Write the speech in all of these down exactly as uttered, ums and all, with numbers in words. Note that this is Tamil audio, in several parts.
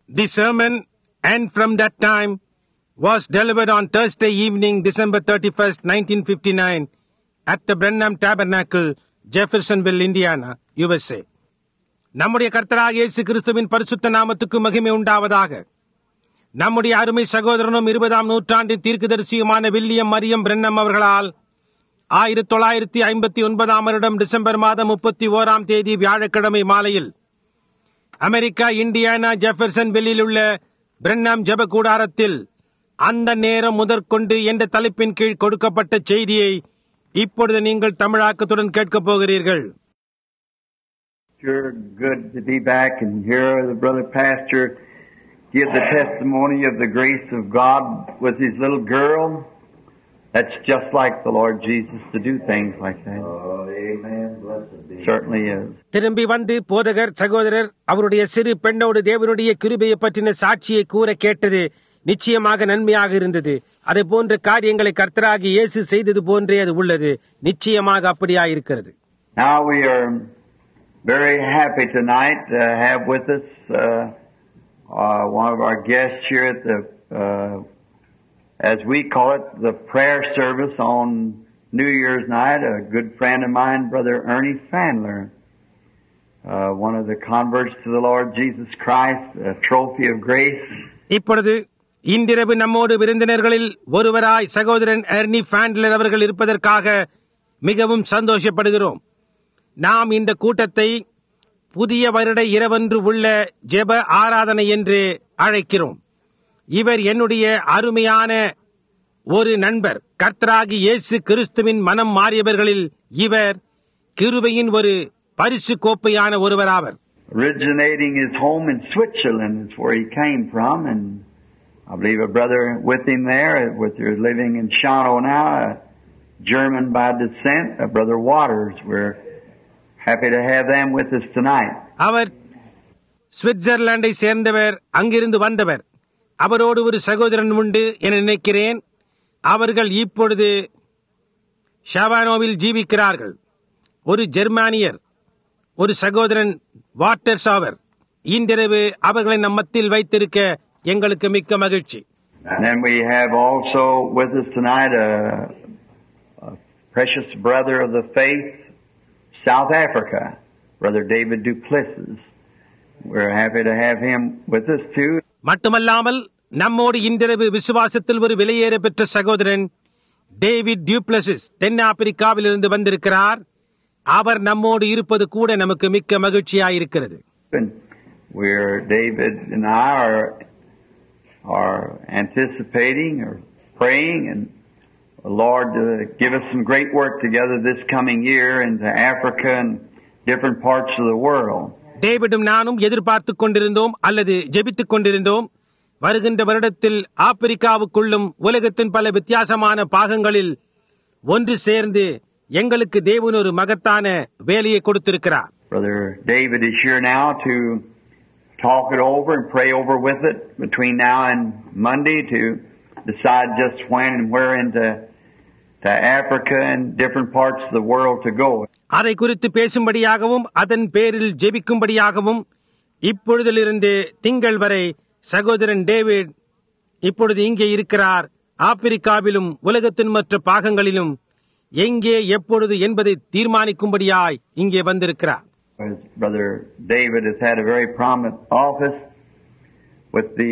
The sermon, and from that time, was delivered on Thursday evening, December thirty-first, nineteen fifty-nine, at the Brenham Tabernacle, Jeffersonville, Indiana, U S A. நம்முடைய கர்த்தராகிய இயேசு கிறிஸ்துவின் பரிசுத்த நாமத்துக்கு மகிமை உண்டாவதாக. நம்முடைய அருமை சகோதரனும் இருபதாம் நூற்றாண்டின் தீர்க்கதரிசியுமான வில்லியம் மரியம் பிரென்னம் அவர்களால் ஆயிரத்தி தொள்ளாயிரத்தி ஐம்பத்தி ஒன்பதாம் வருடம் டிசம்பர் மாதம் முப்பத்தி ஓராம் தேதி வியாழக்கிழமை மாலையில் அமெரிக்கா இண்டியானா ஜெஃபர்சன்வில்லில் உள்ள பிரென்னம் ஜெப கூடாரத்தில் அந்த நேரம் முதற்கொண்டு என்ற தலைப்பின் கீழ் கொடுக்கப்பட்ட செய்தியை இப்பொழுது நீங்கள் தமிழாக்கத்துடன் கேட்கப் போகிறீர்கள். Sure good to be back and hear the brother pastor give the testimony of the grace of God with his little girl. That's just like the Lord Jesus to do things like that. Oh, amen. Blessed be. Certainly is. திரும்பி வந்து போதகர் சகோதரர் அவருடைய சிறு பெண்ணோடு தேவனுடைய கிருபையை பற்றின சாட்சியை கூற கேட்டது நிச்சயமாக நன்மையாக இருந்தது. அதே போன்ற காரியங்களை கர்த்தராகிய இயேசு செய்தது போன்றே அது உள்ளது. நிச்சயமாக அப்படியாயிருக்கிறது. Now we are very happy tonight to have with us uh, uh, one of our guests here at the, uh, as we call it, the prayer service on New Year's night. A good friend of mine, Brother Ernie Fandler, uh, one of the converts to the Lord Jesus Christ, a trophy of grace. இப்பொழுது இன்றிரவு நம்மோடு விருந்தினர்களில் ஒருவராய் சகோதரன் எர்னி ஃபேண்ட்லர் அவர்கள் இருப்பதற்காக மிகவும் சந்தோஷப்படுகிறோம். நாம் இந்த கூட்டத்தை புதிய வருட இரவன்று உள்ள ஜெப ஆராதனை என்று அழைக்கிறோம். இவர் என்னுடைய அருமையான ஒரு நண்பர். கர்த்தராகிய இயேசு கிறிஸ்துவின் மனம் மாறியவர்களில் இவர் கிருபையின் ஒரு பரிசு கோப்பையான ஒருவராவர். Originating his home in Switzerland is where he came from, and I believe a brother with him there, with they're living in Schanow now, a German by descent, a brother Waters. We're happy to have them with us tonight. அவர் சுவிட்சர்லாண்டை சேர்ந்தவர், அங்கிருந்து வந்தவர். அவரோடு ஒரு சகோதரன் உண்டு என நினைக்கிறேன். அவர்கள் இப்பொழுது ஷாவானோவில் ஜீவிக்கிறார்கள். ஒரு ஜெர்மானியர், ஒரு சகோதரன் வாட்டர்ஸ் ஆவர். இன்றிரவு அவர்களை நம் மத்தியில் வைத்திருக்க எங்களுக்கு மிக்க மகிழ்ச்சி. And then we have also with us tonight a, a precious brother of the faith, South Africa, Brother David Duplessis. We're happy to have him with us too. மட்டுமல்லாமல் நம்மோடு இன்றிரவு விசுவாசத்தில் ஒரு விலையேற பெற்ற சகோதரன் டேவிட் டியூப்ளசிஸ் தென் ஆப்பிரிக்காவிலிருந்து வந்திருக்கிறார். அவர் நம்மோடு இருப்பது கூட நமக்கு மிக்க மகிழ்ச்சியாயிருக்கிறது. We're David and I are are anticipating or praying and the Lord to give us some great work together this coming year into Africa and different parts of the world. டேவிடும் நானும் எதிர்பார்த்துக் கொண்டிருந்தோம் அல்லது ஜெபித்துக் கொண்டிருந்தோம். வருகின்ற வருடத்தில் ஆப்பிரிக்காவுக்குள்ளும் உலகத்தின் பல வித்தியாசமான பாகங்களில் ஒன்று சேர்ந்து எங்களுக்கு தேவன் ஒரு மகத்தான வேலையை கொடுத்திருக்கிறார். Brother David is here now to talk it over and pray over with it between now and Monday to decide just when and where into to Africa and different parts of the world to go. அதை குறித்து பேசும்படியாகவும் அதன் பேரில் ஜெபிக்கும்படியாகவும் இப்பொழுதிலிருந்து திங்கள் வரை சகோதரன் டேவிட் இப்பொழுது இங்கே இருக்கிறார். ஆப்பிரிக்காவிலும் உலகத்தின் மற்ற பாகங்களிலும் எங்கே எப்பொழுது என்பதை தீர்மானிக்கும்படியாய் இங்கே வந்திருக்கிறார். Brother David has had a very prominent office with the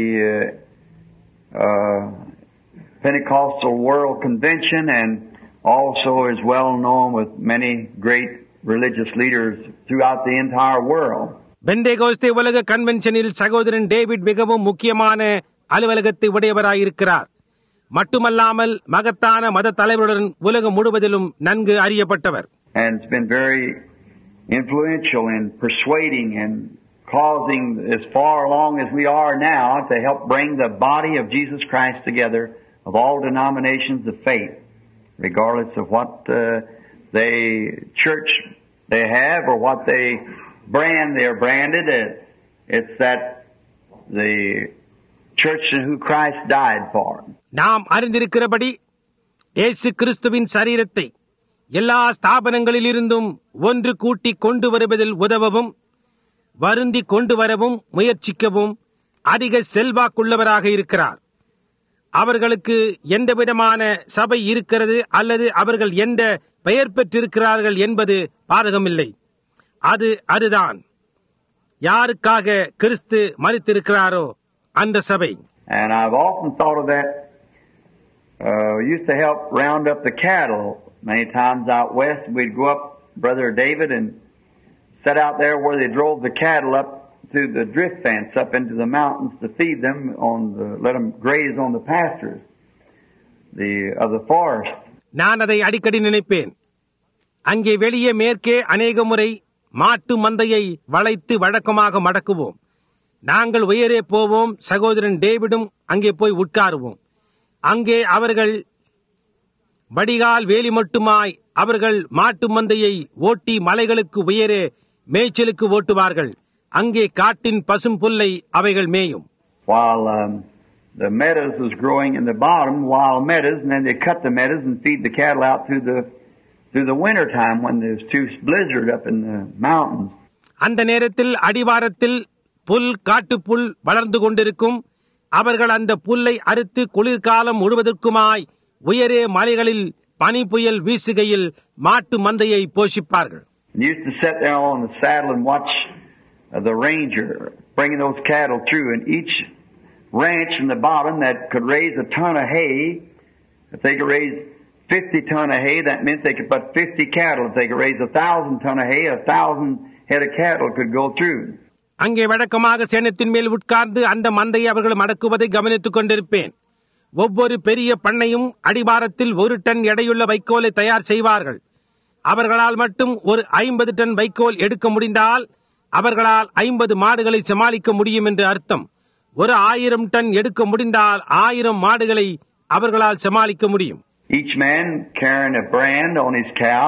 uh, uh, Pentecostal World Convention and also is well known with many great religious leaders throughout the entire world. Pentecost உலக கன்வென்ஷனில் சகோதரன் டேவிட் மிகவும் முக்கியமான அலுவலகத்தை உடையவராயிருக்கிறார். மட்டுமல்லாமல் மகத்தான மத தலைவருடன் உலகம் முழுவதிலும் நன்கு அறியப்பட்டவர். And it's been very influential in persuading and causing as far along as we are now to help bring the body of Jesus Christ together of all denominations of faith, regardless of what uh, they church they have or what they brand they are branded. It's that the church in who Christ died for. நாம் அறிந்திருக்கிறபடி இயேசு கிறிஸ்துவின் சரீரத்தை எல்லா ஸ்தாபனங்களிலிருந்தும் ஒன்று கூட்டி கொண்டு வருவதில் உதவவும் வருந்தி கொண்டு வரவும் முயற்சிக்கவும் அதிக செல்வாக்குள்ளவராக இருக்கிறார். அவர்களுக்கு எந்த விதமான சபை இருக்கிறது அல்லது அவர்கள் எந்த பெயர் பெற்றிருக்கிறார்கள் என்பது பாதகமில்லை. அது அதுதான் யாருக்காக கிறிஸ்து மரித்திருக்கிறாரோ அந்த சபை. And I've often thought of that. Uh, used to help round up the cattle. Many times out west, we'd go up, Brother David, and sit out there where they drove the cattle up through the drift fence up into the mountains to feed them on the, let them graze on the pastures the of the forest. நான் அதை அடிக்கடி நினைப்பேன். அங்கே வெளியே மேற்கே அநேக முறை மாட்டு மந்தையை வளைத்து வழக்கமாக மடக்குவோம். நாங்கள் உயரே போவோம். சகோதரன் டேவிடும் அங்கே போய் உட்காருவோம். அங்கே அவர்கள் வடிகால் வேலி மட்டுமாய் அவர்கள் மாட்டு மந்தையை ஓட்டி மலைகளுக்கு உயரே மேய்ச்சலுக்கு ஓட்டுவார்கள். அங்கே காட்டின் பசும் புல்லை அவைகள் மேயும். While um, the meadows was growing in the bottom, wild meadows, and then they cut the meadows and feed the cattle out through the through the winter time when there's too blizzard up in the mountains. அந்த நேரத்தில் அடிவாரத்தில் புல் காட்டுப்புல் வளர்ந்து கொண்டிருக்கும். அவர்கள் அந்த புல்லை அறுத்து குளிர்காலம் முழுவதற்குமாய் உயரே மலைகளில் பனி புயல் வீசுகையில் மாட்டு மந்தையை போஷிப்பார்கள். And used to sit there on the saddle and watch uh, the ranger bringing those cattle through, and each ranch in the bottom that could raise a ton of hay, if they could raise fifty ton of hay, that meant they could put fifty cattle. If they could raise a thousand ton of hay, a thousand head of cattle could go through. அங்கே வழக்கமாக சேனத்தின் மேல் உட்கார்ந்து அந்த மந்தையை அவர்கள் மடக்குவதை கவனித்துக் கொண்டிருப்பேன். ஒவ்வொரு பெரிய பண்ணையும் அடிவாரத்தில் ஒரு டன் எடையுள்ள வைக்கோலை தயார் செய்வார்கள். அவர்களால் மட்டும் ஒரு ஐம்பது டன் வைக்கோல் எடுக்க முடிந்தால் அவர்களால் ஐம்பது மாடுகளை சமாளிக்க முடியும் என்று அர்த்தம். ஒரு ஆயிரம் டன் எடுக்க முடிந்தால் ஆயிரம் மாடுகளை அவர்களால் சமாளிக்க முடியும். Each man carrying a brand on his cow.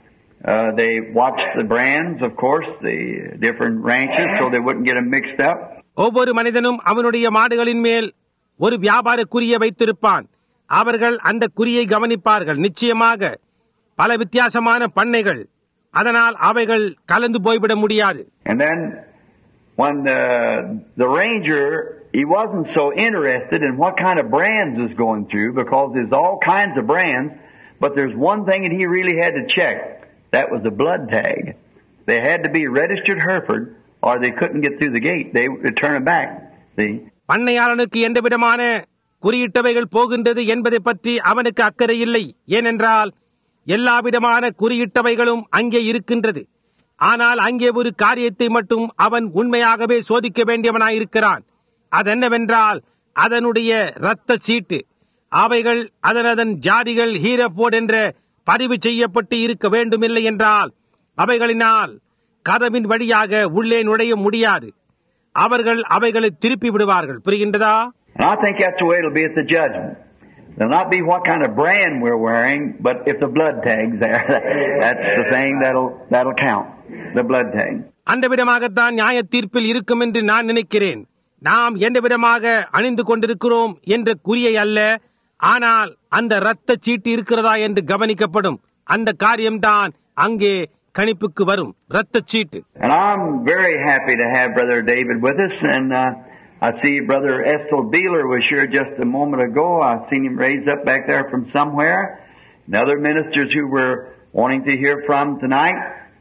Uh, they watched the brands, of course, the different ranches, so they wouldn't get them mixed up. ஒவ்வொரு மனிதனும் அவனுடைய மாடுகளின் மேல் ஒரு வியாபார குறியை வைத்திருப்பான். அவர்கள் அந்த குறியை கவனிப்பார்கள். நிச்சயமாக பல வித்தியாசமான பண்ணைகள், அதனால் அவைகள் கலந்து போய்விட முடியாது. And then when the the ranger, he wasn't so interested in what kind of brands was going through, because there's all kinds of brands, but there's one thing that he really had to check. That was the blood tag. They had to be registered Hereford or they couldn't get through the gate. They would turn them back. See? பண்ணையாளனுக்கு எந்த விதமான குறியிட்டவைகள் போகின்றது என்பதை பற்றி அவனுக்கு அக்கறை இல்லை. ஏனென்றால் எல்லா விதமான குறியிட்டவைகளும் அங்கே இருக்கின்றது. ஆனால் அங்கே ஒரு காரியத்தை மட்டும் அவன் உண்மையாகவே சோதிக்க வேண்டியவனாயிருக்கிறான். அதென்னவென்றால் அதனுடைய இரத்த சீட்டு. அவைகள் அதனதன் ஜாதிகள் ஹீரபோர்ட் என்ற பதிவு செய்யப்பட்டு இருக்க வேண்டுமில்லை என்றால் அவைகளினால் கதவின் வழியாக உள்ளே நுழைய முடியாது. அவர்கள் அவைகளை திருப்பி விடுவார்கள். புரிகின்றதா? And I think that's the way it'll be at the judgment. It'll not be what kind of brand we're wearing, but if the blood tag's there, that's the thing that'll that'll count. The blood tag. அந்த விதமாகத்தான் நியாய தீர்ப்பில் இருக்கும் என்று நான் நினைக்கிறேன். நாம் எந்த விதமாக அணிந்து கொண்டிருக்கிறோம் என்ற குறியை அல்ல, ஆனால் அந்த இரத்த சீட்டு இருக்கிறதா என்று கவனிக்கப்படும். அந்த காரியம்தான் அங்கே கணிப்புக்கு வரும். இரத்த சீட்டு. And I'm very happy to have Brother David with us, and uh, I see Brother Estel Beeler was here just a moment ago. I've seen him raised up back there from somewhere. And other ministers who were wanting to hear from tonight.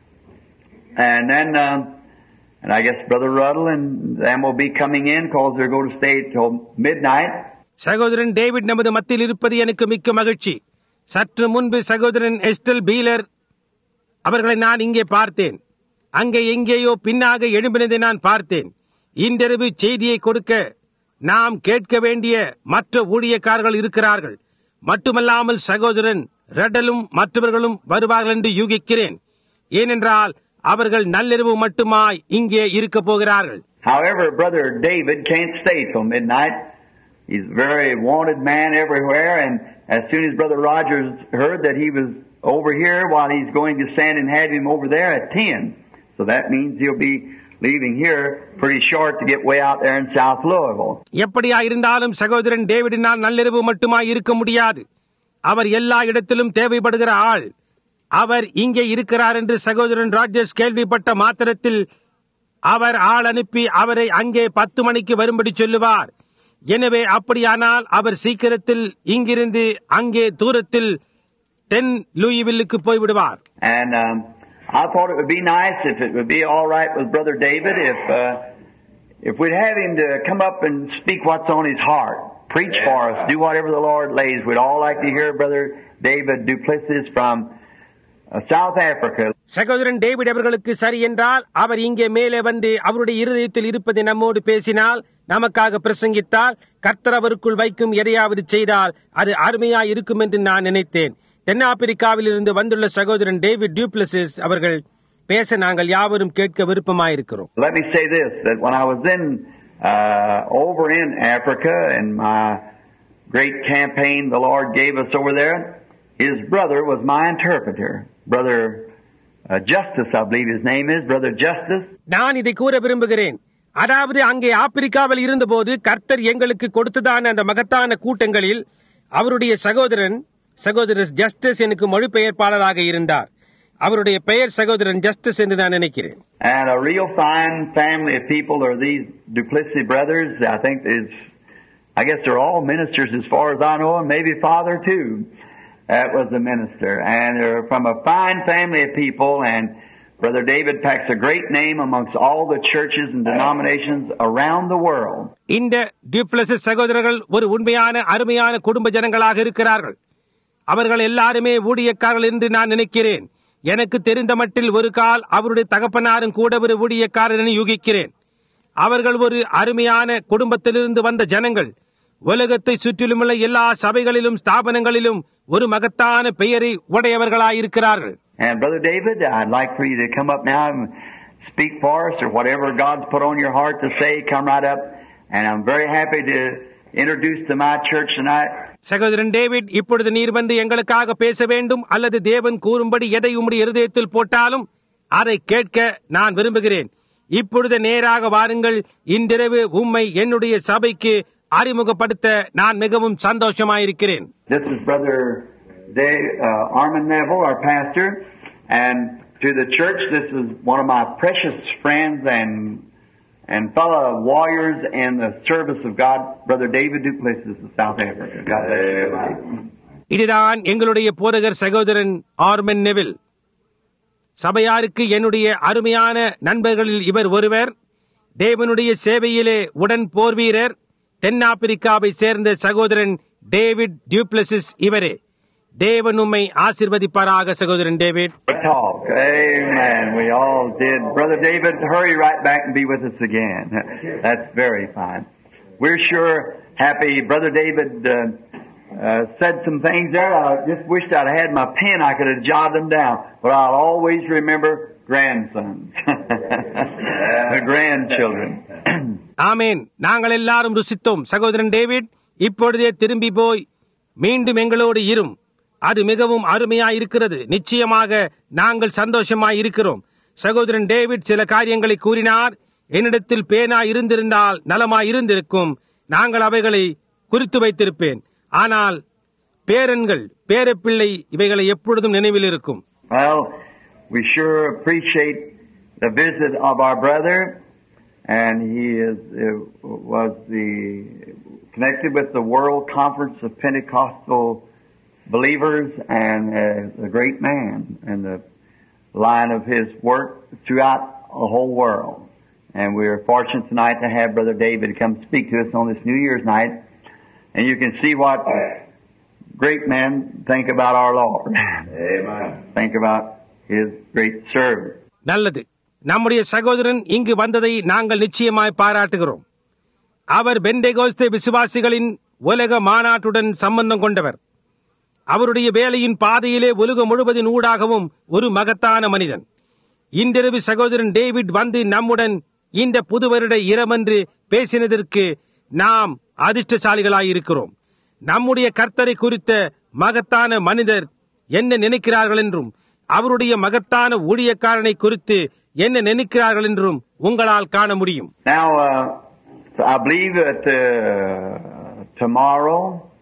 And then, uh, and I guess Brother Ruddle and them will be coming in because they're going to stay till midnight. சகோதரன் டேவிட் நமது மத்தியில் இருப்பது எனக்கு மிக்க மகிழ்ச்சி. சற்று முன்பு சகோதரன் எஸ்டல் பீலர் அவர்களை நான் இங்கே பார்த்தேன். அங்கே எங்கேயோ பின்னாக எழும்பினதை நான் பார்த்தேன். இன்றிரவு செய்தியை கொடுக்க நாம் கேட்க வேண்டிய மற்ற ஊழியக்காரர்கள் இருக்கிறார்கள். மட்டுமல்லாமல் சகோதரன் ரெடலும் மற்றவர்களும் வருவார்கள் என்று யூகிக்கிறேன். ஏனென்றால் அவர்கள் நள்ளிரவு மட்டுமாய் இங்கே இருக்க போகிறார்கள். However, Brother David can't stay till midnight. He's a very wanted man everywhere, and as soon as Brother Rogers heard that he was over here, while he's going to stand and have him over there at ten. So that means he'll be leaving here pretty short to get way out there in South Louisville. எப்படியா இருந்தாலும் சகோதரன் டேவிடினால் நள்ளிரவு மட்டுமாய் இருக்க முடியாது. அவர் எல்லா இடத்திலும் தேவைப்படுகிற ஆள். அவர் இங்கே இருக்கிறார் என்று சகோதரன் ராஜர்ஸ் கேள்விப்பட்ட மாத்திரத்தில் அவர் ஆள் அனுப்பி அவரை அங்கே பத்து மணிக்கு வரும்படி சொல்லுவார். எனவே அப்படியானால் அவர் சீக்கிரத்தில் இங்கிருந்து அங்கே தூரத்தில் தென் லூயிவில்லுக்கு போய்விடுவார். And um, I thought it would be nice if it would be all right with Brother David if uh, if we'd have him to come up and speak what's on his heart, preach for us, do whatever the Lord lays. We'd all like to hear Brother David Duplessis from uh, South Africa. சகோதரன் டேவிட் அவர்களுக்கு சரி என்றால் அவர் இங்கே மேலே வந்து அவருடைய இருதயத்தில் இருப்பதை நம்மோடு பேசினால், நமக்காக பிரசங்கித்தால், கர்த்தர் அவருக்குள் வைக்கும் எதையாவது செய்தால் அது அருமையாய் இருக்கும் என்று நான் நினைத்தேன். தென்னாப்பிரிக்காவில் இருந்து வந்துள்ள சகோதரன் டேவிட் டியூப்ளசிஸ் அவர்கள் பேச நாங்கள் யாவரும் கேட்க விருப்பமாயிருக்கிறோம். Let me say this, that when I was in uh, over in Africa and my great campaign the Lord gave us over there, his brother was my interpreter. Brother uh, Justice, I believe his name is, Brother Justice. நான் இதை கூற விரும்புகிறேன். அதாவது அங்கே ஆப்பிரிக்காவில் இருந்தபோது கர்த்தர் எங்களுக்கு கொடுத்ததான அந்த மகத்தான கூட்டங்களில் அவருடைய சகோதரன் சகோதரர் ஜஸ்டிஸ் எனக்கு மொழிபெயர்ப்பாளராக இருந்தார். அவருடைய பெயர் சகோதரன் ஜஸ்டிஸ் என்று நான் நினைக்கிறேன். And a real fine family of people are these Duplessis brothers. I think it's, I guess they're all ministers as far as I know, and maybe father too. That was the minister. And they're from a fine family of people, and Brother David packs a great name amongst all the churches and denominations around the world. இந்த டியூப்ளசிஸ் சகோதரர்கள் ஒரு உண்மையான அருமையான குடும்ப ஜனங்களாக இருக்கிறார்கள். அவர்கள் எல்லாருமே ஊழியக்காரர்கள் என்று நான் நினைக்கிறேன். எனக்கு தெரிந்த மட்டில் ஒரு கால் அவருடைய தகப்பனாரும் கூட ஒரு ஊழியக்காரர் என யூகிக்கிறேன். அவர்கள் ஒரு அருமையான குடும்பத்திலிருந்து வந்த ஜனங்கள். உலகத்தை சுற்றிலுமுள்ள எல்லா சபைகளிலும் ஸ்தாபனங்களிலும் ஒரு மகத்தான பெயரை உடையவர்களாயிருக்கிறார்கள். And Brother David, I'd like for you to come up now and speak for us, or whatever God's put on your heart to say, come right up. And I'm very happy to introduce to my church tonight. சகோதரன் டேவிட், இப்பொழுது நீர் வந்து எங்களுக்காக பேச வேண்டும் அல்லது தேவன் கூறும்படி எதை உம்முடைய இருதயத்தில் போட்டாலும் அதை கேட்க நான் விரும்புகிறேன். இப்பொழுது நேராக வாருங்கள். இன்றிரவு உம்மை என்னுடைய சபைக்கு அறிமுகப்படுத்த நான் மிகவும் சந்தோஷமாயிருக்கிறேன். This is Brother Dave, uh, Armin Neville, our pastor, and to the church, this is one of my precious friends and and fellow warriors in the service of God, Brother David Duplessis of South Africa. God bless you. இதுதான் எங்களுடைய போதகர் சகோதரன் ஆர்மன் நெவில். சபையாருக்கு என்னுடைய அருமையான நண்பர்களில் இவர் ஒருவர். தேவனுடைய சேவையிலே உடன் போர் வீரர். தென்னாப்பிரிக்காவை சேர்ந்த சகோதரன் டேவிட் டியூப்ளசிஸ் இவரே. தேவன் உம்மை ஆசீர்வதிப்பாராக சகோதரன் David. Talk. Amen. We all did. Brother David, hurry right back and be with us again. That's very fine. We're sure happy. Brother David uh, uh, said some things there. I just wished I'd had my pen. I could have jotted them down. But I'll always remember grandsons. The grandchildren. ஆமேன். நாங்கள் எல்லாரும் ருசித்தோம். சகோதரன் டேவிட், இப்பொழுதே திரும்பி போய் மீண்டும் எங்களோடு இரும். அது மிகவும் அருமையாயிருக்கிறது. நிச்சயமாக நாங்கள் சந்தோஷமாயிருக்கிறோம். சகோதரன் டேவிட் சில காரியங்களை கூறினார். என்னிடத்தில் பேனா இருந்திருந்தால் நலமாயிருந்திருக்கும். நாங்கள் அவைகளை குறித்து வைத்திருப்பேன். ஆனால் பேரன்கள், பேரப்பிள்ளை இவைகளை எப்பொழுதும் நினைவில் இருக்கும். Well, we sure appreciate the visit of our brother, and he is uh, was the connected with the World Conference of Pentecostal Believers, and uh, a great man in the line of his work throughout the whole world. And we are fortunate tonight to have Brother David come speak to us on this New Year's night. And you can see what great men think about our Lord. Amen. Think about his great service. நல்லது. நம்முடைய சகோதரன் இங்கு வந்ததை நாங்கள் நிச்சயமாய் பாராட்டுகிறோம். அவர் பெந்தேகோஸ்தே விசுவாசிகளின் உலக மாநாட்டுடன் சம்பந்தம் கொண்டவர். அவருடைய வேலையின் பாதையிலே உலகம் முழுவதின் ஊடாகவும் ஒரு மகத்தான மனிதன். இன்றிரவு சகோதரன் டேவிட் வந்து நம்முடன் இந்த புது வருட இரவன்று பேசினதற்கு நாம் அதிர்ஷ்டசாலிகளாயிருக்கிறோம். நம்முடைய கர்த்தரை குறித்த மகத்தான மனிதர் என்ன நினைக்கிறார்கள் என்றும் அவருடைய மகத்தான ஊழியக்காரனை குறித்து என்ன நினைக்கிறார்கள் என்றும் உங்களால் காண முடியும். Now, uh, I believe that uh, tomorrow,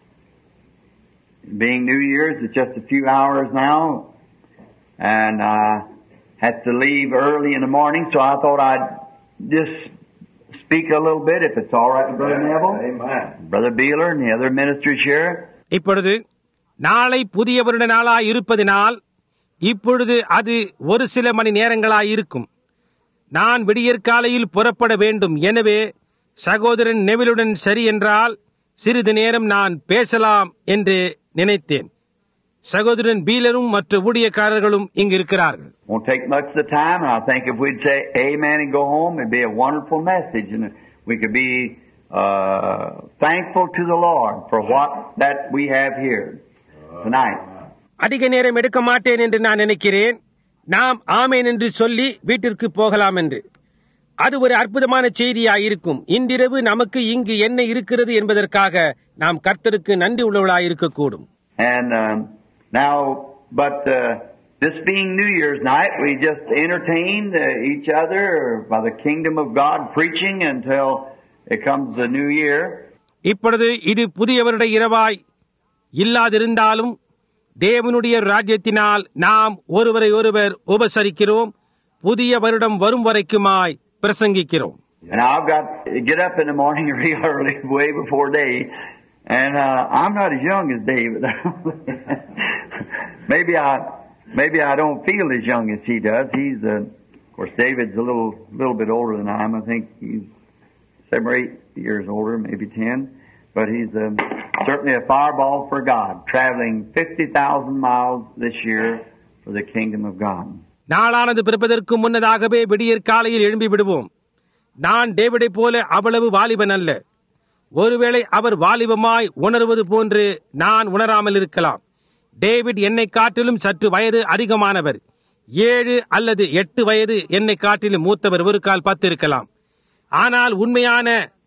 being New Year's, it's just a few hours now, and I had to leave early in the morning, so I thought I'd just speak a little bit, if it's all right with Brother Neville, Amen. Brother Beeler, and the other ministers here. இப்பொழுது நாளை புதிய வருட நாளாய் இருப்பதினால் இப்பொழுது அது ஒரு சில மணி நேரங்களாய் இருக்கும். நான் விடியற்காலையில் புறப்பட வேண்டும். எனவே சகோதரன் நெவிலுடன் சரி என்றால் சிறிது நேரம் நான் பேசலாம் என்று நினைத்தேன். சகோதரன் பீலரும் மற்ற ஊழியக்காரர்களும் இங்கு இருக்கிறார்கள். Won't take much of the time, and I think if we'd say amen and go home, it'd be a wonderful message, and we could be uh, thankful to the Lord for what that we have here tonight. அதிக நேரம் எடுக்க மாட்டேன் என்று நான் நினைக்கிறேன். நாம் ஆமேன் என்று சொல்லி வீட்டிற்கு போகலாம் என்று. அது ஒரு அற்புதமான செய்தியாயிருக்கும். இன்றிரவு நமக்கு இங்கு என்ன இருக்கிறது என்பதற்காக நாம் கர்த்தருக்கு நன்றி உள்ளவர்களாயிருக்கக்கூடும். And um, now, but uh, this being New Year's night, we just entertained uh, each other by the kingdom of God preaching until it comes the new year. இப்பொழுது இது புதிய வருட இரவாய் இல்லாதிருந்தாலும் தேவனுடைய ராஜ்யத்தினால் நாம் ஒருவரை ஒருவர் உபசரிக்கிறோம். புதிய வருடம் வரும் வரைக்குமாய் பிரசங்கிக்கிறோம். And I've got to get up in the morning real early, way before day, and uh, I'm not as young as David. maybe I, maybe I don't feel as young as he does. He's, uh, of course, David's a little, little bit older than I am. I think he's seven or eight years older, maybe ten. But he's uh, certainly a fireball for God, traveling fifty thousand miles this year for the kingdom of God. நாளானது பிறப்பதற்கு முன்னதாகவே விடியற் காலையில் எழும்பி விடுவோம். நான் டேவிடை போல அவ்வளவு வாலிபன் அல்ல. ஒருவேளை அவர் வாலிபமாய் உணர்வது போன்று நான் உணராமல் இருக்கலாம். டேவிட் என்னை காட்டிலும் சற்று வயது அதிகமானவர். ஏழு அல்லது எட்டு வயது என்னை காட்டிலும் மூத்தவர். ஒரு கால் பத்து இருக்கலாம். ஆனால் உண்மையான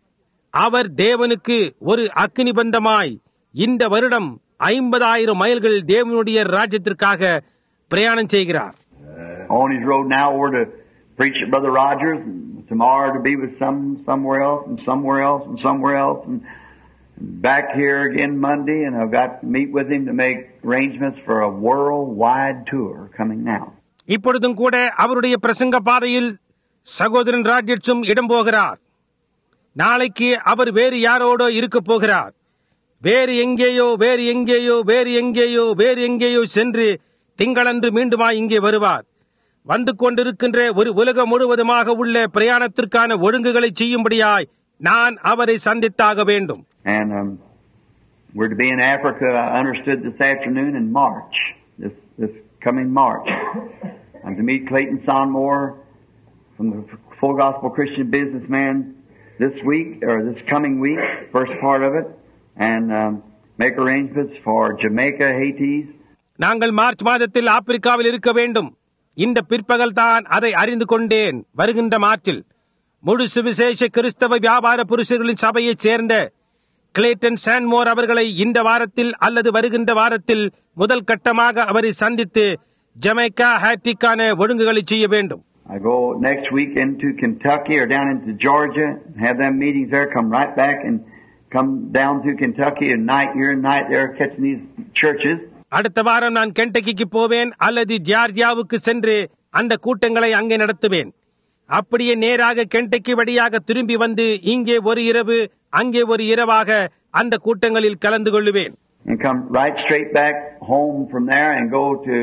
அவர் தேவனுக்கு ஒரு அக்கினிபந்தமாய் இந்த வருடம் ஐம்பதாயிரம் மைல்கள் தேவனுடைய ராஜ்யத்திற்காக பிரயாணம் செய்கிறார். On his road now over to preach at Brother Rogers, and tomorrow to be with some somewhere else, and somewhere else, and somewhere else, and back here again Monday, and I've got to meet with him to make arrangements for a worldwide tour coming now. இப்பொழுதும் கூட அவருடைய பிரசங்க பாதையில் சகோதரன் ராஜ்யட்சும் இடம் போகிறார். நாளைக்கு அவர் வேறு யாரோடோ இருக்க போகிறார். வேறு எங்கேயோ வேறு எங்கேயோ வேறு எங்கேயோ வேறு எங்கேயோ சென்று திங்களன்று மீண்டுமா இங்கே வருவார். வந்து கொண்டிருக்கின்ற ஒரு உலகம் முழுவதுமாக உள்ள பிரயாணத்திற்கான ஒழுங்குகளை செய்யும்படியாய் நான் அவரை சந்தித்தாக வேண்டும். And um, we're to be in Africa, I understood, this afternoon in March, this this coming March. I'm to meet Clayton Sonmore from the Full Gospel Christian Businessman this week, or this coming week, first part of it, and um, make arrangements for Jamaica, Haiti. நாங்கள் மார்ச் மாதத்தில் ஆப்பிரிக்காவில் இருக்க வேண்டும். இந்த பிற்பகல் தான் அதை அறிந்து கொண்டேன். வருகின்ற மார்ச்சில் முழு சுவிசேஷ கிறிஸ்தவ வியாபார புருஷர்களின் சபையைச் சேர்ந்த கிளேட்டன் சான்மோர் அவர்களை இந்த வாரத்தில் அல்லது வருகின்ற வாரத்தில் முதல் கட்டமாக அவரை சந்தித்து ஜமைக்கா ஹேட்டிக்கான ஒழுங்குகளை செய்ய வேண்டும். I go next week into Kentucky or down into Georgia, have them meetings there, come right back and come down to Kentucky and night here and night there catching these churches. அடுத்த வாரம் நான் கென்டக்கிக்கு போவேன் அல்லது ஜார்ஜியாவுக்கு சென்று அந்த கூட்டங்களை அங்கே நடத்துவேன். அப்படியே நேராக கென்டக்கி வழியாக திரும்பி வந்து இங்கே ஒரு இரவு அங்கே ஒரு இரவாக அந்த கூட்டங்களில் கலந்து கொள்ளுவேன். And come right straight back home from there and go to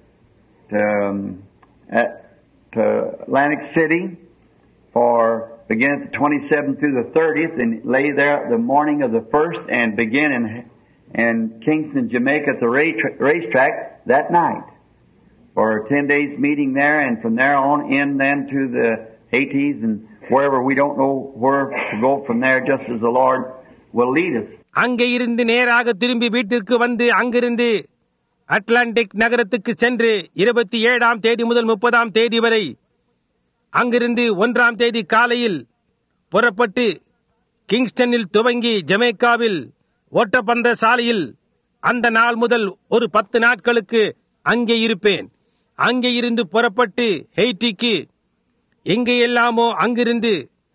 to, um, at, to Atlantic City for begin at the twenty-seventh through the thirtieth and lay there the morning of the first and begin in and Kingston, Jamaica at the racetrack that night for a ten days meeting there, and from there on in then to the Haitis and wherever we don't know where to go from there, just as the Lord will lead us. அங்கே இருந்து நேராக திரும்பி வீட்டிற்கு வந்து அங்கிருந்து அட்லாண்டிக் நகரத்துக்கு சென்று இருபத்தி ஏழாம் தேதி முதல் முப்பதாம் தேதி வரை அங்கிருந்து ஒன்றாம் தேதி காலையில் புறப்பட்டு கிங்ஸ்டனில் துவங்கி ஜமைக்காவில் ஓட்டப்பந்த சாலையில் அந்த நாள் முதல் ஒரு பத்து நாட்களுக்கு அங்கே இருப்பேன். அங்கே இருந்து புறப்பட்டு ஹெய்டிக்கு எங்கே எல்லாமோ அங்கிருந்து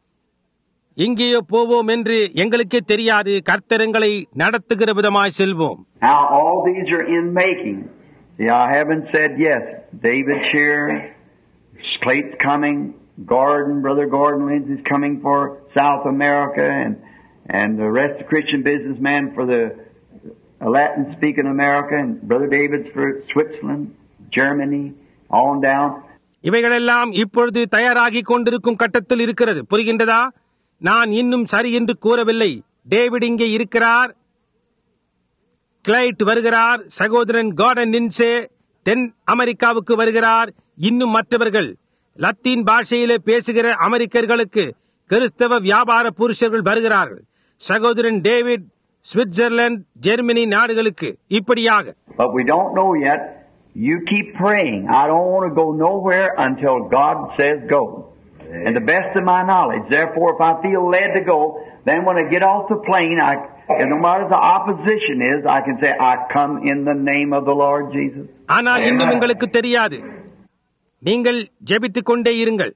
எங்கேயோ போவோம் என்று எங்களுக்கே தெரியாது. கர்த்தரங்களை நடத்துகிற விதமாய் செல்வோம். Now all these are in making. See, I haven't said yes. David's here, Slate's coming, Gordon, Brother Gordon Lindsay is coming for South America, and and the rest of Christian businessmen for the Latin-speaking America, and Brother David's for Switzerland, Germany, on down. இவைகளெல்லாம் இப்பொழுது தயாராகி கொண்டிருக்கும் கட்டத்தில் இருக்கிறது. புரிகின்றதா? நான் இன்னும் சரி என்று கூறவில்லை. டேவிட் இங்கே இருக்கிறார், கிளைட் வருகிறார், சகோதரன் கார்டன் லின்சே தென் அமெரிக்காவுக்கு வருகிறார், இன்னும் மற்றவர்கள். லத்தீன் பாஷையிலே பேசுகிற அமெரிக்கர்களுக்கு கிறிஸ்தவ வியாபார புருஷர்கள் வருகிறார்கள். சகோதரன் டேவிட் சுவிட்சர்லாந்து, ஜெர்மனி நாடுகளுக்கு இப்படியாக. But we don't know yet. You keep praying. I don't want to go nowhere until God says go. And the best of my knowledge. Therefore, if I feel led to go, then when I get off the plane, I, and no matter the opposition is, I can say, I come in the name of the Lord Jesus. ஆனால் இன்னும் உங்களுக்கு தெரியாது. நீங்கள் ஜெபித்துக் கொண்டே இருங்கள்.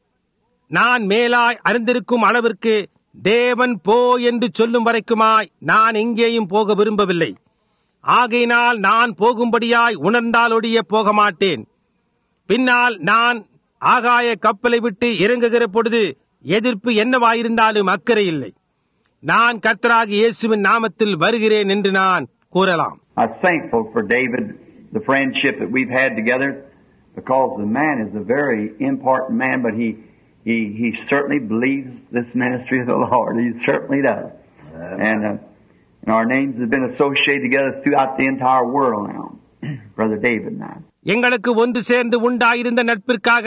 நான் மேலாய் அறிந்திருக்கும் அளவிற்கு தேவன் போ என்று சொல்லும் வரைக்குமாய் நான் எங்கேயும் போக விரும்பவில்லை. ஆகையினால் நான் போகும்படியாய் உணர்ந்தாலொழிய போக மாட்டேன். பின்னால் நான் ஆகாய கப்பலை விட்டு இறங்குகிற பொழுது எதிர்ப்பு என்னவாயிருந்தாலும் அக்கறை இல்லை. நான் கர்த்தராகிய இயேசுவின் நாமத்தில் வருகிறேன் என்று நான் கூறலாம். I'm thankful for David, the friendship that we've had together, because the man is a very important man, but he he he certainly believes this ministry of the Lord. He certainly does. And, uh, and our names have been associated together throughout the entire world now. Brother David and I. எங்களுக்கு ஒன்று சேர்ந்து உண்டாயிருந்த நட்பிற்காக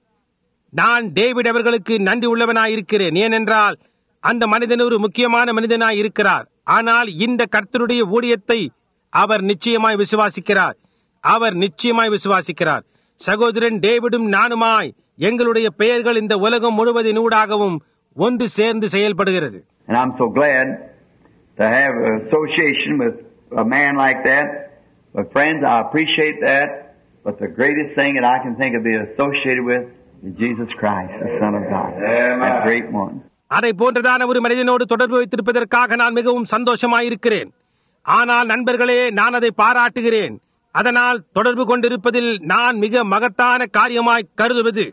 நான் டேவிட் அவர்களுக்கு நன்றி உள்ளவனாயிருக்கிறேன். ஏனென்றால் அந்த மனிதன் ஒரு முக்கியமான மனிதனாய் இருக்கிறார். ஆனால் இந்த கர்த்தருடைய ஊழியத்தை அவர் நிச்சயமாய் விசுவாசிக்கிறார். அவர் நிச்சயமாய் விசுவாசிக்கிறார். சகோதரன் டேவிடும் நானுமாய் எங்களுடைய பெயர்கள் இந்த உலகம் முழுவதினூடாகவும் ஒன்று சேர்ந்து செயல்படுகிறது. And I'm so glad to have an association with a man like that. But friends, I appreciate that. But the greatest thing that I can think of being associated with is Jesus Christ, the Son of God. That great one. அதை போன்றதான ஒரு மனிதனோடு தொடர்பு வைத்திருப்பதற்காக நான் மிகவும் சந்தோஷமாயிருக்கிறேன். ஆனால் நண்பர்களே, நான் அதை பாராட்டுகிறேன். அதனால் தொடர்பு கொண்டிருப்பதில் நான் மிக மகத்தான காரியமாய் கருதுவது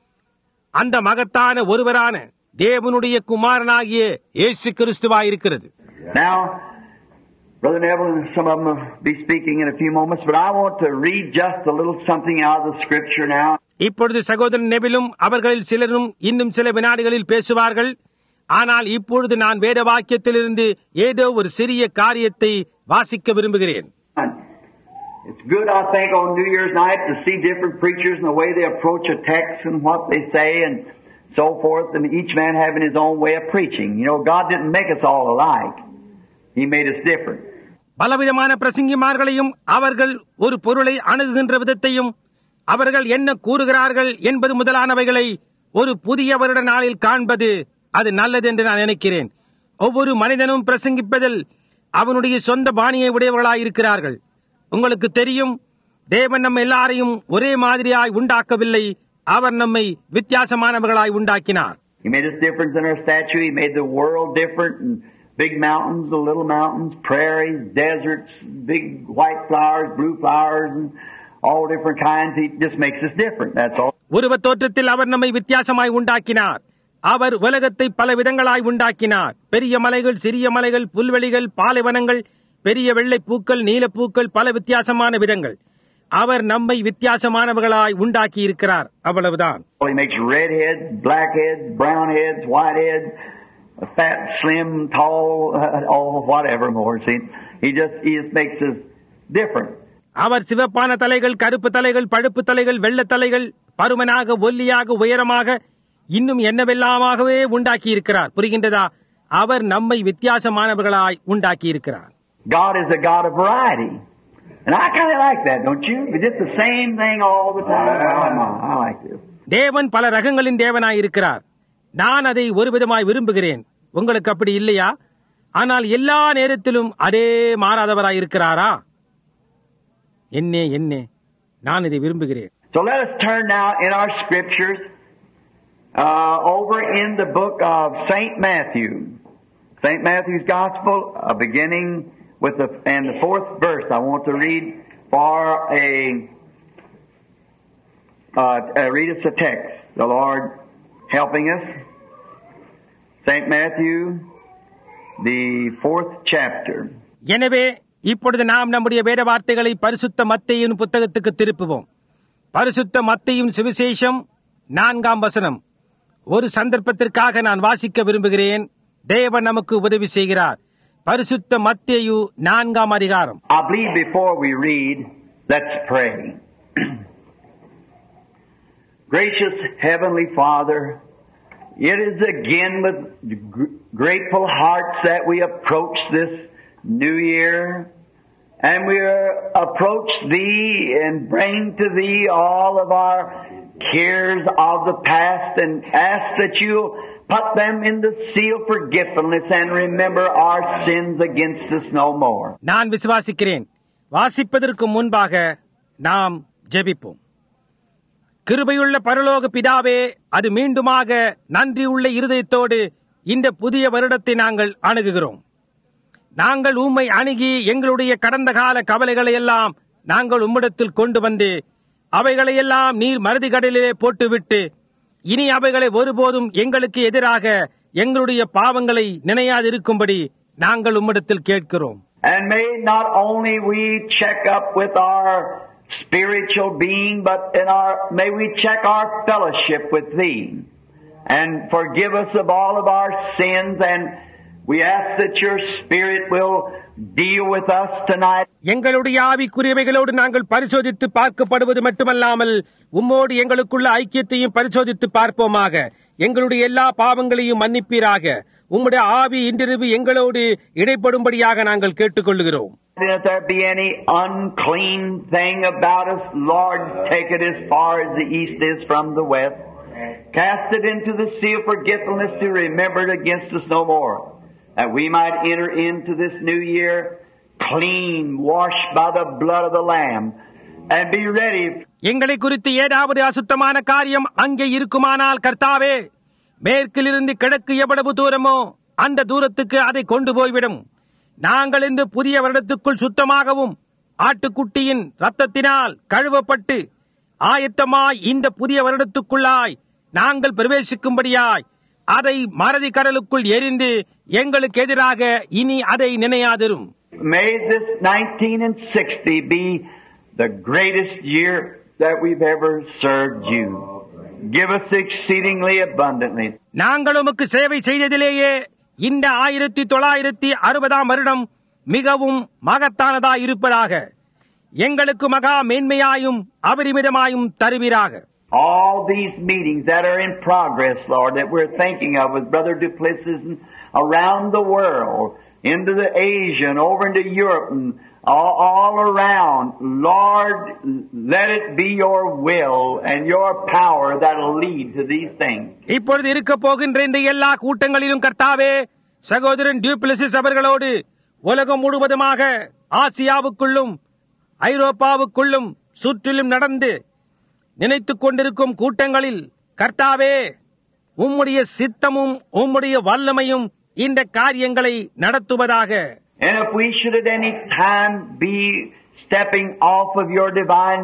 அந்த மகத்தான ஒருவரான தேவனுடைய குமாரனாகிய இயேசு கிறிஸ்துவாயிருக்கிறது. Now, Brother Neville and some of them will be speaking in a few moments, but I want to read just a little something out of the Scripture now. இப்பொழுது சகோதரன் நெவிலும் அவர்களில் சிலரும் இன்னும் சில வினாடிகளில் பேசுவார்கள். ஆனால் இப்பொழுது நான் வேத வாக்கியத்திலிருந்து ஏதோ ஒரு சிறிய காரியத்தை வாசிக்க விரும்புகிறேன். It's good, I think, on New Year's night to see different preachers and the way they approach a text and what they say and so forth, and each man having his own way of preaching. You know, God didn't make us all alike. He made us different. பலவிதமான பிரசங்கிமார்களையும் அவர்கள் ஒரு பொருளை அணுகுகின்ற விதத்தையும் அவர்கள் என்ன கூறுகிறார்கள் என்பது முதலானவைகளை ஒரு புதிய வருட நாளில் காண்பது அது நல்லது என்று நான் நினைக்கிறேன். ஒவ்வொரு மனிதனும் பிரசங்கிப்பதில் அவனுடைய சொந்த பாணியை உடையவர்களாயிருக்கிறார்கள். உங்களுக்கு தெரியும், தேவன் நம்ம எல்லாரையும் ஒரே மாதிரியாய் உண்டாக்கவில்லை. அவர் நம்மை வித்தியாசமானவர்களாய் உண்டாக்கினார். He made us different in our stature. He made the world different, and big mountains, the little mountains, prairies, deserts, big white flowers, blue flowers, and all different kinds. He just makes us different. That's all. உருவத் தோற்றத்தில் அவர் நம்மை வித்தியாசமாய் உண்டாக்கினார். அவர் உலகத்தை பல விதங்களாய் உண்டாக்கினார். பெரிய மலைகள், சிறிய மலைகள், புல்வெளிகள், பாலைவனங்கள், பெரிய வெள்ளை பூக்கள், நீலப்பூக்கள், பல வித்தியாசமான விதங்கள். அவர் நம்மை வித்தியாசமானவர்களாய் உண்டாக்கி இருக்கிறார். அவ்வளவுதான். He makes red heads, black heads, brown heads, white heads, fat, slim, tall, all whatever more. See, he just he just makes us different. அவர் சிவப்பான தலைகள், கருப்பு தலைகள், பழுப்பு தலைகள், வெள்ளை தலைகள், பருமனாக, ஒல்லியாக, உயரமாக, இன்னும் என்னவெல்லாமாகவே உண்டாக்கி இருக்கிறார். புரிகின்றதா? அவர் நம்மை வித்தியாசமானவர்களாய் உண்டாக்கி இருக்கிறார். God is a God of variety. And I kind of like that, don't you? It's just the same thing all the time. I like this. தேவன் பல ரகங்களின் தேவனாய் இருக்கிறார். நான் அதை ஒரு விதமாய் விரும்புகிறேன். உங்களுக்கு அப்படி இல்லையா? ஆனால் எல்லா நேரத்திலும் அதே மாறாதவராய் இருக்கிறாரா? என்னே என்னே நான் இதை விரும்புகிறேன். So let us turn now in our scriptures uh, over in the book of Saint Matthew. Saint Matthew's Gospel, uh, beginning with the and the fourth verse. I want to read for a uh, uh, read us a text. the Lord helping us. Saint Matthew, the fourth chapter. எனவே இப்பொழுது நாம் நம்முடைய வேத வார்த்தைகளை பரிசுத்த மத்தேயுவின் புத்தகத்துக்கு திருப்புவோம். பரிசுத்த மத்தேயுவின் சுவிசேஷம் நான்காம் வசனம். ஒரு சந்தர்ப்பத்திற்காக நான் வாசிக்க விரும்புகிறேன். தேவன் நமக்கு உதவி செய்கிறார். பரிசுத்த மத்தேயு நான்காம் அதிகாரம். I believe before we read, let's pray. Gracious Heavenly Father, it is again with grateful hearts that we approach this new year, and we approach Thee and bring to Thee all of our cares of the past and ask that You put them in the sea of forgetfulness and remember our sins against us no more. நான் விசுவாசிக்கிறேன். வாசிப்பதற்கு முன்பாக நாம் ஜெபிப்போம். கிருபையுள்ள பரலோக பிதாவே, அது மீண்டுமாக நன்றியுள்ள இருதயத்தோடு இந்த புதிய வருடத்தை நாங்கள் அணுகுகிறோம். நாங்கள் உம்மை அணுகி எங்களுடைய கடந்த கால கவலைகளை எல்லாம் நாங்கள் உம்மிடத்தில் கொண்டு வந்து அவைகளையெல்லாம் நீர் மறதி கடலிலே போட்டுவிட்டு இனி அவைகளை ஒருபோதும் எங்களுக்கு எதிராக எங்களுடைய பாவங்களை நினையாதிருக்கும்படி நாங்கள் உம்மிடத்தில் கேட்கிறோம். And may not only we check up with our spiritual being, but in our, may we check our fellowship with Thee and forgive us of all of our sins, and we ask that Your Spirit will deal with us tonight. எங்களுடைய ஆவிக்குரியவைகளோடு நாங்கள் பரிசோதித்து பார்க்கப்படுவது மட்டுமல்லாமல் உம்மோடு எங்களுக்குள்ள ஐக்கியத்தையும் பரிசோதித்து பார்ப்போமாக. எங்களுடைய எல்லா பாவங்களையும் மன்னிப்பீராக. உம்முடைய ஆவி இன்றிரவு எங்களோடு இடைப்படும்படியாக நாங்கள் கேட்டுக்கொள்கிறோம். If there be any unclean thing about us, Lord, take it as far as the east is from the west. Cast it into the sea of forgetfulness to remember it against us no more. That we might enter into this new year clean, washed by the blood of the Lamb, and be ready. எங்களை குறித்து ஏதாவது அசுத்தமான காரியம் அங்கே இருக்குமானால் கர்த்தாவே, மேற்கிலிருந்து கிழக்கு எவ்வளவு தூரமோ அந்த தூரத்துக்கு அதை கொண்டு போய்விடும். நாங்கள் இந்த புதிய வருடத்துக்குள் சுத்தமாகவும் ஆட்டுக்குட்டியின் ரத்தத்தினால் கழுவப்பட்டு ஆயத்தமாய் இந்த புதிய வருடத்துக்குள்ளாய் நாங்கள் பிரவேசிக்கும்படியாய் அதை மறதி கடலுக்குள் எரிந்து எங்களுக்கு எதிராக இனி அதை நினையாதிரும். May this nineteen and sixty be the greatest year that we've ever served You. Give us exceedingly abundantly. நாங்கள் உமக்கு சேவை செய்ததிலேயே இந்த ஆயிரத்தி தொள்ளாயிரத்தி அறுபதாம் வருடம் மிகவும் மகத்தானதாய் இருப்பதாக. எங்களுக்கு மகா மேன்மையாயும் அபரிமிதமாயும் தருவீராக. All these meetings that are in progress, Lord, that we're thinking of with Brother Duplessis and around the world, into the Asia and over into Europe and all, all around, Lord, let it be Your will and Your power that'll lead to these things. இப்பொழுது இருக்க போகின்ற இந்த எல்லா கூட்டங்களிலும் கர்த்தாவே, சகோதரன் டியூப்ளசிஸ் அவர்களோடு உலகம் முழுவதுமாக ஆசியாவுக்குள்ளும் ஐரோப்பாவுக்குள்ளும் சுற்றிலும் நடந்து நினைத்துக் கொண்டிருக்கும் கூட்டங்களில் கர்த்தாவே, உம்முடைய சித்தமும் உம்முடைய வல்லமையும் இந்த காரியங்களை நடத்துவதாக. And if we should at any time be stepping off of Your divine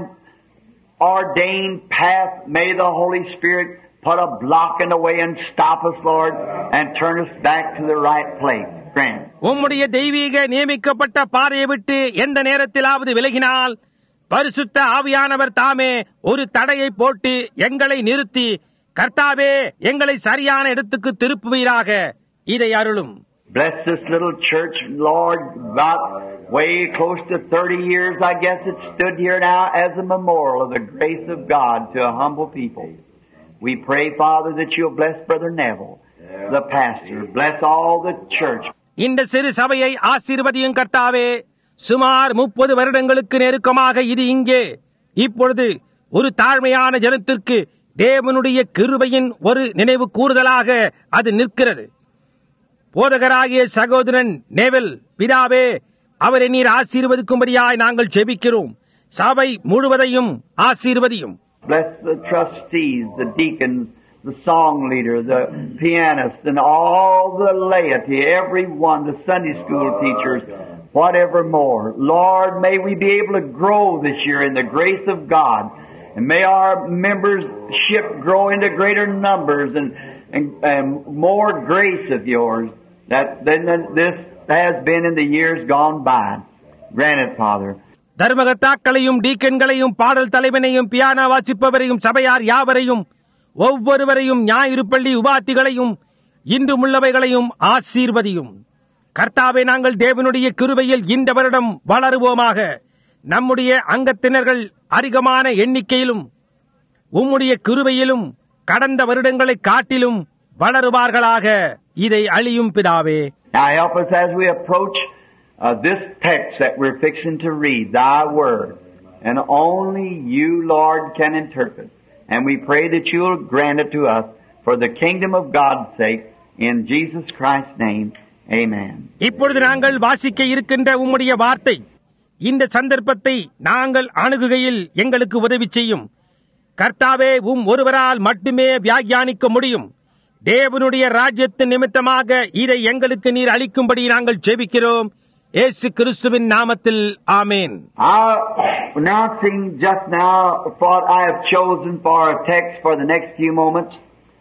ordained path, may the Holy Spirit put a block in the way and stop us, Lord, and turn us back to the right place. Grant. உம்முடைய தெய்வீக நியமிக்கப்பட்ட பாதையை விட்டு எந்த நேரத்திலாவது விலகினால் பரிசுத்த ஆவியானவர் தாமே ஒரு தடையை போட்டு எங்களை நிறுத்தி கர்த்தாவே, எங்களை சரியான இடத்துக்கு திருப்புவீராக. இதை அருளும். Bless this little church, Lord, about way close to thirty years, I guess it stood here now as a memorial of the grace of God to a humble people. We pray, Father, that You'll bless Brother Neville, the pastor. Bless all the church. இந்த சிறு சபையை ஆசீர்வதியும் கர்த்தாவே. சுமார் முப்பது வருடங்களுக்கு நெருக்கமாக இது இங்கே இப்பொழுது ஒரு தாழ்மையான ஜனத்திற்கு தேவனுடைய கிருபையின் ஒரு நினைவு கூறுதலாக அது நிற்கிறது. போதகராகிய சகோதரன் நேவல் பிதாவே, அவரை நீர் ஆசீர்வதிக்கும்படியாய் நாங்கள் ஜெபிக்கிறோம். சபை முழுவதையும் ஆசீர்வதியும். Bless the trustees, the deacons, the song leader, the pianist, and all the laity, everyone, the Sunday school teachers, whatever more. Lord, may we be able to grow this year in the grace of God And may our membership grow into greater numbers and, and, and more grace of yours that, than this has been in the years gone by. Grant it, Father. தர்மகர்த்தாக்களையும் டீக்கன்களையும் பாடல் தலைவனையும் பியானோ வாசிப்பவரையும் சபையார் யாவரையும் ஒவ்வொருவரையும் ஞாயிறு பள்ளி உபாத்திகளையும் இன்று உள்ளவைகளையும் ஆசீர்வதியும். கர்த்தாவே, நாங்கள் தேவனுடைய கிருபையில் இந்த வருடம் வளருவோமாக. நம்முடைய அங்கத்தினர்கள் அதிகமான எண்ணிக்கையிலும் உம்முடைய கிருபையிலும் கடந்த வருடங்களை காட்டிலும் வளருவார்களாக. இதை அழியும் பிதாவே. Now help us as we approach uh, this text that we're fixing to read, Thy Word, and only You, Lord, can interpret. And we pray that You'll grant it to us for the kingdom of God's sake, in Jesus Christ's name. Amen. இப்பொழுது நாங்கள் வாசிக்க இருக்கின்ற உம்முடைய வார்த்தை இந்த சந்தர்ப்பத்தை நாங்கள் அணுகுகையில் எங்களுக்கு உதவி செய்யும். கர்த்தாவே, உம் ஒருவரால் மட்டுமே வியாக்கியானிக்க முடியும். தேவனுடைய ராஜ்யத்தின் நிமித்தமாக இதை எங்களுக்கு நீர் அளிக்கும்படி நாங்கள் ஜெபிக்கிறோம். இயேசு கிறிஸ்துவின் நாமத்தில் ஆமென். Announcing just now what I have chosen for our text for the next few moments.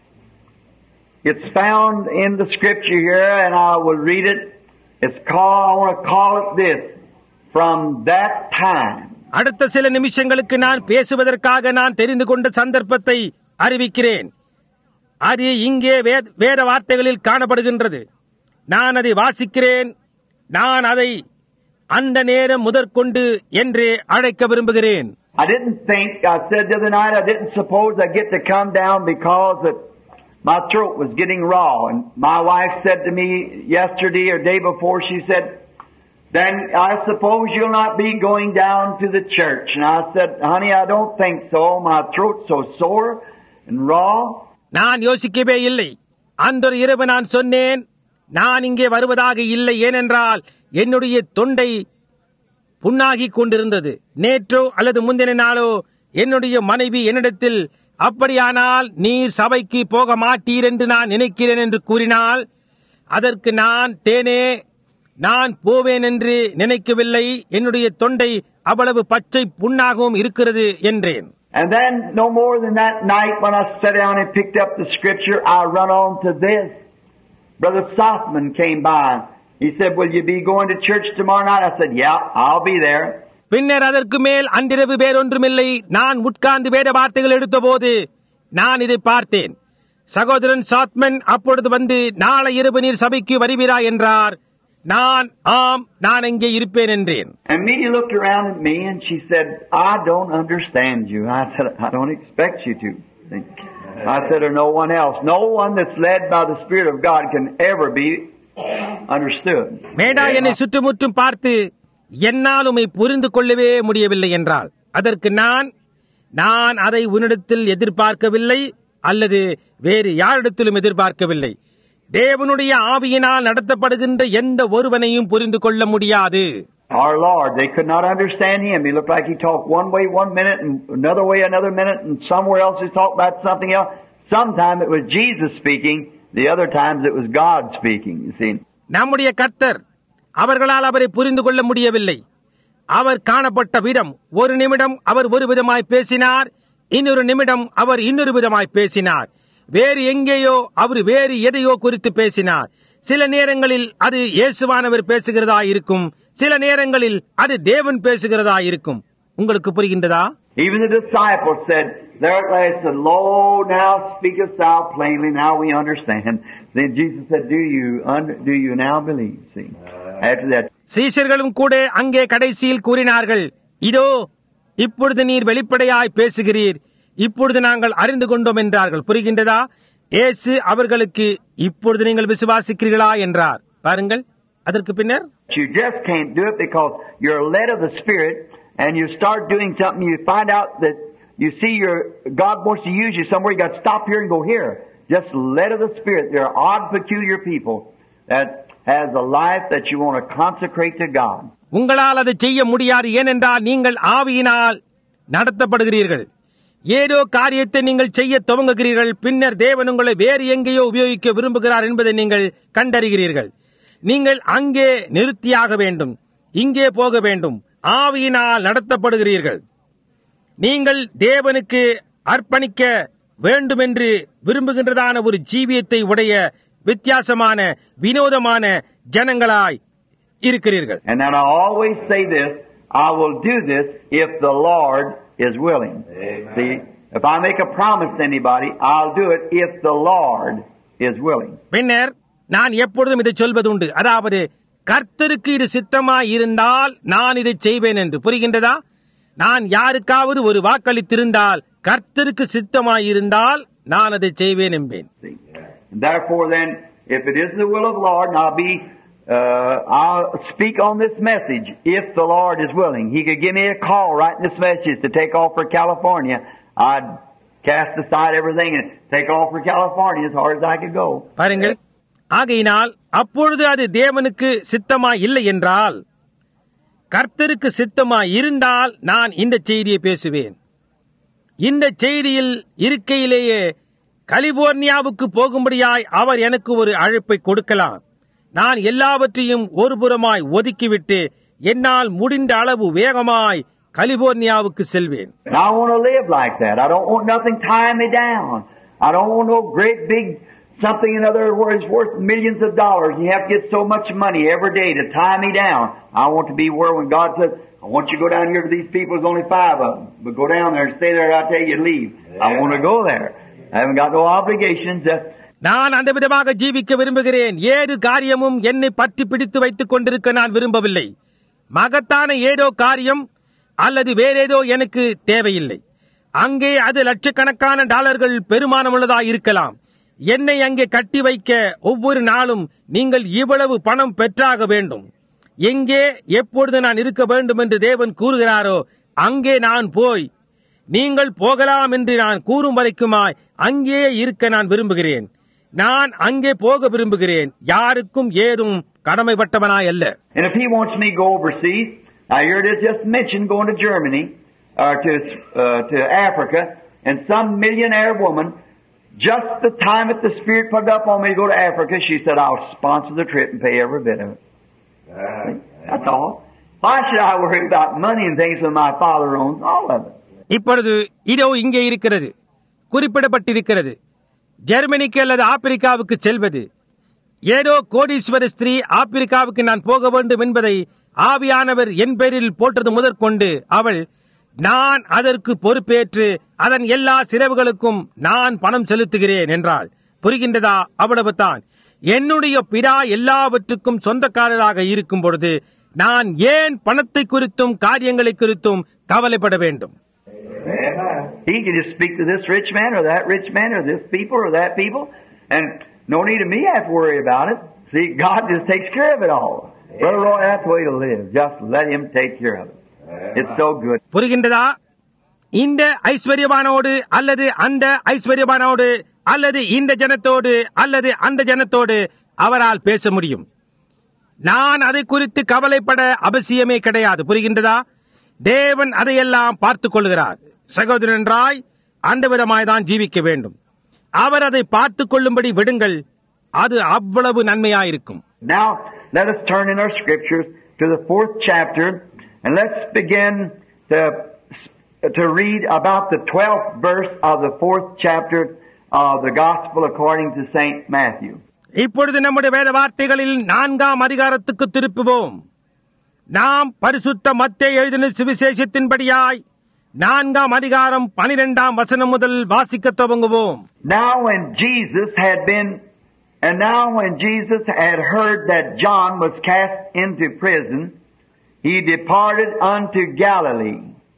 It's found in the scripture here, and I will read it. It's called, I want to call it this, from that time. அடுத்த சில நிமிஷங்களுக்கு நான் பேசுவதற்காக நான் தெரிந்து கொண்ட சந்தர்ப்பத்தை அறிவிக்கிறேன். அது இங்கே வேத வார்த்தைகளில் காணப்படுகின்றது. நான் அதை வாசிக்கிறேன். நான் அதை அந்த நேரம் முதற்கொண்டு என்று அழைக்க விரும்புகிறேன். I didn't think, I said the other night, I didn't suppose I'd get to come down because it, my throat was getting raw. And my wife said to me yesterday or day before, she said, then I suppose you'll not be going down to the church. And I said, honey, I don't think so. My throat's so sore and raw. நான் யோசிக்கவே இல்லை. அந்த இரவு நான் சொன்னேன், நான் இங்கே வருவதாக இல்லை. ஏனென்றால் என்னுடைய தொண்டை புண்ணாகிக் கொண்டிருந்தது. நேற்றோ அல்லது முந்தின நாளோ என்னுடைய மனைவி என்னிடத்தில், அப்படியானால் நீர் சபைக்கு போக மாட்டீர் என்று நான் நினைக்கிறேன் என்று கூறினால், அதற்கு நான் தேனே, நான் போவேன் என்று நினைக்கவில்லை. என்னுடைய தொண்டை அவ்வளவு பச்சை புண்ணாகவும் இருக்கிறது என்றேன். And then no more than that night when I sat down and picked up the scripture, I run on to this. Brother Sothman came by. He said, will you be going to church tomorrow night? I said, yeah, I'll be there. பின்னர் அதற்கு மேல் அன்றிரவு வேறொன்றுமில்லை. நான் உட்கார்ந்து வேத வார்த்தைகள் எடுத்த போது நான் இதை பார்த்தேன். சகோதரன் சாத்மன் அப்பொழுது வந்து, நாளை இரவு நீர் சபைக்கு வருவீரா என்றார். நான் ஆம், நான் இங்கே இருப்பேன் என்றேன். And Media looked around at me and she said, I don't understand you. I said, I don't expect you to. I said, or no one else. No one that's led by the Spirit of God can ever be understood. மேடா என்னை சுற்றுமுற்றும் பார்த்து, என்னால் உம்மை புரிந்து கொள்ளவே முடியவில்லை என்றாள். அதற்கு நான், நான் அதை உன்னிடத்தில் எதிர்பார்க்கவில்லை அல்லது வேறு யாரிடத்திலும் எதிர்பார்க்கவில்லை. தேவனுடைய ஆவியினால் நடத்தப்படுகின்ற எந்த ஒருவனையும் புரிந்து கொள்ள முடியாது. Our Lord, they could not understand Him. He looked like He talked one way one minute and another way another minute, and somewhere else He talked about something else. Sometimes it was Jesus speaking, the other times it was God speaking, you see. நம்முடைய கர்த்தர், அவர்களால் அவரை புரிந்து கொள்ள முடியவில்லை. அவர் காணப்பட்ட விதம், ஒரு நிமிடம் அவர் ஒரு விதமாய் பேசினார், இன்னொரு நிமிடம் அவர் இன்னொரு விதமாய் பேசினார். வேறு எங்கேயோ அவர் வேறு எதையோ குறித்து பேசினார். சில நேரங்களில் அது இயேசுவானவர் பேசுகிறதா இருக்கும், சில நேரங்களில் அது தேவன் பேசுகிறதா இருக்கும். உங்களுக்கு புரிகின்றதா? Even the disciples said, there at last said, Lo, now speakest thou plainly, now we understand. Then Jesus said, do you, under, do you now believe? See, after that. சீஷர்களும் கூட அங்கே கடைசியில் கூறினார்கள், இதோ இப்பொழுது நீர் வெளிப்படையாய் பேசுகிறீர், இப்பொழுது நாங்கள் அறிந்து கொண்டோம் என்றார்கள். புரிகின்றதா? இயேசு அவர்களுக்கு, இப்பொழுது நீங்கள் விசுவாசிக்கிறீர்களா என்றார். பாருங்கள், அதற்கு பின்னர், you just can't do it because you're led of the Spirit and you start doing something, you find out that you see your God wants to use you somewhere, you got to stop here and go here. Just led of the Spirit. There are odd, peculiar people that has a life that you want to consecrate to God. உங்களால் அதை செய்ய முடியாது. ஏனென்றால் நீங்கள் ஆவியினால் நடத்தப்படுகிறீர்கள். ஏதோ காரியத்தை நீங்கள் செய்ய துவங்குகிறீர்கள், பின்னர் தேவன் உங்களை வேறு எங்கேயோ உபயோகிக்க விரும்புகிறார் என்பதை நீங்கள் கண்டறிகிறீர்கள். நீங்கள் அங்கே நிறுத்தியாக வேண்டும், இங்கே போக வேண்டும். ஆவியினால் நடத்தப்படுகிறீர்கள். நீங்கள் தேவனுக்கு அர்ப்பணிக்க வேண்டுமென்று விரும்புகின்றதான ஒரு ஜீவியத்தை உடைய வித்தியாசமான வினோதமான ஜனங்களாய் இருக்கிறீர்கள். And then I always say this, I will do this if the Lord is willing. Amen. See, if I make a promise to anybody, I'll do it if the Lord is willing. பின்னர் நான் எப்பொழுதும் இதை சொல்வது உண்டு, அதாவது கர்த்தருக்கு இது சித்தமாய் இருந்தால் நான் இதை செய்வேன் என்று. புரிகின்றதா? நான் யாருக்காவது ஒரு வாக்களித்திருந்தால் கர்த்தருக்கு சித்தமாய் இருந்தால் நான் அதை செய்வேன் என்பேன். Therefore then, if it is the will of the Lord, and I'll be, uh, I'll speak on this message if the Lord is willing. He could give me a call right in this message to take off for California. I'd cast aside everything and take off for California as hard as I could go. பாருங்கள், ஆகையினால் அப்பொழுது அது தேவனுக்கு சித்தமாய் இல்லை என்றால், கர்த்தருக்கு சித்தமாய் இருந்தால் நான் இந்த செய்தியை பேசுவேன். இந்த செய்தியில் இருக்கையிலேயே கலிபோர்னியாவுக்கு போகும்படியாய் அவர் எனக்கு ஒரு அழைப்பை கொடுக்கலாம். நான் எல்லாவற்றையும் ஒரு புறமாய் ஒதுக்கிவிட்டு என்னால் முடிந்த அளவு வேகமாய் கலிபோர்னியாவுக்கு செல்வேன். I want to live like that. I don't want nothing tying me down. I don't want no great big something in other words worth millions of dollars. You have to get so much money every day to tie me down. I want to be where when God says, I want you to go down here to these people, there's only five of them. But go down there and stay there, I'll tell you to leave. I want to go there. I haven't got no obligations. நான் அந்த விதமாக ஜீவிக்க விரும்புகிறேன். ஏது காரியமும் என்னை பற்றி பிடித்து வைத்துக் கொண்டிருக்க நான் விரும்பவில்லை. மகத்தான ஏதோ காரியம் அல்லது வேறேதோ எனக்கு தேவையில்லை. அங்கே அது லட்சக்கணக்கான டாலர்கள் பெருமானமுள்ளதாக இருக்கலாம். என்னை அங்கே கட்டி வைக்க ஒவ்வொரு நாளும் நீங்கள் இவ்வளவு பணம் பெற்றாக வேண்டும். எங்கே எப்பொழுது நான் இருக்க வேண்டும் என்று தேவன் கூறுகிறாரோ அங்கே நான் போய் நீங்கள் போகலாம் என்று நான் கூறும் வரைக்குமாய் அங்கேயே இருக்க நான் விரும்புகிறேன். நான் அங்கே போக விரும்புகிறேன். யாருக்கும் ஏதும் கடமைப்பட்டவனாய் அல்ல. And if he wants me to go overseas, now here it is just mentioned going to Germany or uh, to uh, to Africa, and some millionaire woman, just the time that the Spirit put up on me to go to Africa, she said, I'll sponsor the trip and pay every bit of it. Uh, That's all. Why should I worry about money and things when my Father owns all of it? இப்பொழுது இதோ இங்கே இருக்கிறது, குறிப்பிடப்பட்டிருக்கிறது. ஜெர்மனிக்கு அல்லது ஆப்பிரிக்காவுக்கு செல்வது. ஏதோ கோடீஸ்வர ஸ்திரீ ஆப்பிரிக்காவுக்கு நான் போக வேண்டும் என்பதை ஆவியானவர் என் பேரில் போட்டது முதற்கொண்டு அவள், நான் அதற்கு பொறுப்பேற்று அதன் எல்லா செலவுகளுக்கும் நான் பணம் செலுத்துகிறேன் என்றாள். புரிகின்றதா? அவ்வளவுதான். என்னுடைய பிதா எல்லாவற்றுக்கும் சொந்தக்காரராக இருக்கும் பொழுது நான் ஏன் பணத்தை குறித்தும் காரியங்களை குறித்தும் கவலைப்பட வேண்டும்? He can just speak to this rich man or that rich man or this people or that people, and no need of me have to worry about it. See, God just takes care of it all. Brother Roy, that's the way to live. Just let Him take care of it. It's so good. புரிகின்றதா? இந்த ஐஸ்வர்யவானோடு அல்லது அந்த ஐஸ்வர்யவானோடு அல்லது இந்த ஜனத்தோடு அல்லது அந்த ஜனத்தோடு அவரால் பேச முடியும். நான் அதை குறித்து கவலைப்பட அவசியமே கிடையாது. புரிகின்றதா? தேவன் அதையெல்லாம் பார்த்துக் கொள்கிறார். சகோதரன்றாய், அந்த விதமாய் தான் ஜீவிக்க வேண்டும். அவர் அதை பார்த்துக் கொள்ளும்படி விடுங்கள். அது அவ்வளவு நன்மையாயிருக்கும். Now let us turn in our scriptures to the fourth chapter and let's begin to to read about the twelfth verse of the fourth chapter of the Gospel according to Saint Matthew. இப்பொழுது நம்முடைய வேத வார்த்தைகளில் நான்காம் அதிகாரத்துக்கு திருப்புவோம். நாம் பரிசுத்த மத்தேயு எழுதின சுவிசேஷத்தின்படியாய் நான்காம் அதிகாரம் பனிரெண்டாம் வசனம் முதல் வாசிக்க துவங்குவோம். Now when Jesus had been and now when Jesus had heard that John was cast into prison, he departed unto Galilee.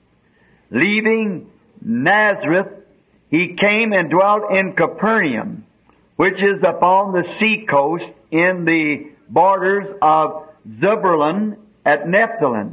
Leaving Nazareth, he came and dwelt in Capernaum, which is upon the sea coast in the borders of Zebulun at Nephthalim,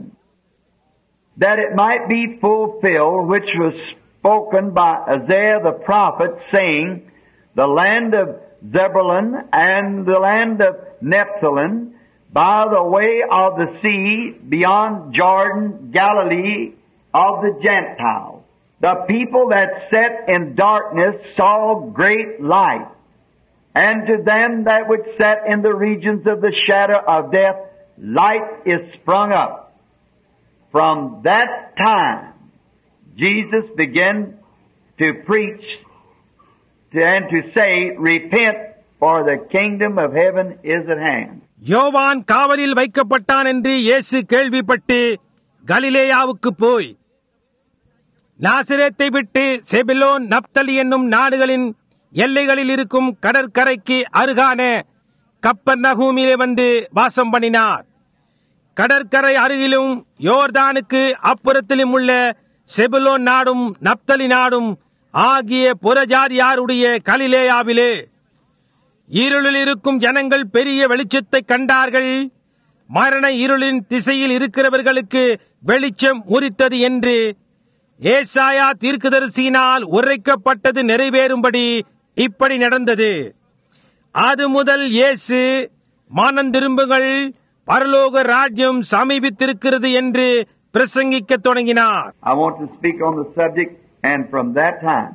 that it might be fulfilled which was spoken by Isaiah the prophet, saying, the land of Zebulun and the land of Nephthalim, by the way of the sea, beyond Jordan, Galilee of the Gentiles. The people that sat in darkness saw great light, and to them that which sat in the regions of the shadow of death, light is sprung up. From that time, Jesus began to preach and to say, repent, for the kingdom of heaven is at hand. யோவான் காவலில் வைக்கப்பட்டான் என்று இயேசு கேள்விப்பட்டு கலிலேயாவுக்கு போய் நாசரேத்தை விட்டு செபுலோன் நப்தலி என்னும் நாடுகளின் எல்லைகளில் இருக்கும் கடற்கரைக்கு அருகான கப்பர்நகூமிலே வந்து வாசம் பண்ணினார். கடற்கரை அருகிலும் யோர்தானுக்கு அப்புறத்திலும் உள்ள செபுலோன் நாடும் நப்தலி நாடும் ஆகிய புறஜாதியாருடைய கலிலேயாவிலே இருளில் இருக்கும் ஜனங்கள் பெரிய வெளிச்சத்தை கண்டார்கள். மரண இருளின் திசையில் இருக்கிறவர்களுக்கு வெளிச்சம் உரித்தது என்று ஏசாயா தீர்க்கதரிசியினால் உரைக்கப்பட்டது நிறைவேறும்படி இப்படி நடந்தது. அது முதல் இயேசு மனம் திரும்புங்கள், பரலோக ராஜ்யம் சமீபித்திருக்கிறது என்று பிரசங்கிக்க தொடங்கினார். I want to speak on the subject, and from that time,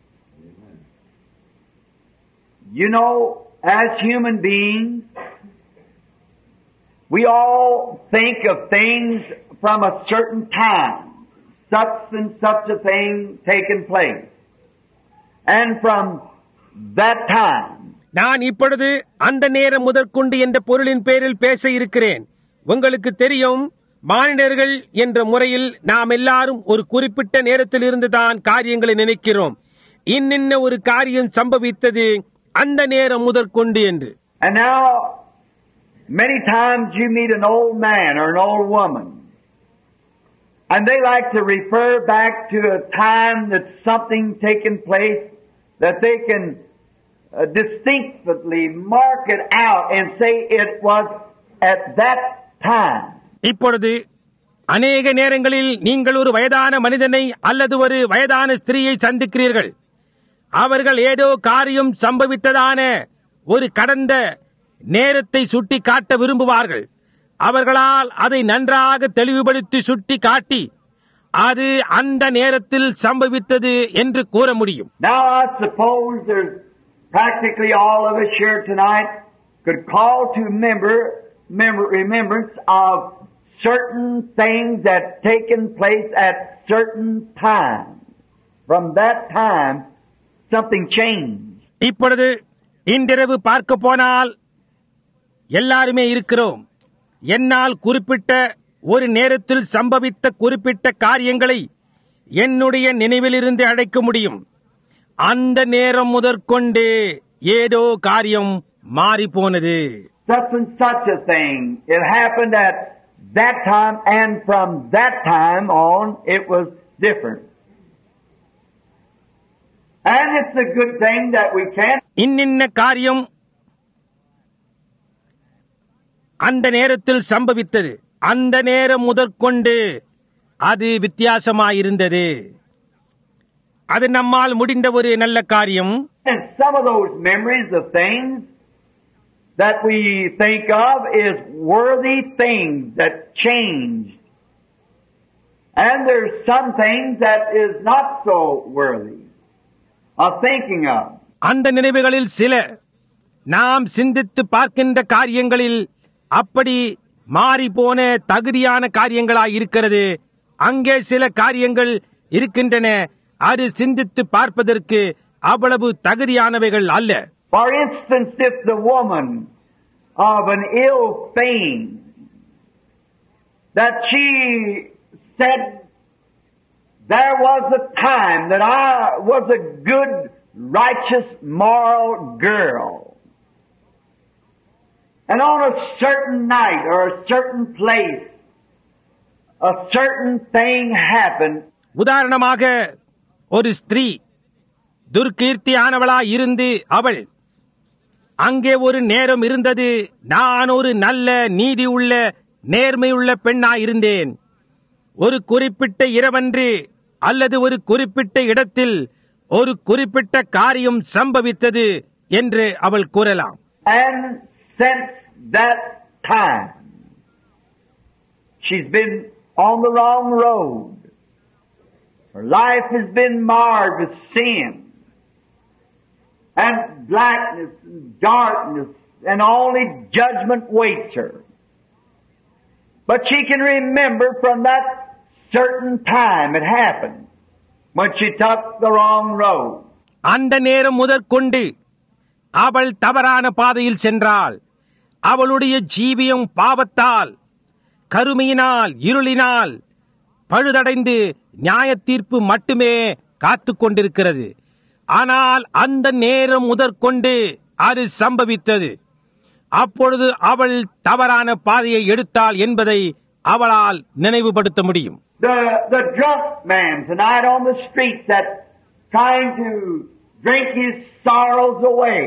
you know, as human beings, we all think of things from a certain time, such and such a thing taken place. And from that time, நான் இப்பொழுது அந்த நேரம் முதற்கொண்டு என்ற பொருளின் பேரில் பேச இருக்கிறேன். உங்களுக்கு தெரியும், மானிடர்கள் என்ற முறையில் நாம் எல்லாரும் ஒரு குறிப்பிட்ட நேரத்தில் இருந்துதான் காரியங்களை நினைக்கிறோம். இன்னின்ன ஒரு காரியம் சம்பவித்தது அந்த நேரம் முதற்கொண்டு என்று. and now many times you meet an old man or an old woman, and they like to refer back to a time that something taken place that they can uh, distinctly mark it out and say it was at that time. இப்பொழுது அநேக நேரங்களில் நீங்கள் ஒரு வயதான மனிதனை அல்லது ஒரு வயதான ஸ்திரீயை சந்திக்கிறீர்கள். அவர்கள் ஏதோ காரியம் சம்பவித்ததான ஒரு கடந்த நேரத்தை சுட்டி காட்ட விரும்புவார்கள். அவர்களால் அதை நன்றாக தெளிவுபடுத்தி சுட்டி காட்டி அது அந்த நேரத்தில் சம்பவித்தது என்று கூற முடியும். Now I suppose there's practically all of us here tonight could call to member, member remembrance of certain things that taken place at certain time. From that time, something changed. இப்பொழுது இன்றிரவு பார்க்க போனால் எல்லாருமே இருக்கிறோம். என்னால் குறிப்பிட்ட ஒரு நேரத்தில் சம்பவித்த குறிப்பிட்ட காரியங்களை என்னுடைய நினைவிலிருந்து அழைக்க முடியும். அந்த நேரம் முதற்கொண்டு ஏதோ காரியம் மாறி போனது. Such and such a thing. It happened at that time, and from that time on, it was different. And it's a good thing that we can't. இன்னின்ன காரியம் அந்த நேரத்தில் சம்பவித்தது. அந்த நேரம் முதற்கொண்டு அது வித்தியாசமாயிருந்தது. அது நம்மால் முடிந்த ஒரு நல்ல காரியம். And some of those memories of things that we think of is worthy things that changed. And there's some things that is not so worthy of thinking of. அந்த நினைவுகளில் சில நாம் சிந்தித்து பார்க்கின்ற காரியங்களில் அப்படி மாறி போன தகுதியான காரியங்களாய் இருக்கிறது. அங்கே சில காரியங்கள் இருக்கின்றன, அது சிந்தித்து பார்ப்பதற்கு அவ்வளவு தகுதியானவைகள் அல்ல. For instance, if the woman of an ill fame, that she said, there was a time that I was a good, righteous, moral girl. And on a certain night or a certain place, a certain thing happened. உதாரணமாக, ஒரு ஸ்திரீ துர்கீர்த்தியானவளாய் இருந்து அவள் அங்கே ஒரு நேரம் இருந்தது, நான் ஒரு நல்ல நீதி உள்ள நேர்மையுள்ள பெண்ணாய் இருந்தேன். ஒரு குறிப்பிட்ட இரவன்று அல்லது ஒரு குறிப்பிட்ட இடத்தில் ஒரு குறிப்பிட்ட காரியம் சம்பவித்தது என்று அவள் கூறலாம். And since that time, she's been on the wrong road. Her life has been marred with sin and blackness and darkness, and only judgment waits her. But she can remember from that certain time it happened. when she took the wrong road. அந்த நேரம் முதற்கொண்டு அவள் தவறான பாதையில் சென்றாள். அவளுடைய ஜீவியம் பாவத்தால், கருமையினால், இருளினால் பழுதடைந்து நியாய தீர்ப்பு மட்டுமே காத்துக் கொண்டிருக்கிறது. ஆனால் அந்த நேரம் முதற்கொண்டு அது சம்பவித்தது. அப்பொழுது அவள் தவறான பாதையை எடுத்தாள் என்பதை அவளால் நினைவுபடுத்த முடியும். The, the drunk man tonight on the street that trying to drink his sorrows away.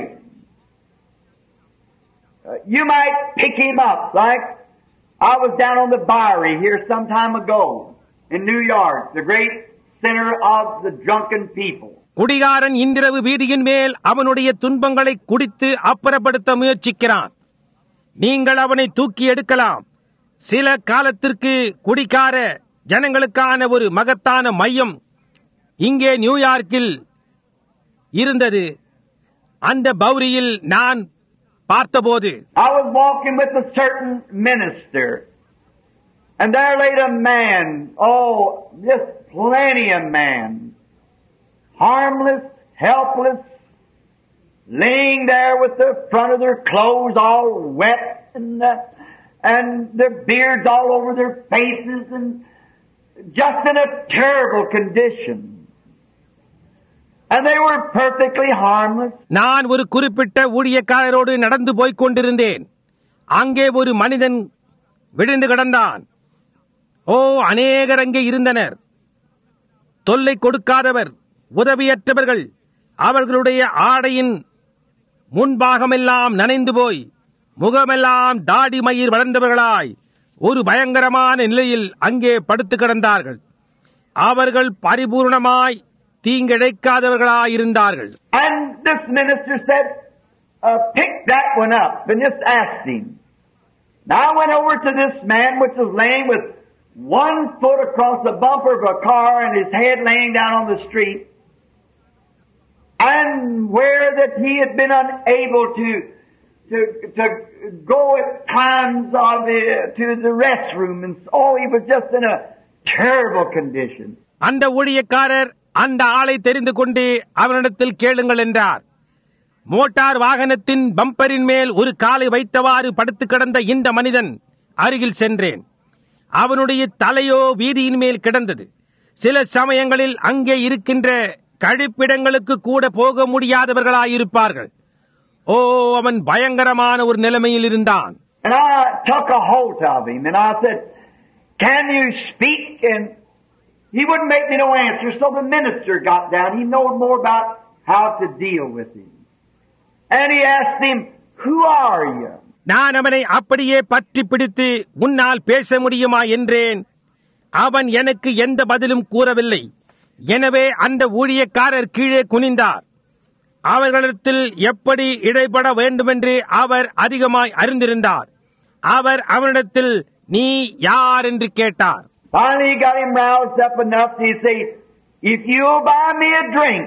Uh, you might pick him up. Like I was down on the Bowery here some time ago in New York, the great center of the drunken people. குடிகாரன் இன்றிரவு வீதியின் மேல் அவனுடைய துன்பங்களை குடித்து அப்புறப்படுத்த முயற்சிக்கிறான். நீங்கள் அவனை தூக்கி எடுக்கலாம். சில காலத்திற்கு குடிகார ஜனங்களுக்கான ஒரு மகத்தான மையம் இங்கே நியூயார்க்கில் இருந்தது. அந்த பௌரியில் நான் பார்த்தபோது, I was walking with a certain minister, and there laid a man, oh, just plenty of man, harmless, helpless, laying there with the front of their clothes all wet, and uh, and their beards all over their faces, and just in a terrible condition. And they were perfectly harmless. நான் ஒரு குறிப்பிட்ட ஊழியக்காரரோடு நடந்து போய்க் கொண்டிருந்தேன். அங்கே ஒரு மனிதன் விழுந்து கிடந்தான். ஓ, அநேகர் அங்கே இருந்தனர். தொல்லை கொடுக்காதவர், உதவியற்றவர்கள். அவர்களுடைய ஆடையின் முன்பாகமெல்லாம் நனைந்து போய், முகமெல்லாம் தாடி மயிர் வளர்ந்தவர்களாய் ஒரு பயங்கரமான நிலையில் அங்கே படுத்து கிடந்தார்கள். அவர்கள் பரிபூர்ணமாய் தீங்கிழைக்காதவர்களாயிருந்தார்கள். And this minister said, uh, pick that one up and just asked him. Now I went over to this man which was laying with one foot across the bumper of a car and his head laying down on the street, and where that he had been unable to to to go at times of the, to the restroom, and oh, he was just in a terrible condition. அந்த ஊழியக்காரர் அந்த ஆளை தெரிந்து கொண்டு அவனிடத்தில் கேளுங்கள் என்றார். மோட்டார் வாகனத்தின் பம்பரின் மேல் ஒரு காலை வைத்தவாறு படுத்து கிடந்த இந்த மனிதன் அருகில் சென்றேன். அவனுடைய தலையோ வீதியின் மேல் கிடந்தது. சில சமயங்களில் அங்கே இருக்கின்ற கழிப்பிடங்களுக்கு கூட போக முடியாதவர்களாயிருப்பார்கள். ஓ, அவன் பயங்கரமான ஒரு நிலைமையில் இருந்தான். And I took a hold of him and I said, can you speak? And he wouldn't make me no answer, so the minister got down. He knowed more about how to deal with him. And he asked him, who are you? நான் அவனை அப்படியே பற்றி பிடித்து, உன்னால் பேச முடியுமா என்றேன். அவன் எனக்கு எந்த பதிலும் கூறவில்லை. எனவே அந்த ஊழியக்காரர் கீழே குனிந்தார். அவர்களிடத்தில் எப்படி இடைப்பட வேண்டுமென்று அவர் அதிகமாய் அறிந்திருந்தார். அவர் அவனிடத்தில் நீ யார் என்று கேட்டார். Finally he got him roused up enough to say, if you'll buy me a drink,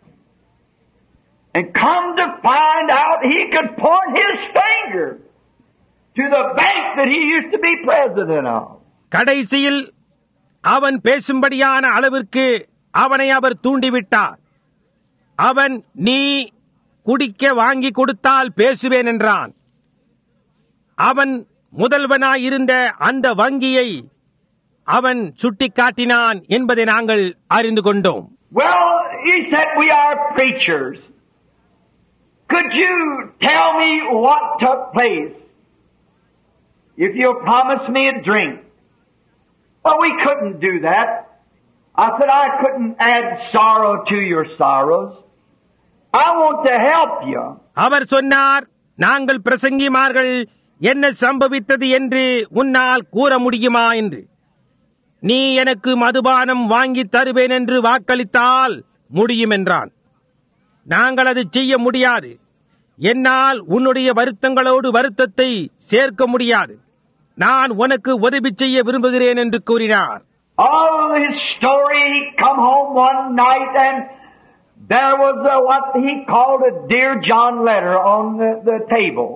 and come to find out he could point his finger to the bank that he used to be president of. கடைசியில் அவன் பேசும்படியான அளவிற்கு அவனை அவர் தூண்டிவிட்டார். அவன் நீ குடிக்க வாங்கி கொடுத்தால் பேசுவேன் என்றான். அவன் முதல்வனாயிருந்த அந்த வங்கியை அவன் சுட்டிக்காட்டினான் என்பதை நாங்கள் அறிந்து கொண்டோம். Well, he said, we are preachers. Could you tell me what took place if you'll promise me a drink? Well, we couldn't do that. I said, I couldn't add sorrow to your sorrows. I want to help you. அவர் சொன்னார், நாங்கள் பிரசங்கிமார்கள் என்ன சம்பவித்தது என்று உன்னால் கூற முடியுமா என்று. நீ எனக்கு மதுபானம் வாங்கி தருவேன் என்று வாக்களித்தால் முடியும் என்றான். நாங்கள் அது செய்ய முடியாது. என்னால் உன்னுடைய வருத்தங்களோடு வருத்தத்தை சேர்க்க முடியாது. நான் உனக்கு உதவி செய்ய விரும்புகிறேன் என்று கூறினார். All his story, he come home one night and there was a, what he called a Dear John letter on the, the table.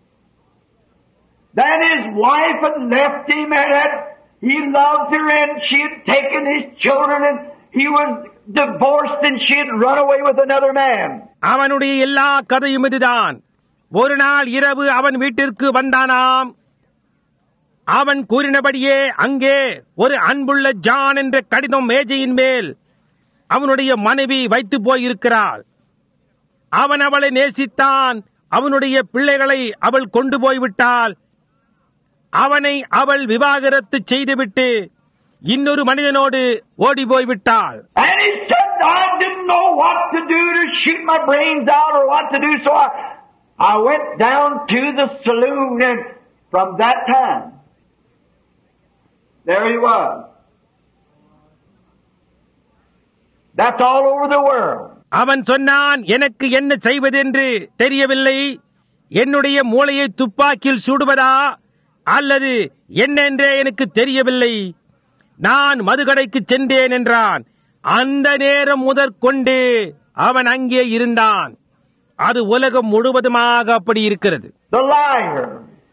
Then his wife had left him and had, he loved her and she had taken his children and he was divorced and she had run away with another man. அவனுடைய எல்லா கதையும் இதுதான். ஒரு நாள் இரவு அவன் வீட்டிற்கு வந்தானாம். அவன் கூறினபடியே அங்கே ஒரு அன்புள்ள ஜான் என்ற கடிதம் மேஜையின் மேல் அவனுடைய மனைவி வைத்து போயிருக்கிறாள். அவன் அவளை நேசித்தான். அவனுடைய பிள்ளைகளை அவள் கொண்டு போய்விட்டாள். அவனை அவள் விவாகரத்து செய்துவிட்டு இன்னொரு மனிதனோடு ஓடி போய்விட்டாள். And he said, I didn't know what to do to shoot my brains out or what to do, so I, I went down to the saloon, and from that time, there he was. That's all over the world. அவன் சொன்னான், எனக்கு என்ன செய்வதென்று தெரியவில்லை. என்னுடைய மூளையை துப்பாக்கியில் சுடுவதா அல்லது என்னென்றே எனக்கு தெரியவில்லை. நான் மதுகடைக்கு சென்றேன் என்றான். அந்த நேரம் முதற்கொண்டு அவன் அங்கே இருந்தான். அது உலகம் முழுவதுமாக அப்படி இருக்கிறது. The liar.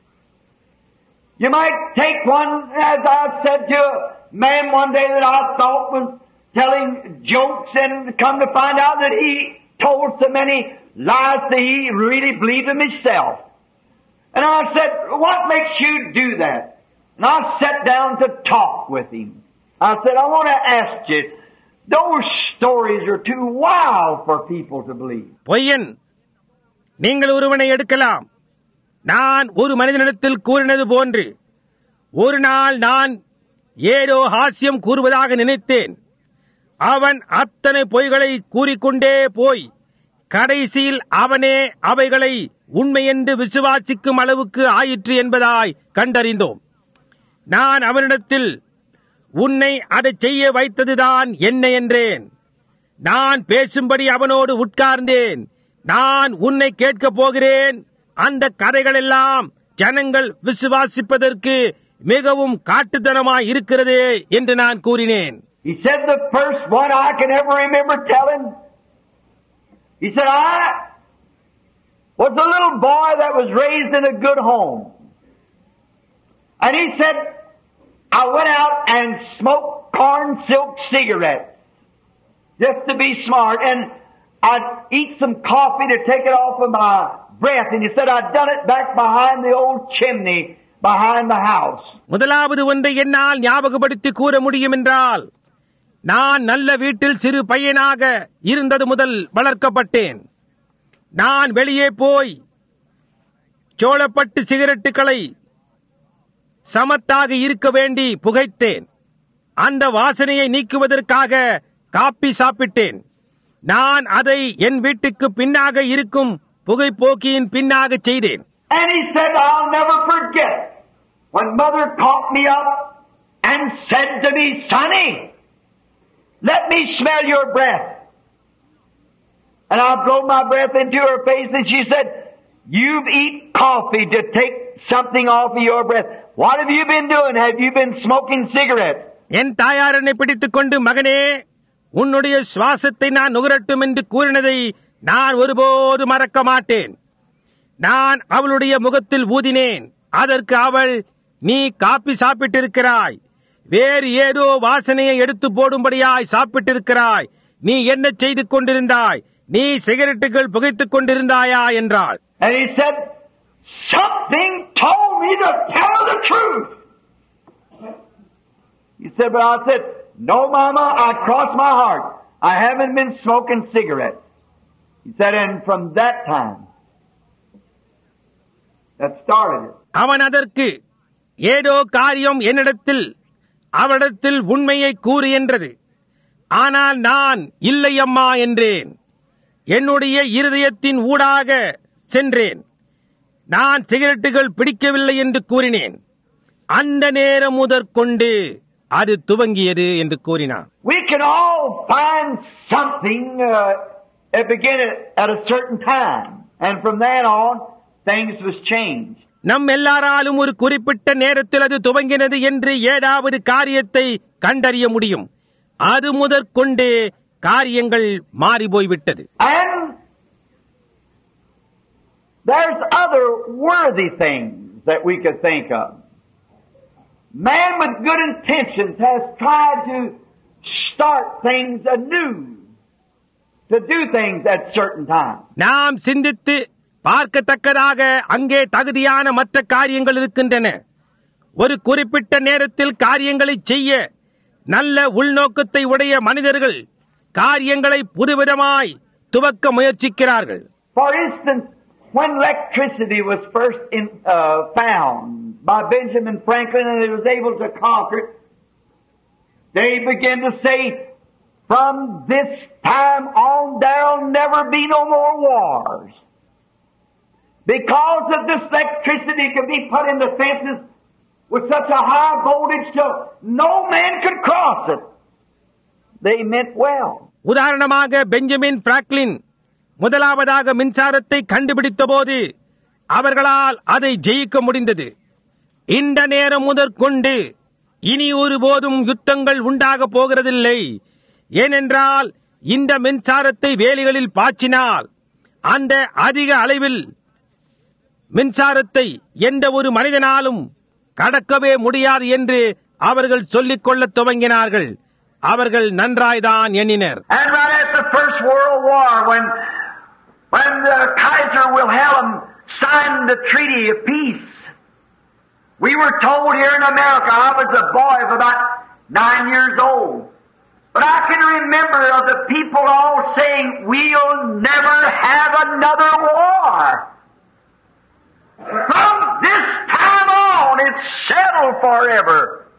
You might take one, as I said to a man one day that I thought was telling jokes, and come to find out that he told so many lies that he really believed them himself. And I said, what makes you do that? And I sat down to talk with him. I said, I want to ask you, those stories are too wild for people to believe. பொய்யன், நீங்கள் ஒருவனை எடுக்கலாம். நான் ஒரு மனிதனிடத்தில் கூறினது போன்று ஒரு நாள் நான் ஏதோ ஹாஸ்யம் கூறுவதாக நினைத்தேன். அவன் அத்தனை பொய்களை கூறிக்கொண்டே போய் கடைசியில் அவனே அவைகளை உண்மையென்று விசுவாசிக்கும் அளவுக்கு ஆயிற்று என்பதாய் கண்டறிந்தோம். நான் அவனிடத்தில் உன்னை அதை செய்ய வைத்ததுதான் என்ன என்றேன். நான் பேசும்படி அவனோடு உட்கார்ந்தேன். நான் உன்னை கேட்கப் போகிறேன். அந்த கதைகள் எல்லாம் ஜனங்கள் விசுவாசிப்பதற்கு மிகவும் காட்டுத்தனமாய் இருக்கிறது என்று நான் கூறினேன். He said the first one I can ever remember telling. He said, I was a little boy that was raised in a good home. And he said, I went out and smoked corn silk cigarettes just to be smart, and I'd eat some coffee to take it off of my breath. And he said, I'd done it back behind the old chimney behind the house. முதலாவது ஒன்றை என்னால் ஞாபகப்படுத்தி கூற முடியும் என்றால், நான் நல்ல வீட்டில் சிறு பையனாக இருந்தது முதல் வளர்க்கப்பட்டேன். நான் வெளியே போய் சோளப்பட்டு சிகரெட்டுகளை சமத்தாக இருக்க வேண்டி புகைத்தேன். அந்த வாசனையை நீக்குவதற்காக காப்பி சாப்பிட்டேன். நான் அதை என் வீட்டுக்கு பின்னாக இருக்கும் புகைப்போக்கியின் பின்னாக செய்தேன். And he said, I'll never forget when mother caught me up and said to me, Sonny, let me smell your breath. And I blew my breath into her face, and she said, you've eaten coffee to take something off of your breath. What have you been doing? Have you been smoking cigarettes? என் தாயார் என்னை பிடித்துக் கொண்டு, மகனே, உன்னுடைய சுவாசத்தை நான் நுகரட்டும் என்று கூறினதை நான் ஒருபோது மறக்க மாட்டேன். நான் அவளுடைய முகத்தில் ஊதினேன். அதற்கு அவள், நீ காப்பி சாப்பிட்டிருக்கிறாய், வேறு ஏதோ வாசனையை எடுத்து போடும்படியாய் சாப்பிட்டிருக்கிறாய். நீ என்ன செய்து கொண்டிருந்தாய்? நீ சிகரெட்டுகள் புகைத்துக் கொண்டிருந்தாயா என்றாள். And he said, something told me to tell the truth. He said, but I said, no, Mama, I crossed my heart. I haven't been smoking cigarettes. He said, and from that time, that started it. அவன் அதற்கு, ஏதோ காரியம் என்னிடத்தில் அவளிடத்தில் உண்மையை கூறு என்றது. ஆனால் நான் இல்லை அம்மா என்றேன். என்னுடைய இருதயத்தின் ஊடாக சென்றேன். நான் சிகரெட்டுகள் பிடிக்கவில்லை என்று கூறினேன். அந்த நேரம் முதற்கொண்டு அது துவங்கியது என்று கூறினான். We can all find something uh, at begin at a certain time, and from that on things was changed. நம் எல்லாராலும் ஒரு குறிப்பிட்ட நேரத்தில் அது துவங்கினது என்று ஏதாவது காரியத்தை கண்டறிய முடியும். அது முதற்கொண்டு காரியங்கள் மாறி போய்விட்டது. And there's other worthy things that we could think of. Man with good intentions has tried to start things anew, to do things at certain times. நாம் சிந்தித்து பார்க்கத்தக்கதாக அங்கே தகுதியான மற்ற காரியங்கள் இருக்கின்றன. ஒரு குறிப்பிட்ட நேரத்தில் காரியங்களை செய்ய நல்ல உள்நோக்கத்தை உடைய மனிதர்கள் காரியங்களை புதுவிதமாய் துவக்க முயற்சிக்கிறார்கள். For instance, when electricity was first in, uh, found by Benjamin Franklin and he was able to conquer it, they began to say, from this time on there'll never be no more wars. Because of this electricity can be put into fences with such a high voltage till no man could cross it. They meant well. உதாரணமாக பெஞ்சமின் பிராங்க்லின் முதலாவதாக மின்சாரத்தை கண்டுபிடித்த போது அவர்களால் அதை ஜெயிக்க முடிந்தது. இந்த நேரம் முதற்கொண்டு இனி ஒருபோதும் யுத்தங்கள் உண்டாக போகிறதில்லை. ஏனென்றால் இந்த மின்சாரத்தை வேலிகளில் பாய்ச்சினால் அந்த அதிக அளவில் மின்சாரத்தை எந்த ஒரு மனிதனாலும் கடக்கவே முடியாது என்று அவர்கள் சொல்லிக் கொள்ளத் துவங்கினார்கள். அவர்கள் நன்றாய்தான் எண்ணினர். And right after the First World War, when when the Kaiser Wilhelm signed the Treaty of Peace, we were told here in America, I was a boy of about nine years old, but I can remember of the people all saying, we'll never have another war. From this time on, it's settled forever.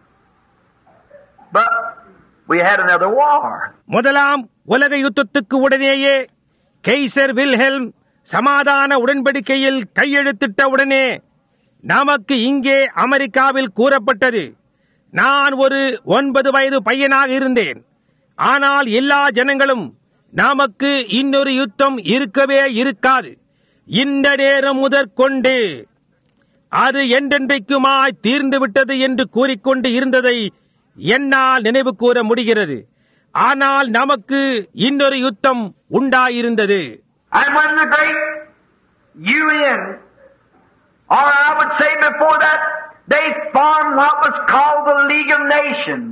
But we had another war. முதலாம் உலக யுத்தத்துக்கு உடனேயே கெய்சர் வில்ஹெல்ம் சமாதான உடன்படிக்கையில் கையெழுத்திட்ட உடனே நமக்கு இங்கே அமெரிக்காவில் கூறப்பட்டது. நான் ஒரு ஒன்பது வயது பையனாக இருந்தேன். ஆனால் எல்லா ஜனங்களும் நமக்கு இன்னொரு யுத்தம் இருக்கவே இருக்காது. இந்த நேரம் முதற்கொண்டு அது என்றென்றைக்குமாய் தீர்ந்து விட்டது என்று கூறிக்கொண்டு இருந்ததை என்னால் நினைவு கூற முடிகிறது. ஆனால் நமக்கு இன்னொரு யுத்தம் உண்டாயிருந்தது. And when the great U N, or I would say before that, they formed what was called the League of Nations.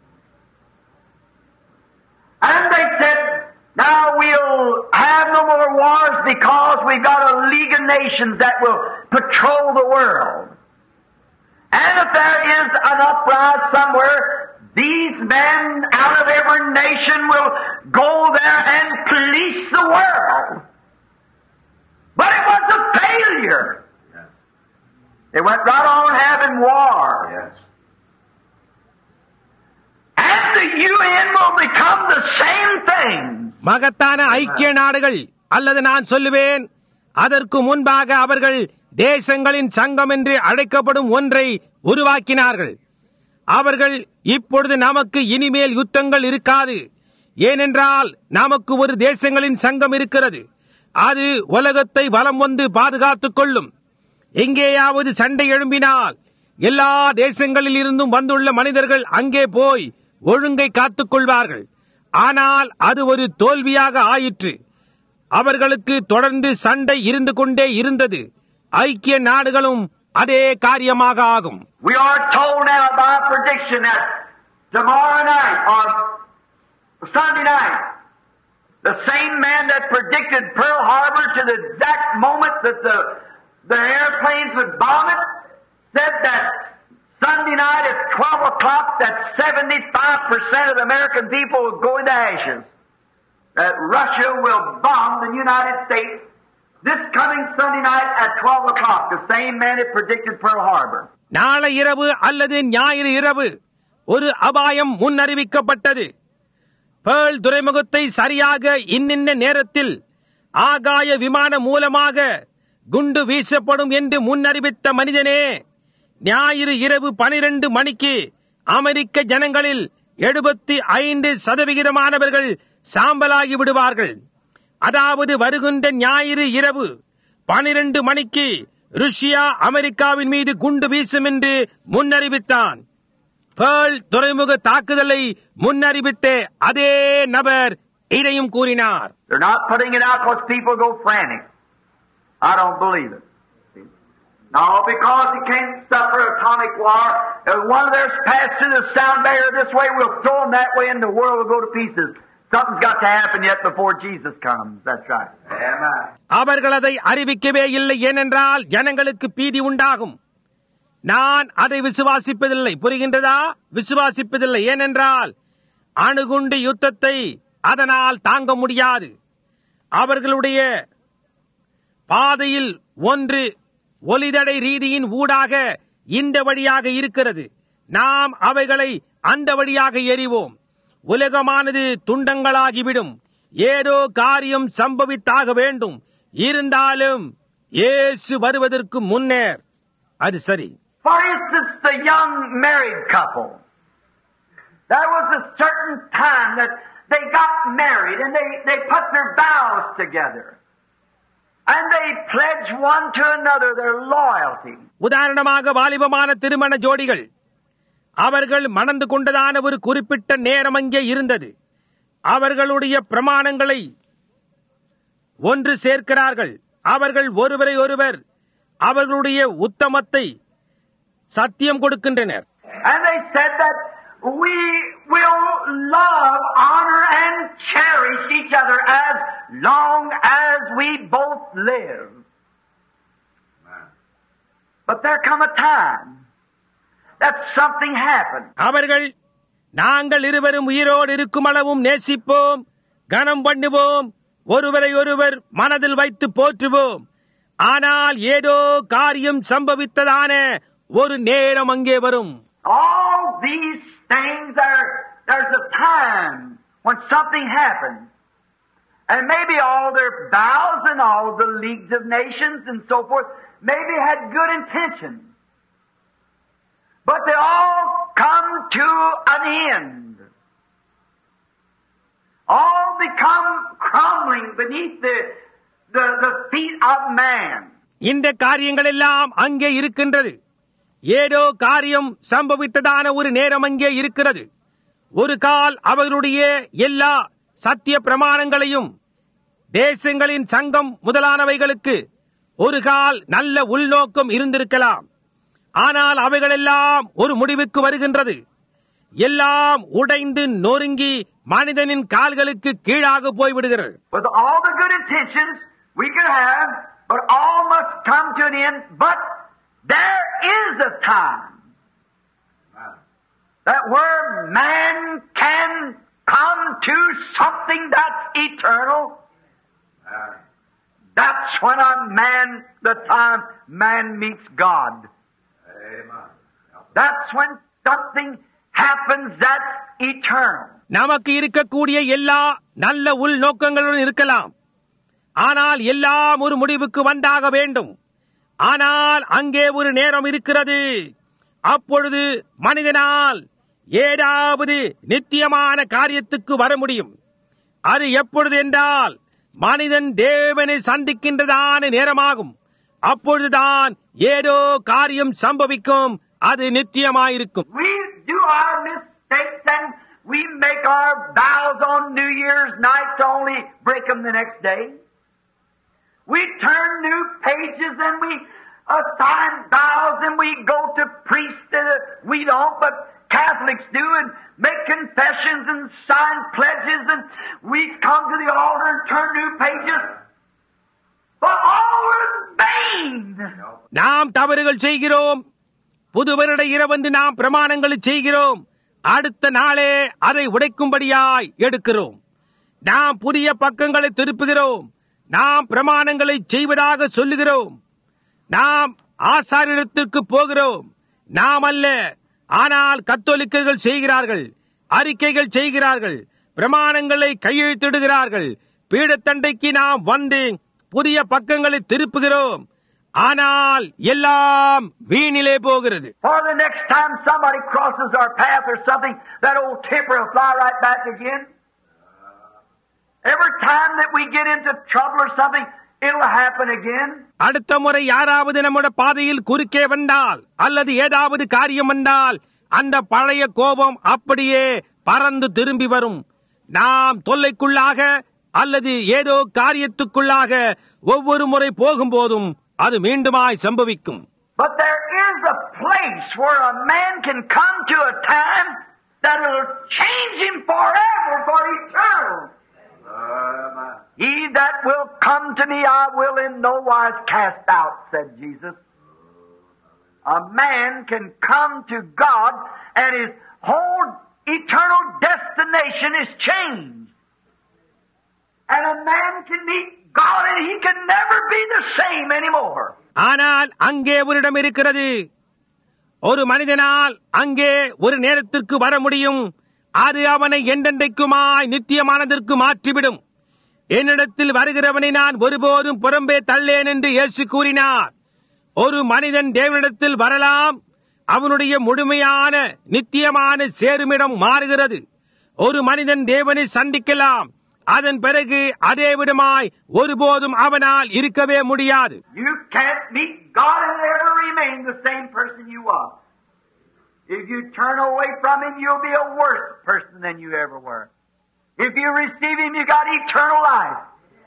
And they said, now we'll have no more wars because we've got a League of Nations that will patrol the world. And if there is an uprising somewhere, these men out of every nation will go there and police the world. But it was a failure. Yes. They went right on having war. Yes. And the U N will become the same thing. மகத்தான ஐக்கிய நாடுகள் அல்லது நான் சொல்லுவேன் அதற்கு முன்பாக அவர்கள் தேசங்களின் சங்கம் என்று அழைக்கப்படும் ஒன்றை உருவாக்கினார்கள். அவர்கள் இப்பொழுது நமக்கு இனிமேல் யுத்தங்கள் இருக்காது. ஏனென்றால் நமக்கு ஒரு தேசங்களின் சங்கம் இருக்கிறது. அது உலகத்தை வலம் வந்து பாதுகாத்துக் கொள்ளும். எங்கேயாவது சண்டை எழும்பினால் எல்லா தேசங்களில் இருந்தும் வந்துள்ள மனிதர்கள் அங்கே போய் ஒழுங்கை காத்துக் கொள்வார்கள். ஆனால் அது ஒரு தோல்வியாக ஆயிற்று. அவர்களுக்கு தொடர்ந்து சண்டை இருந்து கொண்டே இருந்தது. ஐக்கிய நாடுகளும் அதே காரியமாக ஆகும். We are told now by prediction that tomorrow night or Sunday night, the same man that predicted Pearl Harbor to the exact moment that the the airplanes would bomb it, said that Sunday night at twelve o'clock that seventy-five percent of the American people will go into ashes. That Russia will bomb the United States this coming Sunday night at twelve o'clock. The same man that predicted Pearl Harbor. நாளை இரவு அல்லது ஞாயிறு இரவு ஒரு அபாயம் முன்னறிவிக்கப்பட்டது. பேர்ல் துறைமுகத்தை சரியாக இன்னின்ன நேரத்தில் ஆகாய விமானம் மூலமாக குண்டு வீசப்படும் என்று முன்னறிவித்த மனிதனே, ஞாயிறு இரவு பனிரெண்டு மணிக்கு அமெரிக்க ஜனங்களில் எழுபத்தி ஐந்து சதவிகிதமானவர்கள் சாம்பலாகி விடுவார்கள். அதாவது வருகின்ற ஞாயிறு இரவு பனிரெண்டு மணிக்கு ருஷ்யா அமெரிக்காவின் மீது குண்டு வீசும் என்று முன்னறிவித்தான். பேர்ல் துறைமுக தாக்குதலை முன்னறிவித்த அதே நபர் இதையும் கூறினார். They're not putting it out because people go frantic. I don't believe it. No, because he can't suffer atomic war. If one of theirs passed through the sound barrier this way, we'll throw them that way and the world will go to pieces. Something's got to happen yet before Jesus comes. That's right. Amen. அவர்கள் அதை அறிவிக்கவே இல்லை, ஏனென்றால் ஜனங்களுக்கு பீதி உண்டாகும். நான் அதை விசுவாசிப்பதில்லை. புரிகின்றதா? விசுவாசிப்பதில்லை. ஏனென்றால் அணுகுண்டு யுத்தத்தை அதனால் தாங்க முடியாது. அவர்களுடைய பாதையில் ஒன்று ஒலிதடை ரீதியின் ஊடாக இந்த வழியாக இருக்கிறது. நாம் அவைகளை அந்த வழியாக எறிவோம். உலகமானது துண்டங்களாகிவிடும். ஏதோ காரியம் சம்பவித்தாக வேண்டும். இருந்தாலும் இயேசு வருவதற்கு முன்னர் அது சரி. For instance, the young married couple. There was a certain time that they got married and they, they put their vows together. And they pledged one to another their loyalty. உதாரணமாக வாலிபமான திருமண ஜோடிகள் அவர்கள் மணந்து கொண்டதான ஒரு குறிப்பிட்ட நேரம் அங்கே இருந்தது. அவர்களுடைய பிரமாணங்களை ஒன்று சேர்க்கிறார்கள். அவர்கள் ஒருவரை ஒருவர் அவர்களுடைய உத்தமத்தை சத்தியம் கொடுக்கின்றனர். And they said that we will love, honor and cherish each other as long as we both live. But there come a time that something happened. அவர்கள் நாங்கள் இருவரும் உயிரோடு இருக்கும் அளவும் நேசிப்போம், கனம் பண்ணுவோம், ஒருவரை ஒருவர் மனதில் வைத்து போற்றுவோம். ஆனால் ஏதோ காரியம் சம்பவித்ததான ஒரு நேரம் அங்கே வரும். All these things are, there's a time when something happens. And maybe all their vows and all the leagues of nations and so forth maybe had good intentions. But they all come to an end. All become crumbling beneath the, the, the feet of man. இந்த காரியங்கள் எல்லாம் அங்கே இருக்கின்றது. ஏதோ காரியம் சம்பவித்ததான ஒரு நேரம் அங்கே இருக்கிறது. ஒரு கால் அவர்களுடைய எல்லா சத்திய பிரமாணங்களையும் தேசங்களின் சங்கம் முதலானவைகளுக்கு ஒரு கால் நல்ல உள்நோக்கம் இருந்திருக்கலாம். ஆனால் அவைகளெல்லாம் ஒரு முடிவுக்கு வருகின்றது. எல்லாம் உடைந்து நொறுங்கி மனிதனின் கால்களுக்கு கீழாக போய்விடுகிறது. With all the good intentions we could have, but all must come to an end. But there is a time that where man can come to something that's eternal. That's when a man, the time man meets God. That's when something happens that's eternal. நமக்கு இருக்கக்கூடிய எல்லா நல்ல உள் நோக்கங்களுடன் இருக்கலாம். ஆனால் எல்லாம் ஒரு முடிவுக்கு வந்தாக வேண்டும். ஆனால் அங்கே ஒரு நேரம் இருக்கிறது. அப்பொழுது மனிதனால் ஏதாவது நித்தியமான காரியத்துக்கு வர முடியும். அது எப்பொழுது என்றால் மனிதன் தேவனை சந்திக்கின்றதான நேரமாகும். அப்பொழுதுதான் ஏதோ காரியம் சம்பவிக்கும். அது நித்தியமாயிருக்கும். We do our mistakes and we make our vows on New Year's night to only break them the next day. We turn new pages and we assign vows and we go to priests. Uh, we don't, but Catholics do, and make confessions and sign pledges, and we come to the altar and turn new pages. But all is vain. நாம் தவறுகள் செய்கிறோம். புது வருட இரவன்று நாம் பிரமாணங்களை செய்கிறோம். அடுத்த நாளே அதை உடைக்கும்படியாய் எடுக்கிறோம். நாம் புதிய பக்கங்களை திருப்புகிறோம். நாம் பிரமாணங்களை செய்வதாக சொல்லுகிறோம். நாம் ஆசாரியத்திற்கு போகிறோம். நாம் அல்ல, ஆனால் கத்தோலிக்கர்கள் செய்கிறார்கள். அறிக்கைகள் செய்கிறார்கள். பிரமாணங்களை கையெழுத்திடுகிறார்கள். பீடத்தண்டைக்கு நாம் வந்து புதிய பக்கங்களை திருப்புகிறோம். ஆனால் எல்லாம் வீணிலே போகிறது. For the next time somebody crosses our path or something, that old temper will fly right back again. Every time that we get into trouble or something, it'll happen again. அடுத்த முறை யாராவது நம்முடைய பாதையில் குறுக்கே வந்தால் அல்லது ஏதாவது காரியம் வந்தால் அந்த பழைய கோபம் அப்படியே பறந்து திரும்பி வரும். நாம் தொல்லைக்குள்ளாக அல்லது ஏதோ காரியத்துக்குள்ளாக ஒவ்வொரு முறை போகும்போதும் அது மீண்டுமாய் சம்பவிக்கும். But there is a place where a man can come to a time that will change him forever, for eternal. He that will come to me, I will in no wise cast out, said Jesus. A man can come to God and his whole eternal destination is changed. And a man can meet God and he can never be the same anymore. ஆனால் அங்கே ஒரு இடம் இருக்கிறது. ஒரு மனிதனால் அங்கே ஒரு நேரத்திற்கு வர முடியும். அது அவனை என்றென்றைக்குமாய் நித்தியமானதற்கு மாற்றிவிடும். என்னிடத்தில் வருகிறவனை நான் ஒருபோதும் புறம்பே தள்ளேன் என்று இயேசு கூறினார். ஒரு மனிதன் தேவனிடத்தில் வரலாம், அவனுடைய முழுமையான நித்தியமான சேருமிடம் மாறுகிறது. ஒரு மனிதன் தேவனை சந்திக்கலாம், அதன் பிறகு அதே விடமாய் ஒருபோதும் அவனால் இருக்கவே முடியாது. You can't meet God and ever remain the same person you was. If you turn away from Him, you'll be a worse person than you ever were. If you receive Him, you got eternal life.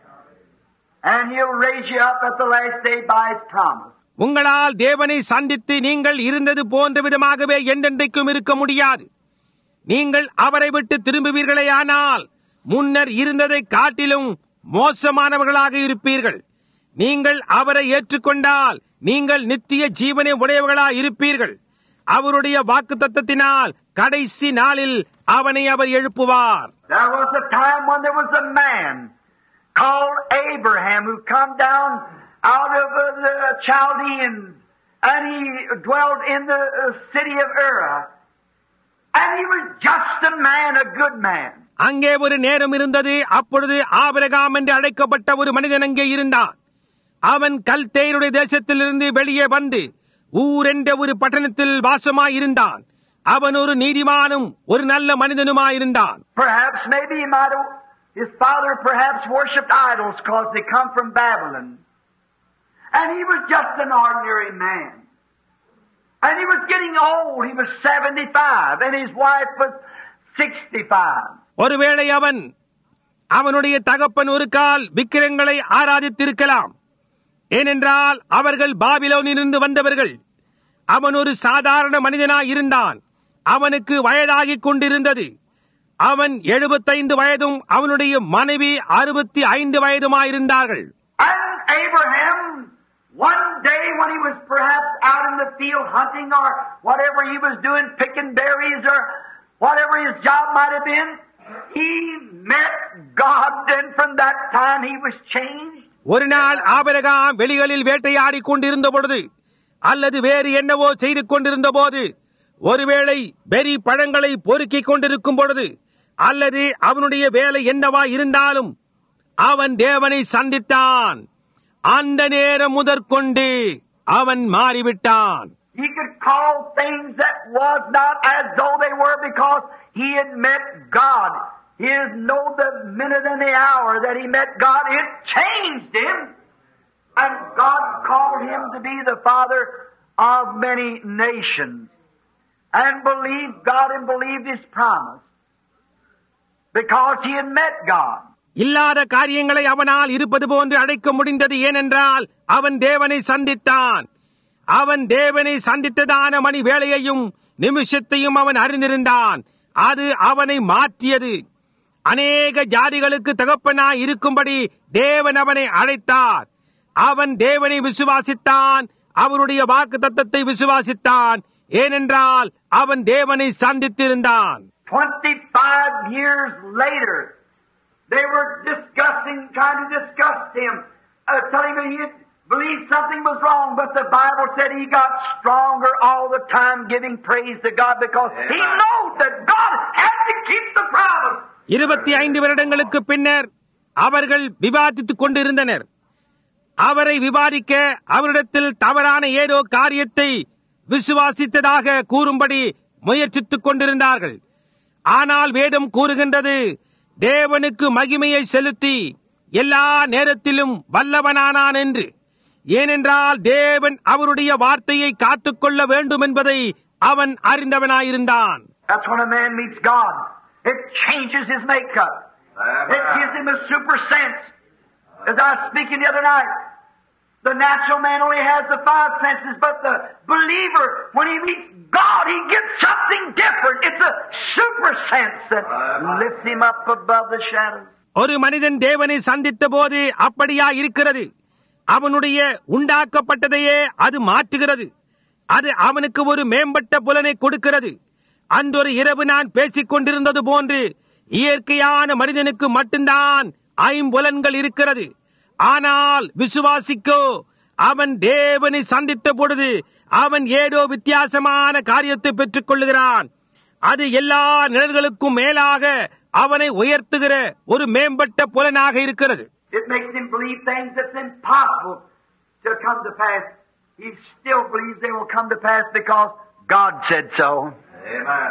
And He'll raise you up at the last day by His promise. உங்களால் தேவனை சந்தித்து நீங்கள் இருந்தது போன்ற விதமாகவே என்றென்றைக்கும் இருக்க முடியாது. நீங்கள் அவரை விட்டு திரும்புவீர்களேயானால் முன்னர் இருந்ததை காட்டிலும் மோசமானவர்களாக இருப்பீர்கள். நீங்கள் அவரை ஏற்றுக்கொண்டால் நீங்கள் நித்திய ஜீவனை உடையவர்களாய் இருப்பீர்கள். அவருடைய வாக்குத்தத்தத்தினால் கடைசி நாளில் அவனை அவர் எழுப்புவார். There was a time when there was a man called Abraham who come down out of the Chaldeans, and he dwelt in the city of Ur, and he was just a man, a good man. அங்கே ஒரு நேரம் இருந்தது. அப்பொழுது ஆபிரகாம் என்று அழைக்கப்பட்ட ஒரு மனிதன் அங்கே இருந்தான். அவன் கல்தேயருடைய தேசத்திலிருந்து வெளியே வந்து ஊர் என்ற ஒரு பட்டணத்தில் வாசமாயிருந்தான். அவன் ஒரு நீதிமானும் ஒரு நல்ல மனிதனுமாயிருந்தான். Perhaps maybe he might have, his father perhaps worshipped idols because they come from Babylon. And he was just an ordinary man. And he was getting old. He was seventy-five and his wife was sixty-five. ஒருவேளை அவன் அவனுடைய தகப்பன் ஒரு கால் விக்கிரங்களை ஆராதித்திருக்கலாம். ஏனென்றால் அவர்கள் பாபிலோனிலிருந்து வந்தவர்கள். அவன் ஒரு சாதாரண மனிதனாய் இருந்தான். அவனுக்கு வயதாகிக் கொண்டிருந்தது. அவன் எழுபத்தைந்து வயதும் அவனுடைய மனைவி அறுபத்தி ஐந்து வயதுமாயிருந்தார்கள். And Abraham, one day when he was perhaps out in the field hunting or whatever he was doing, picking berries or whatever his job might have been, he met God, and from that time he was changed. ஒரு நாள் ஆபிரகாம் வெளிகளில் வேட்டையாடி கொண்டிருந்த பொழுது அல்லது வேறு என்னவோ செய்து கொண்டிருந்த போது, ஒருவேளை பெரி பழங்களை பொறுக்கிக் கொண்டிருக்கும் பொழுது அல்லது அவனுடைய வேலை என்னவா இருந்தாலும் அவன் தேவனை சந்தித்தான். அந்த நேரம் முதற்கொண்டு அவன் மாறிவிட்டான். He could call things that was not as though they were because he had met God. He didn't know the minute and the hour that he met God. It changed him. And God called him to be the father of many nations. And believed God and believed His promise. Because he had met God. இல்லாத காரியங்களை அவனால் இருப்பது போன்று அழைக்க முடிந்தது. ஏனென்றால் அவன் தேவனை சந்தித்தான். அவன் தேவனை சந்தித்ததான மணி வேளையையும் நிமிஷத்தையும் அவன் அறிந்திருந்தான். அது அவனை மாற்றியது. அநேக ஜாதிகளுக்கு தகப்பனாய் இருக்கும்படி தேவன் அவனை அழைத்தார். அவன் தேவனை விசுவாசித்தான். அவருடைய வாக்கு தத்தத்தை விசுவாசித்தான். ஏனென்றால் அவன் தேவனை சந்தித்திருந்தான். Twenty-five years later, they were discussing, trying to discuss him, uh, telling him he believed something was wrong, but the Bible said he got stronger all the time, giving praise to God because he knows that God had to keep the promise. இருபத்தி ஐந்து வருடங்களுக்கு பின்னர் அவர்கள் விவாதித்துக் கொண்டிருந்தனர். அவரை விவாதிக்க அவரிடத்தில் தவறான ஏதோ காரியத்தை விசுவாசித்ததாக கூறும்படி முயற்சித்துக் கொண்டிருந்தார்கள். ஆனால் வேதம் கூறுகின்றது, தேவனுக்கு மகிமையை செலுத்தி எல்லா நேரத்திலும் வல்லவனானான் என்று. ஏனென்றால் தேவன் அவருடைய வார்த்தையை காத்துக்கொள்ள வேண்டும் என்பதை அவன் அறிந்தவனாயிருந்தான். That's when a man meets God. It changes his makeup. It gives him a super sense. As I was speaking the other night, The natural man only has the five senses, but the believer, when he meets God, he gets something different. It's a super sense that lifts him up above the shadows. ஒரு மனிதன் தேவனை சந்தித்த போது அப்படியா இருக்கிறது. அவனுடைய உண்டாக்கப்பட்டதையே அது மாற்றுகிறது. அது அவனுக்கு ஒரு மேம்பட்ட புலனை கொடுக்கிறது. அன்றொரு இரவு நான் பேசிக் கொண்டிருந்தது போன்று இயற்கையான மனிதனுக்கு மட்டும்தான் ஐம்புலன்கள் இருக்கிறது. ஆனால் விசுவாசிக்கோ அவன் தேவனை சந்தித்த பொழுது அவன் ஏதோ வித்தியாசமான காரியத்தை பெற்றுக் கொள்ளுகிறான். அது எல்லா நிழல்களுக்கும் மேலாக அவனை உயர்த்துகிற ஒரு மேம்பட்ட புலனாக இருக்கிறது. It makes him believe things that's impossible to come to pass. He still believes they will come to pass because God said so. Amen.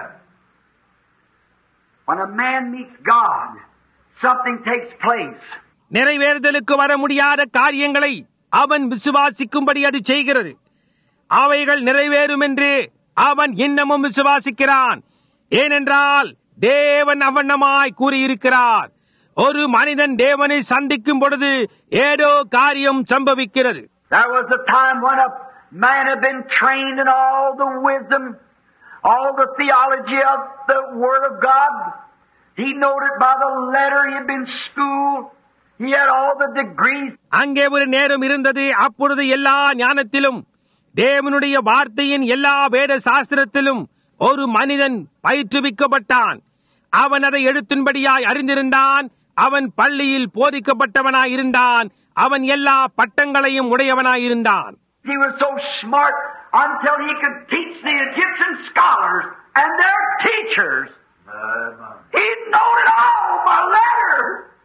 When a man meets God, something takes place. நிறைவேறுதலுக்கு வர முடியாத காரியங்களை அவன் விசுவாசிக்கும்படி அது செய்கிறது. அவைகள் நிறைவேறும் என்று அவன் இன்னமும் விசுவாசிக்கிறான். ஏனென்றால் தேவன் அவண்ணமாய் கூறியிருக்கிறார். ஒரு மனிதன் தேவனை சந்திக்கும் பொழுது ஏதோ காரியம் சம்பவிக்கிறது. There was a time when a man had been trained in all the wisdom, all the theology of the Word of God. He knew it by the letter. He had been schooled. He had all the degrees. அங்கே ஒரு நேரம் இருந்தது. அப்பொழுது எல்லா ஞானத்திலும் தேவனுடைய வார்த்தையின் எல்லா வேத சாஸ்திரத்திலும் ஒரு மனிதன் பயிற்றுவிக்கப்பட்டான். அவன் அதை எழுத்தின்படியாய் அறிந்திருந்தான். அவன் பள்ளியில் போதிக்கப்பட்டவனாய் இருந்தான். அவன் எல்லா பட்டங்களையும் உடையவனாய் இருந்தான். He was so smart until he could teach the Egyptian scholars and their teachers. He knew it all by letter.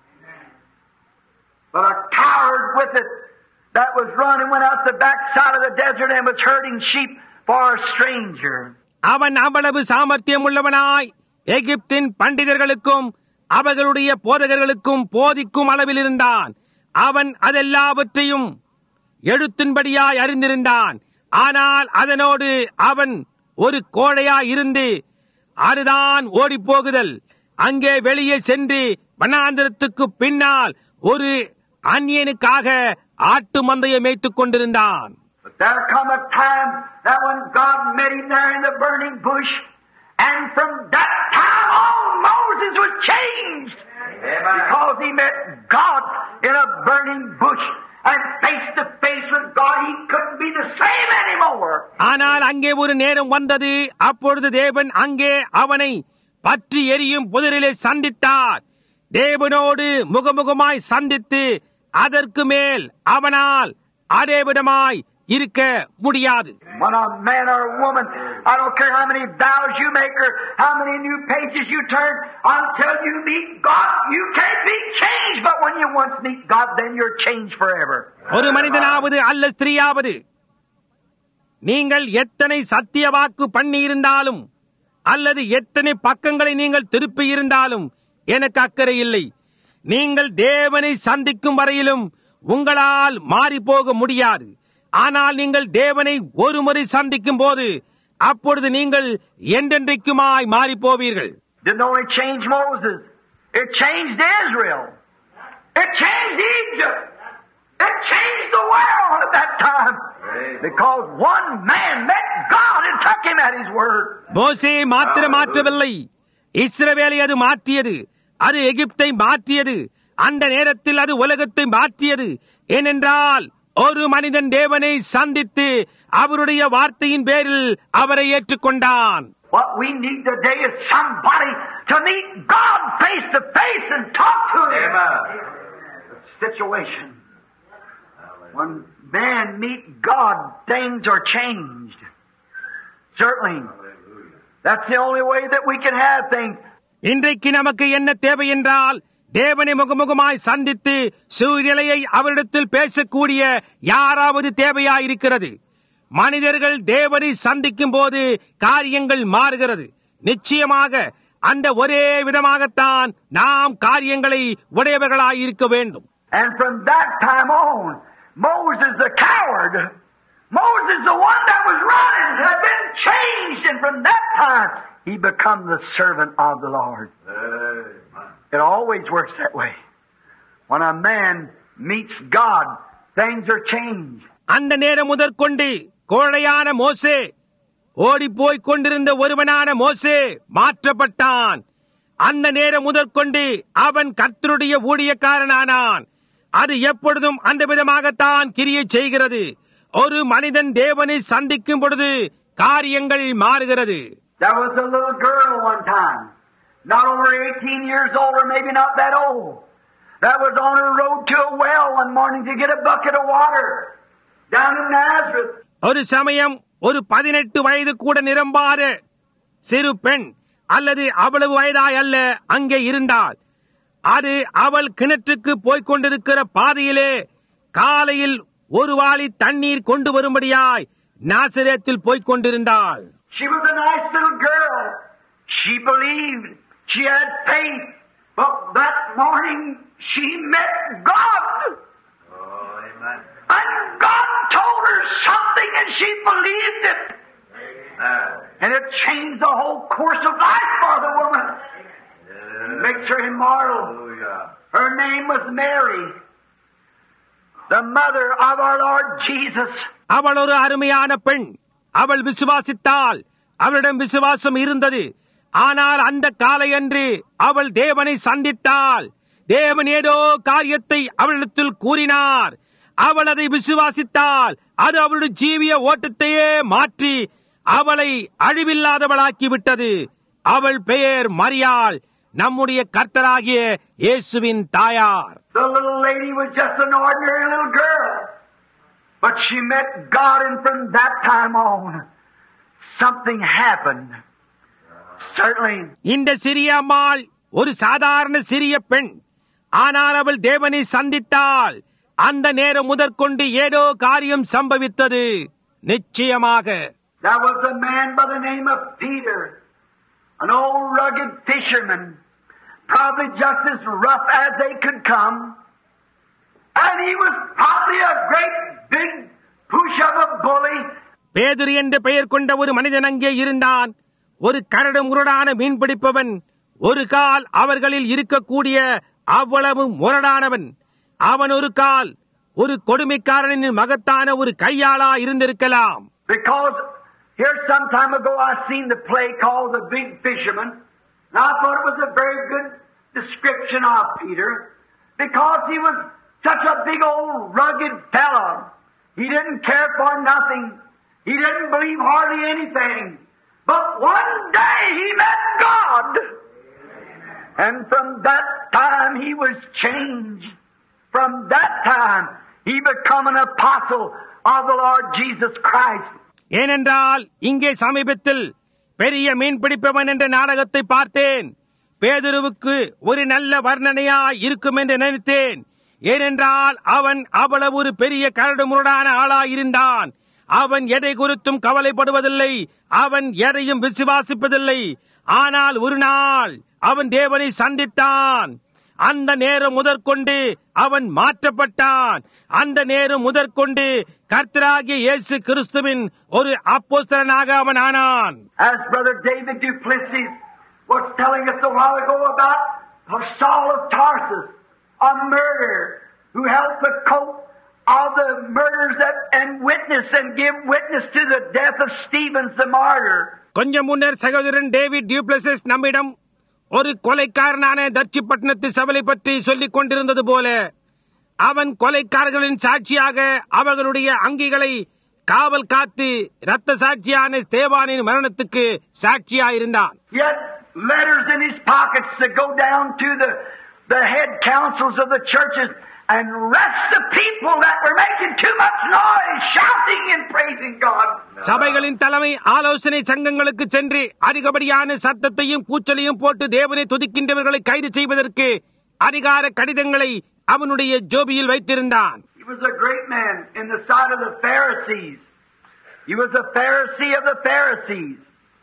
But a coward with it that was running went out the backside of the desert and was herding sheep for a stranger. அவன் அவ்வளவு சாமர்த்தியம் உள்ளவனாய் எகிப்தின் பண்டிதர்களுக்கும் அவர்களுடைய போதகர்களுக்கும் போதிக்கும் அளவில் இருந்தான். அவன் அதெல்லாவற்றையும் எழுத்தின்படியாய் அறிந்திருந்தான். ஆனால் அதனோடு அவன் ஒரு கோழையாய் இருந்து அதுதான் ஓடிப்போகுதல். அங்கே வெளியே சென்று வனாந்திரத்துக்கு பின்னால் ஒரு அந்நியனுக்காக ஆட்டு மந்தையை மேய்த்துக் கொண்டிருந்தான். But there come a time that when God met him there in the burning bush, and from that time on Moses was changed. Amen. Because he met God in a burning bush and face to face with God, he couldn't be the same anymore. ஆனால் அங்கே ஒரு நேரம் வந்தது. அப்பொழுது தேவன் அங்கே அவனை பற்றி எரியும் புதரிலே சந்தித்தார். தேவனோடு முகமுகமாய் சந்தித்து அதற்கு மேல் அவனால் அதே விதமாய் இருக்க முடியாது. When a man or a woman, I don't care how many vows you make or how many new pages you turn, until you meet God, you can't be changed. But when you once meet God, then you're changed forever. ஒரு மனிதனாவது அல்ல ஸ்திரீயாவது நீங்கள் எத்தனை சத்திய வாக்கு பண்ணி இருந்தாலும் அல்லது எத்தனை பக்கங்களை நீங்கள் திருப்பி இருந்தாலும் எனக்கு அக்கறை இல்லை. நீங்கள் தேவனை சந்திக்கும் வரையிலும் உங்களால் மாறி போக முடியாது. ஆனால் நீங்கள் தேவனை ஒரு முறை சந்திக்கும் போது அப்பொழுது நீங்கள் என்றென்றைக்குமாய் மாறி போவீர்கள். Didn't only change Moses, it changed Israel, it changed Egypt, it changed the world at that time, because one man met God and took him at his word. மோசே மாத்திரம் மாற்றவில்லை, இஸ்ரவேலை அது மாற்றியது. அது எகிப்தை மாற்றியது. அந்த நேரத்தில் அது உலகத்தை மாற்றியது. ஏனென்றால் ஒரு மனிதன் தேவனை சந்தித்து அவருடைய வார்த்தையின் பேரில் அவரை ஏற்றுக்கொண்டான். What we need today is somebody to meet God face to face and talk to him. The situation. When men meet God, things are changed. Certainly. That's the only way that we can have things. இன்றைக்கு நமக்கு என்ன தேவை என்றால் தேவனை முகமுகமாய் சந்தித்து சூழ்நிலையை அவரிடத்தில் பேசக்கூடிய யாராவது தேவையாயிருக்கிறது. மனிதர்கள் தேவனை சந்திக்கும் போது காரியங்கள் மாறுகிறது. நிச்சயமாக அந்த ஒரே விதமாகத்தான் நாம் காரியங்களை உடையவர்களாயிருக்க வேண்டும். And from that time on, Moses the coward, Moses the one that was running, had been changed, and from that time he become the servant of the Lord. It always works that way. When a man meets God, things are changed. அந்த நேரம் முதற்கொண்டு கோழையான மோசே, ஓடிப்போய்க் கொண்டிருந்த ஒருவனான மோசே மாற்றப்பட்டான். அந்த நேரம் முதற்கொண்டு அவன் கர்த்தருடைய ஊழியக்காரனானான். அது எப்பொழுதும் அந்த விதமாகத்தான் கிரியை செய்கிறது. ஒரு மனிதன் தேவனை சந்திக்கும் பொழுது காரியங்கள் மாறுகிறது. There was a little girl one time, not over eighteen years old, or maybe not that old, that was on her road to a well one morning to get a bucket of water down in Nazareth. ஒரு சமயம் ஒரு பதினெட்டு வயது கூட நிரம்பாத சிறு பெண், அல்லது அவ்வளவு வயதாய் அல்ல, அங்கே இருந்தாள். அது அவள் கிணற்றுக்கு போய்க் கொண்டிருக்கிற பாதையிலே காலையில் ஒரு வாளி தண்ணீர் கொண்டு வரும்படியாய் நாசரேத்தில் போய்க் கொண்டிருந்தாள். She was a nice little girl. She believed. She had faith. But that morning she met God. Oh, amen. And God told her something and she believed it. Amen. And it changed the whole course of life for the woman. Yes. Makes her immortal. Hallelujah. Her name was Mary, the mother of our Lord Jesus. அவள் ஒரு அருமையான பெண். அவள் விசுவாசித்தாள். அவளிடம் விசுவாசம் இருந்தது. ஆனால் அந்த காலையன்று அவள் தேவனை சந்தித்தாள். தேவன் ஏதோ காரியத்தை அவளிடத்தில் கூறினார். அவள் அதை விசுவாசித்தாள். அது அவளுடைய ஜீவிய ஓட்டத்தையே மாற்றி அவளை அழிவில்லாதவளாக்கிவிட்டது. அவள் பெயர் மரியாள், நம்முடைய கர்த்தராகிய இயேசுவின் தாயார். The little lady was just an ordinary little girl. But she met God, and from that time on, something happened. Certainly. இந்த சிறிய அம்மாள் ஒரு சாதாரண சிறிய பெண். ஆனால் அவள் தேவனை சந்தித்தாள். அந்த நேரம் முதற்கொண்டு ஏதோ காரியம் சம்பவித்தது. நிச்சயமாக. There was a man by the name of Peter, an old rugged fisherman, probably just as rough as they could come. And he was probably a great big push of a bully. பேதுரு என்று பெயர் கொண்ட ஒரு மனிதன் அங்கே இருந்தான். ஒரு கரடு முரடான மீன் பிடிப்பவன். ஒரு கால் அவர்களில் இருக்கக்கூடிய அவ்வளவு முரடானவன். அவன் ஒரு கால் ஒரு கொடுமைக்காரனின் மகத்தான ஒரு கையாளா இருந்திருக்கலாம். Because here some time ago I seen the play called The Big Fisherman, and I thought it was a very good description of Peter, because he was such a big old rugged fellow. He didn't care for nothing. He didn't believe hardly anything. But one day he met God. And from that time he was changed. From that time he became an apostle of the Lord Jesus Christ. ஏனென்றால் இங்கே சமீபத்தில் பெரிய மீன் பிடிப்பவன் என்ற நாடகத்தை பார்த்தேன். பேதுருவுக்கு ஒரு நல்ல வர்ணனையா இருக்கும் என்று நினைத்தேன். ஏனென்றால் அவன் அவ்வளவு ஒரு பெரிய கரடு முரடான ஆளாயிருந்தான். அவன் எதை குறித்தும் கவலைப்படுவதில்லை. அவன் எதையும் விசுவாசிப்பதில்லை. ஆனால் ஒரு நாள் அவன் தேவனை சந்தித்தான். அந்த நேரம் முதற்கொண்டு அவன் மாற்றப்பட்டான். அந்த நேரம் முதற்கொண்டு கர்த்தராகிய இயேசு கிறிஸ்துவின் ஒரு அப்போஸ்தலனாக அவன் ஆனான். As Brother David Duplessis was telling us a while ago about Saul of Tarsus, a murderer who held the coat of the murderers that, and witness and give witness to the death of Stephen the martyr. கொஞ்சம் முன்னர் சகோதரன் டேவிட் டியூப்ளசிஸ் நம்மிடம் ஒரு கொலைக்காரனான தர்ச்சிப்பட்டினத்து சபலை பற்றி சொல்லிக் கொண்டிருந்தது போல, அவன் கொலைக்காரர்களின் சாட்சியாக அவர்களுடைய அங்கிகளை காவல் காத்து இரத்த சாட்சியான ஸ்தேவானின் மரணத்துக்கு சாட்சியாயிருந்தான். Yet letters in his pockets to go down to the the head councils of the churches and arrest the people that were making too much noise, shouting and praising God. சபைகளின் தலைமை ஆலோசனை சங்கங்களுக்கு சென்று அதிகப்படியான சத்தத்தையும் கூச்சலையும் போட்டு தேவனை துதிக்கின்றவர்களை கைது செய்வதற்கு அதிகார கடிதங்களை அவனுடைய ஜோபியில் வைத்திருந்தான். He was a great man in the sight of the Pharisees. He was a Pharisee of the Pharisees.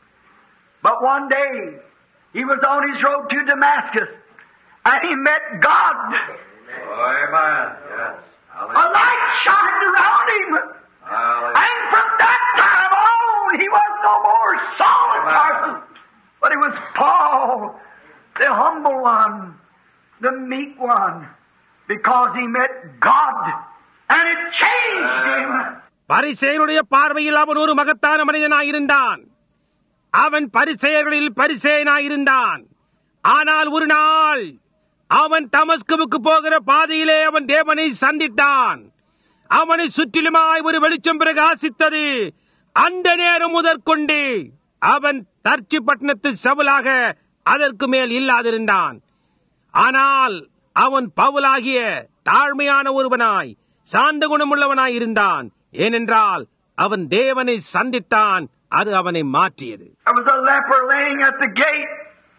But one day he was on his road to Damascus and he met God. Oh, amen. Yes. A light shined around him. Hallelujah. And from that time on, he was no more Saul of Tarsus, but he was Paul, the humble one, the meek one, because he met God And it changed him. பரிசேயருடைய பார்வையில் அவன் ஒரு மகத்தான மனிதனாயிருந்தான். அவன் பரிசேயர்களில் பரிசேயனாயிருந்தான். ஆனால் ஒரு நாள் அவன் தமஸ்குவுக்கு போகிற பாதையிலே அவன் தேவனை சந்தித்தான். அவனை சுற்றிலுமாய் ஒரு வெளிச்சம் பிரகாசித்தது. அந்த நேரம் முதற்கொண்டு அவன் தர்ச்சி பட்டணத்து சவுலாக அதற்கு மேல் இல்லாதிருந்தான். ஆனால் அவன் பவுலாகிய தாழ்மையான ஒருவனாய் சாந்த குணமுள்ளவனாய் இருந்தான். ஏனென்றால் அவன் தேவனை சந்தித்தான். அது அவனை மாற்றியது. There was a leper laying at the gate.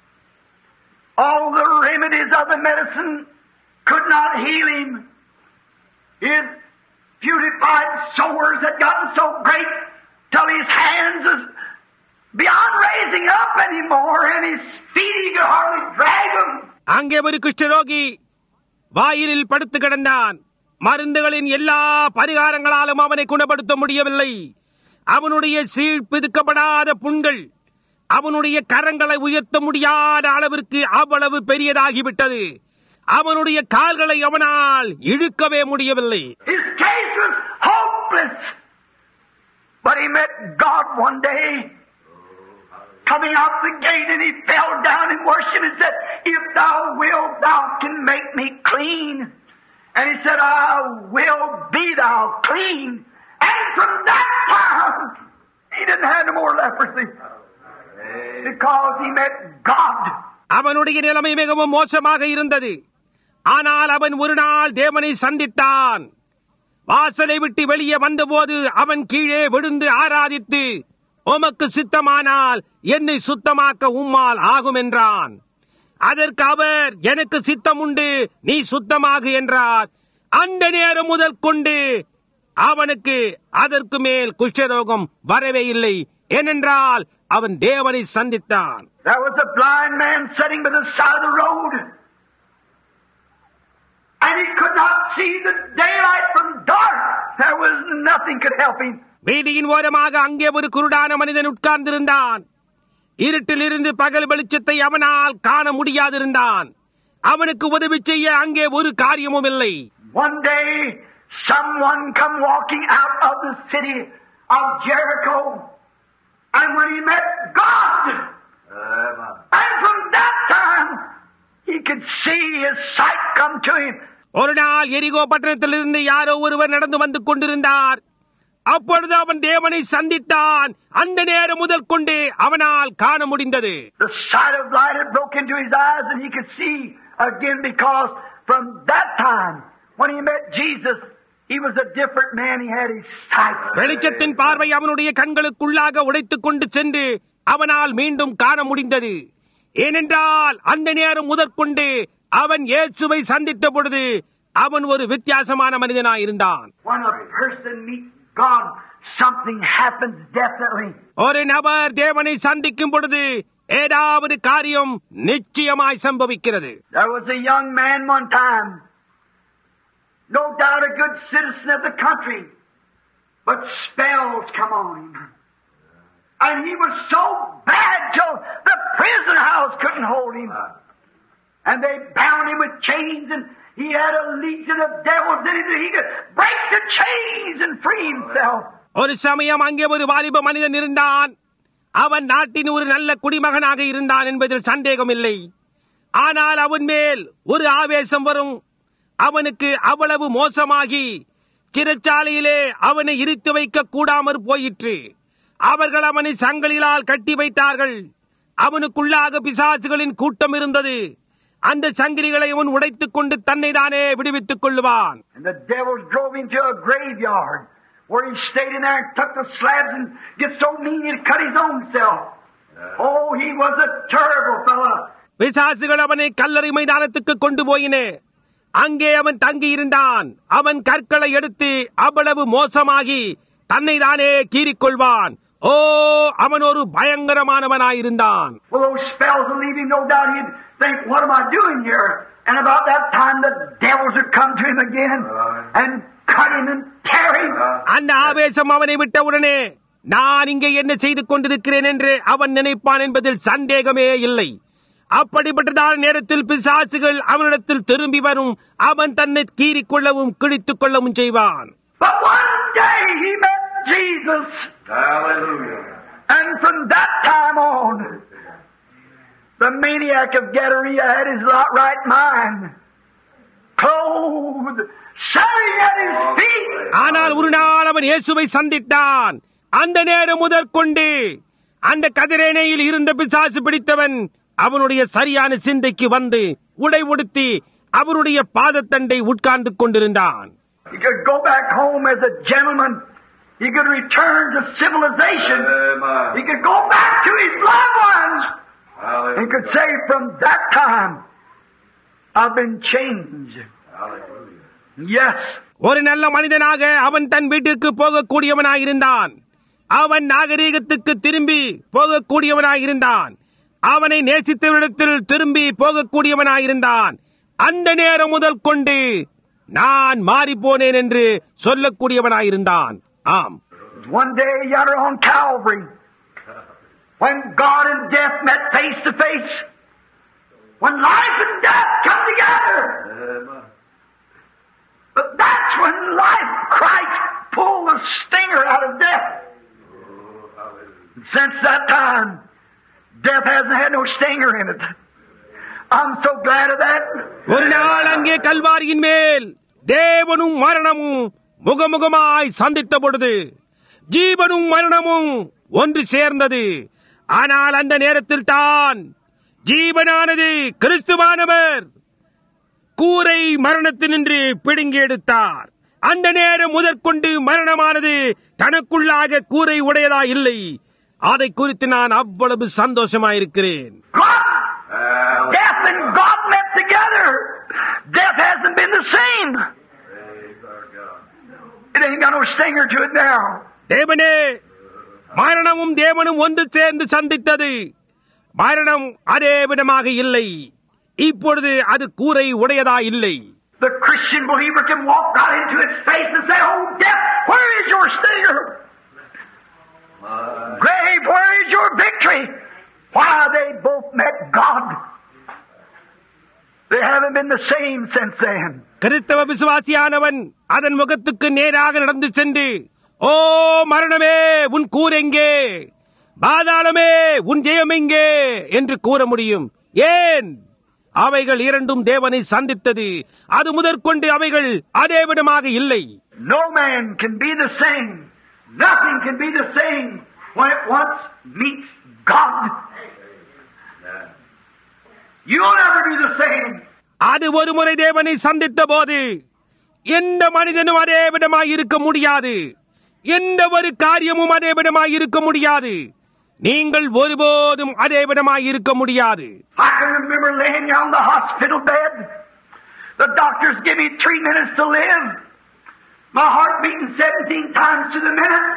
All the remedies of the medicine could not heal him. His beautified sores had gotten so great till his hands was beyond raising up anymore, and his feet he could hardly drag them. அங்கே ஒரு குஷ்டரோகி வாயிலில் படுத்து கிடந்தான். மருந்துகளின் எல்லா பரிகாரங்களாலும் அவனை குணப்படுத்த முடியவில்லை. அவனுடைய சீழ்பிதுக்கப்படாத புண்கள் அவனுடைய கரங்களை உயர்த்த முடியாத அளவிற்கு அவ்வளவு பெரியதாகிவிட்டது. அவனுடைய கால்களை அவனால் இழுக்கவே முடியவில்லை. His case was hopeless. But he met God one day, coming out the gate, and he fell down and worshipped and said, "If thou wilt, thou can make me clean." And he said, "I will be thou clean." And from that time, he didn't have no more leprosy. Because he met God. அவனுடைய நிலைமை மிகவும் மோசமாக இருந்தது. ஆனால் அவன் ஒரு நாள் தேவனை சந்தித்தான். வாசலை விட்டு வெளியே வந்தபோது அவன் கீழே விழுந்து ஆராதித்து, உமக்கு சித்தமானால் என்னை சுத்தமாக்க உம்மால் ஆகும் என்றான். அதற்கு அவர், எனக்கு சித்தம் உண்டு, நீ சுத்தமாகு என்றார். அந்த நேரம் முதல் கொண்டு அவனுக்கு அதற்கு மேல் குஷ்டரோகம் வரவே இல்லை. ஏனென்றால் அவன் தேவனை சந்தித்தான். There was a blind man sitting by the side of the road, and he could not see the daylight from dark. There was nothing could help him. வீதியின் ஓரமாக அங்கே ஒரு குருடான மனிதன் உட்கார்ந்திருந்தான். இருட்டில் இருந்து பகல் வெளிச்சத்தை அவனால் காண முடியாதிருந்தான். அவனுக்கு உதவி செய்ய அங்கே ஒரு காரியமும் இல்லை. One day, someone come walking out of the city of Jericho, and when he met God, and from that time, he could see his sight come to him. ஒரு நாள் எரிகோ பட்டணத்திலிருந்து யாரோ ஒருவர் நடந்து வந்து கொண்டிருந்தார். அப்பொழுது அவன் தேவனை சந்தித்தான். அந்த நேரம் முதல் கொண்டு அவனால் காண முடிந்தது. The sight of light had broke into his eyes, and he could see again, because from that time, when he met Jesus, he was a different man. He had his sight. வெளிச்சத்தின் பார்வை அவனுடைய கண்களுக்குள்ளாக உடைத்துக் கொண்டு சென்று அவனால் மீண்டும் காண முடிந்தது. ஏனென்றால் அந்த நேரம் முதற்கொண்டு அவன் இயேசுவை சந்தித்த பொழுது அவன் ஒரு வித்தியாசமான மனிதனாயிருந்தான். When a person meets God, something happens definitely. ஒரு நபர் தேவனை சந்திக்கும் பொழுது ஏதாவது காரியம் நிச்சயமாய் சம்பவிக்கிறது. There was a young man one time, no doubt a good citizen of the country, but spells come on him. And he was so bad till the prison house couldn't hold him. And they bound him with chains, and he had a legion of devils in him that he could break the chains and free himself. ஒரு சமயம் அங்கே ஒரு வாலிப மனிதன் இருந்தான். அவன் நாட்டின் ஒரு நல்ல குடிமகனாக இருந்தான் என்பதில் சந்தேகம் இல்லை. ஆனால் அவன் மேல் ஒரு ஆவேசம் வரும். அவனுக்கு அவ்வளவு மோசமாகி சிறைச்சாலையிலே அவனை இருத்து வைக்க கூடாமற் போயிற்று. அவர்கள் அவனை சங்கிலியால் கட்டி வைத்தார்கள். அவனுக்குள்ளாக பிசாசுகளின் கூட்டம் இருந்தது. அந்த சங்கிலிகளை அவன் உடைத்துக் கொண்டு தன்னை தானே விடுவித்துக் கொள்ளுவான். And the devils drove him to a graveyard, where he stayed in there and took the slabs and get so mean he cut his own self. Oh, he was a terrible fellow. பிசாசுகள் அவனை கல்லறை மைதானத்துக்கு கொண்டு போயின. அங்கே அவன் தங்கி இருந்தான். அவன் கற்களை எடுத்து அவ்வளவு மோசமாகி தன்னை தானே கீறிக்கொள்வான். ஓ, அவன் ஒரு பயங்கரமானவனாயிருந்தான். Well, those spells would leave him, no doubt he'd think, what am I doing here? And about that time the devils would come to him again and cut him and tear him. அந்த ஆவேசம் அவனை விட்டவுடனே நான் இங்கே என்ன செய்து கொண்டிருக்கிறேன் என்று அவன் நினைப்பான் என்பதில் சந்தேகமே இல்லை. அப்படிப்பட்டதான நேரத்தில் பிசாசுகள் அவனிடத்தில் திரும்பி வரும். அவன் தன்னை கீறிக் கொள்ளவும் கிழித்துக் கொள்ளவும் செய்வான். But one day he met Jesus, Hallelujah. and from that time on, the maniac of Gadarene had his right mind, clothed, sitting at his feet. ஆனால் ஒரு நாள் அவன் இயேசுவை சந்தித்தான். அந்த நேரம் முதற்கொண்டு அந்த கதிரேனையில் இருந்த பிசாசு பிடித்தவன் அவனுடைய சரியான சிந்தைக்கு வந்து உடை உடுத்தி அவருடைய பாதத்தண்டை உட்கார்ந்து கொண்டிருந்தான். He could go back home as a gentleman. He could return to civilization. Amen. He could go back to his loved ones. He Hallelujah. could say, from that time, I've been changed. Hallelujah. Yes. ஒரு நல்ல மனிதனாக அவன் தன் வீட்டிற்கு போகக்கூடியவனாயிருந்தான். அவன் நாகரீகத்துக்கு திரும்பி போகக்கூடியவனாயிருந்தான். அவனை நேசித்தவரிடத்தில் திரும்பி போகக்கூடியவனாயிருந்தான். அந்த நேரம் முதல் கொண்டு நான் மாறிப்போனேன் என்று சொல்லக்கூடியவனாயிருந்தான். ஆம், One day yonder on Calvary, when God and death met face to face, when life and death come together, Amen. but that's when life, Christ, pulled the stinger out of death. Oh, hallelujah. Since that time, death hasn't had no stinger in it. I'm so glad of that. ஒரு நாள் அங்கே கல்வாரியின் மேல் தேவனும் மரணமும் முகமுகமாய் சந்தித்த பொழுது ஜீவனும் மரணமும் ஒன்று சேர்ந்தது. ஆனால் அந்த நேரத்தில் தான் ஜீவனானது கிறிஸ்துவானவர் கூரை மரணத்தினின்று பிடுங்கி எடுத்தார். அந்த நேரம் முதற்கொண்டு மரணமானது தனக்குள்ளாக கூரை உடையதா இல்லை. அதை குறித்து நான் அவ்வளவு சந்தோஷமாயிருக்கிறேன். God, Hallelujah. death and God met together. Death hasn't been the same. Praise our God. It ain't got no stinger to it now. தேவனே, மரணமும் தேவனும் ஒன்று சேர்ந்து சந்தித்தது. மரணம் அதே விதமாக இல்லை. இப்பொழுது அது கூரை உடையதா இல்லை. The Christian believer can walk right into its face and say, "Oh, death, where is your stinger? Grave, where is your victory?" Why, they both met God. They haven't been the same since then. கிறிஸ்தவ விசுவாசியானவன் அதன் முகத்துக்கு நேராக நடந்து சென்று, ஓ மரணமே, உன் கூரெங்கே? பாதாளமே, உன் ஜெயம் எங்கே என்று கூற முடியும். ஏன்? அவைகள் இரண்டும் தேவனை சந்தித்தது. அது முதற்கொண்டு அவைகள் அதே விதமாக இல்லை. No man can be the same. Nothing can be the same when it once meets God. You'll never be the same. அது ஒரு முறை தேவனை சந்தித்த போது எந்த மனிதனும் அதே விதமாய் இருக்க முடியாது. எந்த ஒரு காரியமும் அதே விதமாய் இருக்க முடியாது. நீங்கள் ஒருபோதும் அதே விதமாய் இருக்க முடியாது. I can remember laying here on the hospital bed. The doctors give me three minutes to live. My heart beating seventeen times to the minute.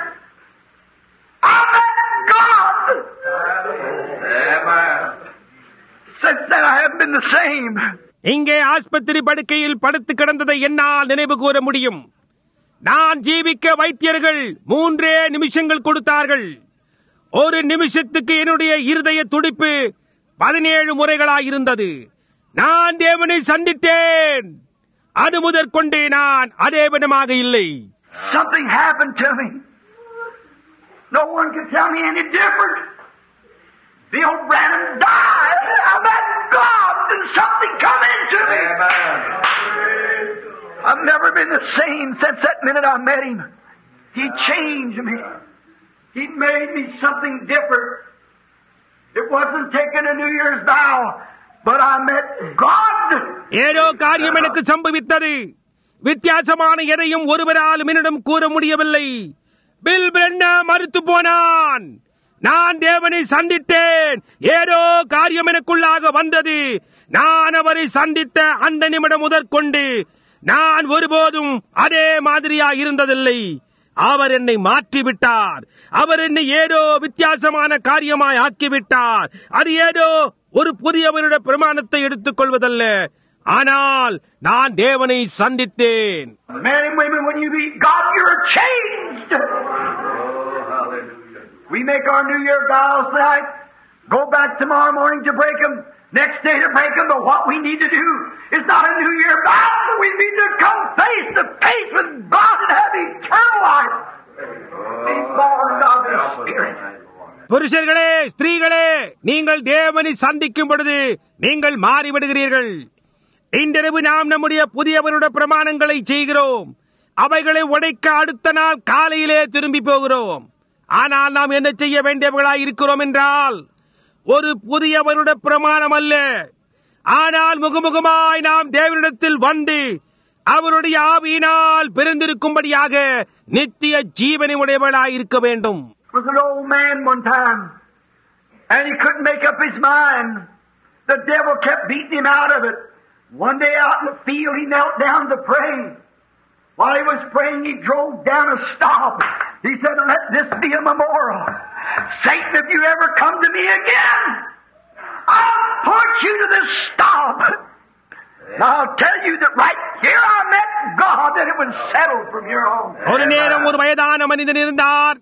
I met God. Amen. Since then I haven't been the same. இங்கே ஆஸ்பத்திரி படுக்கையில் படுத்து கிடந்ததை என்னால் நினைவு கூற முடியும். நான் ஜீவிக்க வைத்தியர்கள் மூன்றே நிமிஷங்கள் கொடுத்தார்கள். ஒரு நிமிஷத்துக்கு என்னுடைய இருதய துடிப்பு பதினேழு முறைகளாயிருந்தது. நான் தேவனை சந்தித்தேன். அது முதற்கொண்டு நான் அதே விதமாக இல்லை. Something happened to me. No one can tell me any different. Bill Branham died. I met God and something come into me. Amen. I've never been the same since that minute I met him. He changed me. He made me something different. It wasn't taking a New Year's vow, but I met God. ஏதோ காரியம் எனக்கு சம்பவித்தது. வித்தியாசமான எதையும் ஒருவரால் என்னிடம் கூற முடியவில்லை. பில் பிரண்ணாம் மறுத்து போனான். நான் தேவனை சந்தித்தேன். ஏதோ காரியம் எனக்குள்ளாக வந்தது. நான் அவரை சந்தித்த அந்த நிமிடம் முதற்கொண்டு நான் ஒருபோதும் அதே மாதிரியா இருந்ததில்லை. அவர் என்னை மாற்றிவிட்டார். அவர் என்னை ஏதோ வித்தியாசமான காரியமாய் ஆக்கிவிட்டார். அது ஏதோ ஒரு புதியவருடைய பிரமாணத்தை எடுத்துக் கொள்வதல்ல. ஆனால் நான் தேவனை சந்தித்தேன். Men and women, when you meet God, you're changed. Oh, hallelujah. We make our New Year vows tonight. Go back tomorrow morning to break them. next day to break them. But what we need to do is not a New Year vow. We need to come face to face with God and have eternal life. Be born of the Spirit. புருஷர்களே, ஸ்திரீகளே, நீங்கள் தேவனை சந்திக்கும் பொழுது நீங்கள் மாறிவிடுகிறீர்கள். இன்றிரவு நாம் நம்முடைய புதியவருடைய பிரமாணங்களை செய்கிறோம். அவைகளை உடைக்க அடுத்த நாள் காலையிலே திரும்பி போகிறோம். ஆனால் நாம் என்ன செய்ய வேண்டியவர்களாய் இருக்கிறோம் என்றால், ஒரு புதியவருடைய பிரமாணம் அல்ல, ஆனால் முகமுகமாய் நாம் தேவனிடத்தில் வந்து அவருடைய ஆவியினால் பிறந்திருக்கும்படியாக நித்திய ஜீவனை உடையவர்களாய் இருக்க வேண்டும். Was an old man one time, and he couldn't make up his mind. The devil kept beating him out of it. One day out in the field, he knelt down to pray. While he was praying, he drove down a stop. He said, "Let this be a memorial. Satan, if you ever come to me again, I'll put you to this stop. And I'll tell you that right here I met God, that it was settled from here on." ஒரு நேரம் ஒரு வயதான மனிதன் இருந்தார்.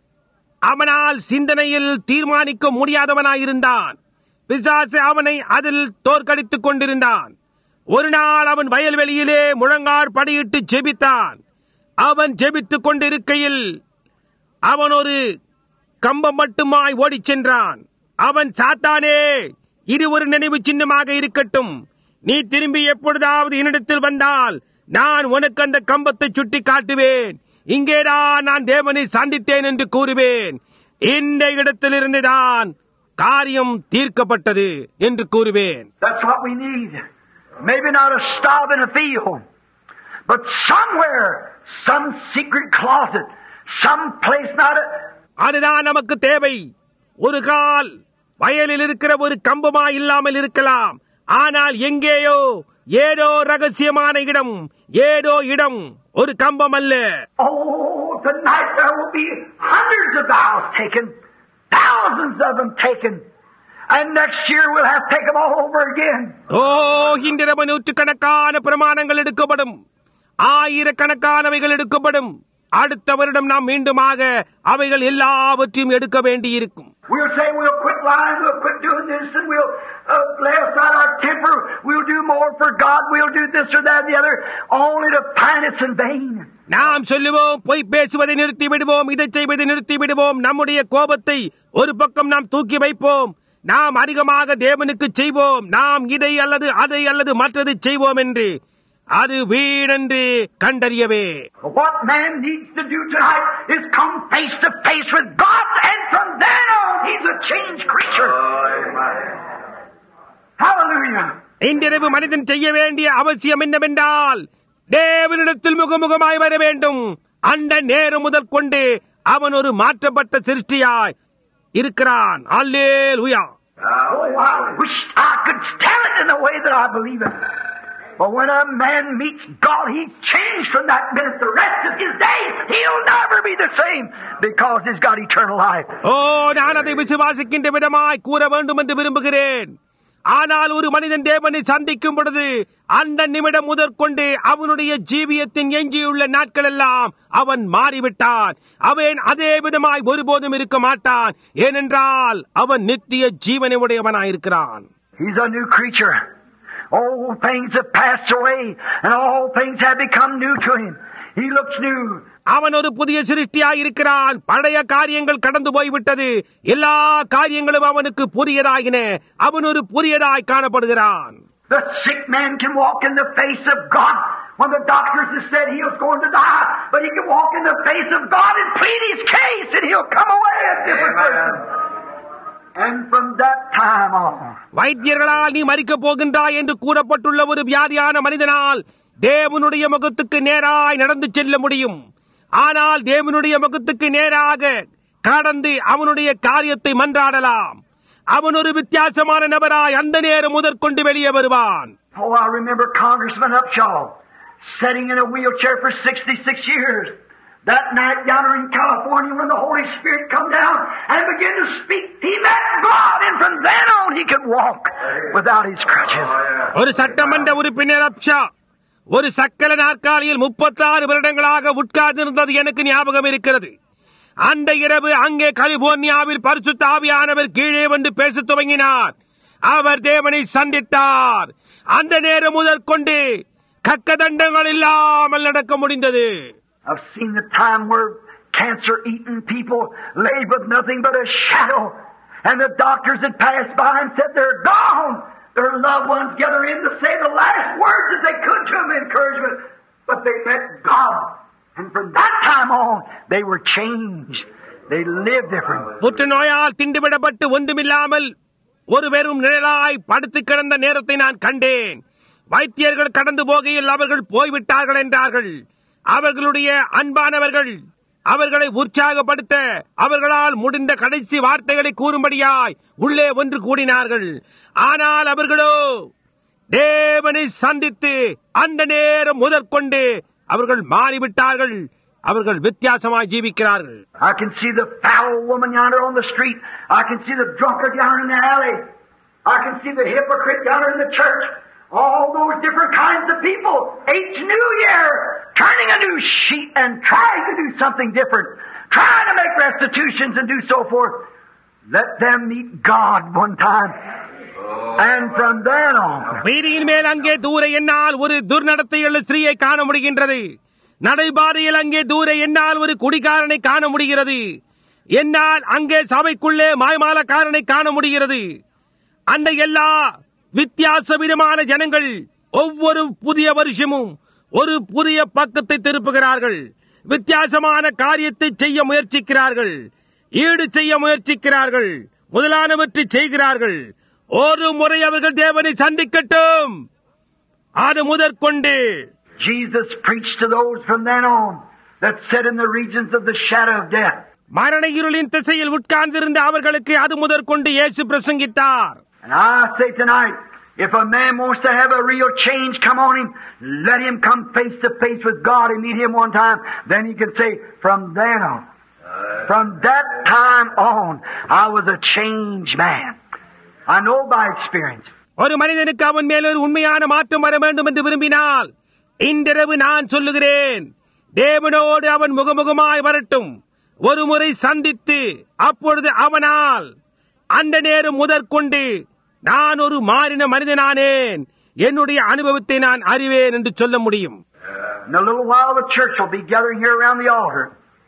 அவனால் சிந்தனையில் தீர்மானிக்க முடியாதவனாயிருந்தான். பிசாசு அவனை அதில் தோற்கடித்துக் கொண்டிருந்தான். ஒரு நாள் அவன் வயல்வெளியிலே முழங்கால் படியிட்டு ஜெபித்தான். அவன் ஜெபித்துக் கொண்டிருக்கையில் அவன் ஒரு கம்பம் மட்டுமாய் ஓடிச் சென்றான். அவன், சாத்தானே, இது ஒரு நினைவு சின்னமாக இருக்கட்டும். நீ திரும்பி எப்பொழுதாவது என்னிடத்தில் வந்தால் நான் உனக்கு அந்த கம்பத்தை சுட்டி காட்டுவேன். இங்கேதான் நான் தேவனை சந்தித்தேன் என்று கூறுவேன். இந்த இடத்திலிருந்துதான் காரியம் தீர்க்கப்பட்டது என்று கூறுவேன். That's what we need. Maybe not a stop in a field, but somewhere, some secret closet, some place not a... அதுதான் நமக்கு தேவை. ஒரு கால் வயலில் இருக்கிற ஒரு கம்பமா இல்லாமல் இருக்கலாம், ஆனால் எங்கேயோ ஏதோ ரகசியமான இடம், ஏதோ இடம், ஒரு கம்பம் அல்ல. Oh, tonight there will be hundreds of vows taken, thousands of them taken, and next year we'll have to take them all over again. ஓ, இன்றிரவு நூற்றுக்கணக்கான பிரமாணங்கள் எடுக்கப்படும், ஆயிரக்கணக்கானவைகள் எடுக்கப்படும். அடுத்த வருடம் நாம் மீண்டுமாக அவைகள் எல்லாவற்றையும் எடுக்க வேண்டியிருக்கும். We'll say we'll quit lying, we'll quit doing this, and we'll uh, lay aside our temper, we'll do more for God, we'll do this or that or the other, only to find it's in vain. நாம் சொல்லுவோம், பொய் பேசுவதை நிறுத்தி விடுவோம், இதை செய்வதை நிறுத்தி விடுவோம், நம்முடைய கோபத்தை ஒரு பக்கம் நாம் தூக்கி வைப்போம், நாம் அதிகமாக தேவனுக்கு செய்வோம், நாம் இதை அல்லது அதை அல்லது மற்றது செய்வோம் என்று அது வீணென்று கண்டறியவே. What man needs to do tonight is come face to face with God, and from then on he's a changed creature. Hallelujah. இன்றிரவு மனிதன் செய்ய வேண்டிய அவசியம் என்னவென்றால், தேவனிடத்தில் முகமுகமாய் வர வேண்டும். அந்த நேரம் முதல் கொண்டு அவன் ஒரு மாற்றப்பட்ட சிருஷ்டியாய் இருக்கிறான். அல்லேலூயா. Oh, I wish I could tell it in the way that I believe it. But when a man meets God, he's changed from that minute. The rest of his days, he'll never be the same because he's got eternal life. ஓ, நான் அதை விசுவாசிக்கின்ற விதமாய் கூற வேண்டும் என்று விரும்புகிறேன். ஆனால் ஒரு மனிதன் தேவனை சந்திக்கும் பொழுது அந்த நிமிடம் முதற்கொண்டு அவனுடைய ஜீவியத்தின் எஞ்சியுள்ள நாட்கள் எல்லாம் அவன் மாறிவிட்டான். அவன் அதே விதமாய் ஒருபோதும் இருக்க மாட்டான். ஏனென்றால் அவன் நித்திய ஜீவனை உடையவனாயிருக்கிறான். He's a new creature. All things have passed away, and all things have become new to him. He looks new. அவன் ஒரு புதிய சிருஷ்டியாய் இருக்கிறான். பழைய காரியங்கள் கடந்து போய்விட்டது. எல்லா காரியங்களும் அவனுக்கு புதியதாகின. அவன் ஒரு புதியதாய் காணப்படுகிறான். The sick man can walk in the face of God when the doctors have said he was going to die, but he can walk in the face of God and plead his case, and he'll come away a different person. And from that time on, வைத்தியர்களால் நீ மரிக்கப் போகின்றாய் என்று கூறப்பட்டுள்ள ஒரு வியாதியான மனிதனால் தேவனுடைய முகத்துக்கு நேராய் நடந்து செல்ல முடியும். ஆனால் தேவனுடைய முகத்துக்கு நேராக கடந்து அவனுடைய காரியத்தை மன்றாடலாம். அவன் ஒரு வித்தியாசமான நபராய் அந்த நேரம் முதற்கொண்டு வெளியே வருவான். Oh, I remember Congressman Upshaw sitting in a wheelchair for sixty-six years. That night down there in California when the Holy Spirit come down and began to speak, he met God, and from then on he could walk without his crutches. ஒரு சட்டமன்ற உறுப்பினர் அப்ஷா ஒரு சக்கர நாற்காலியில் முப்பத்தாறு வருடங்களாக உட்கார்ந்திருந்தது எனக்கு ஞாபகம் இருக்கிறது. அந்த இரவு அங்கே கலிபோர்னியாவில் பரிசுத்த ஆவியானவர் கீழே வந்து பேசத் துவங்கினார். அவர் தேவனை சந்தித்தார். அந்த நேரம் முதற்கொண்டு கக்கதண்டங்கள் இல்லாமல் நடக்க முடிந்தது. I've seen the time where cancer-eaten people laid with nothing but a shadow, and the doctors had passed by and said they're gone. Their loved ones gather in to say the last words that they could to them, encouragement, but they met God. And from that time on, they were changed. They lived different. புற்றுநோயால் திண்டுவிடப்பட்டு ஒன்றுமில்லாமல் ஒரு வெறும் நிழலாய் படுத்து கிடந்த நேரத்தை நான் கண்டேன். வைத்தியர்கள் கடந்து போகையில் அவர்கள் போய்விட்டார்கள் என்றார்கள். அவர்களுடைய அன்பானவர்கள் அவர்களை உற்சாகப்படுத்த அவர்களால் முடிந்த கடைசி வார்த்தைகளை கூறும்படியாய் உள்ளே ஒன்று கூடினார்கள். ஆனால் அவர்களோ தேவனை சந்தித்து அந்த நேரம் முதற்கொண்டு அவர்கள் மாறிவிட்டார்கள். அவர்கள் வித்தியாசமாய் ஜீவிக்கிறார்கள். I can see the foul woman yonder on the street. I can see the drunkard yonder in the alley. I can see the hypocrite yonder in the church. All those different kinds of people, each new year, turning a new sheet and trying to do something different, trying to make restitutions and do so forth. Let them meet God one time. And from then on. வீதியின் மேல் அங்கே தூர என்னால் ஒரு துர்நடத்தையுள்ள ஸ்திரீயை காண முடிகின்றது. நடைபாதையில் அங்கே தூர என்னால் ஒரு குடிகாரனை காண முடிகிறது. என்னால் அங்கே சபைக்குள்ளே மாய்மாலக்காரனை காண முடிகிறது. அந்த எல்லா வித்தியாச விதமான ஜனங்கள் ஒவ்வொரு புதிய வருஷமும் ஒரு புதிய பக்கத்தை திருப்புகிறார்கள். வித்தியாசமான காரியத்தை செய்ய முயற்சிக்கிறார்கள். ஈடு செய்ய முயற்சிக்கிறார்கள். முதலானவற்றை செய்கிறார்கள். ஒரு முறை அவர்கள் தேவனை சந்திக்கட்டும். அது முதற்கொண்டு Jesus preached to those from then on that sat in the regions of the shadow of death. மரண இருளின் திசையில் உட்கார்ந்திருந்த அவர்களுக்கு அது முதற்கொண்டு இயேசு பிரசங்கித்தார். And I say tonight, if a man wants to have a real change come on him, let him come face to face with God and meet him one time. Then he can say, from then on, from that time on, I was a changed man. I know by experience. ஒரு மனிதனுக்கு அவன் மேல் ஒரு உண்மையான மாற்றம் வர வேண்டும் என்று விரும்பினால் இன்றிரவு நான் சொல்லுகிறேன், தேவனோடு அவன் முகமுகமாய் வரட்டும். ஒரு முறை சந்தித்து அப்பொழுது அவனால் அந்த நேரம் முதற்கொண்டு நான் ஒரு மாறின மனிதனானேன், என்னுடைய அனுபவத்தை நான் அறிவேன் என்று சொல்ல முடியும். In a little while the church will be gathering here around the altar.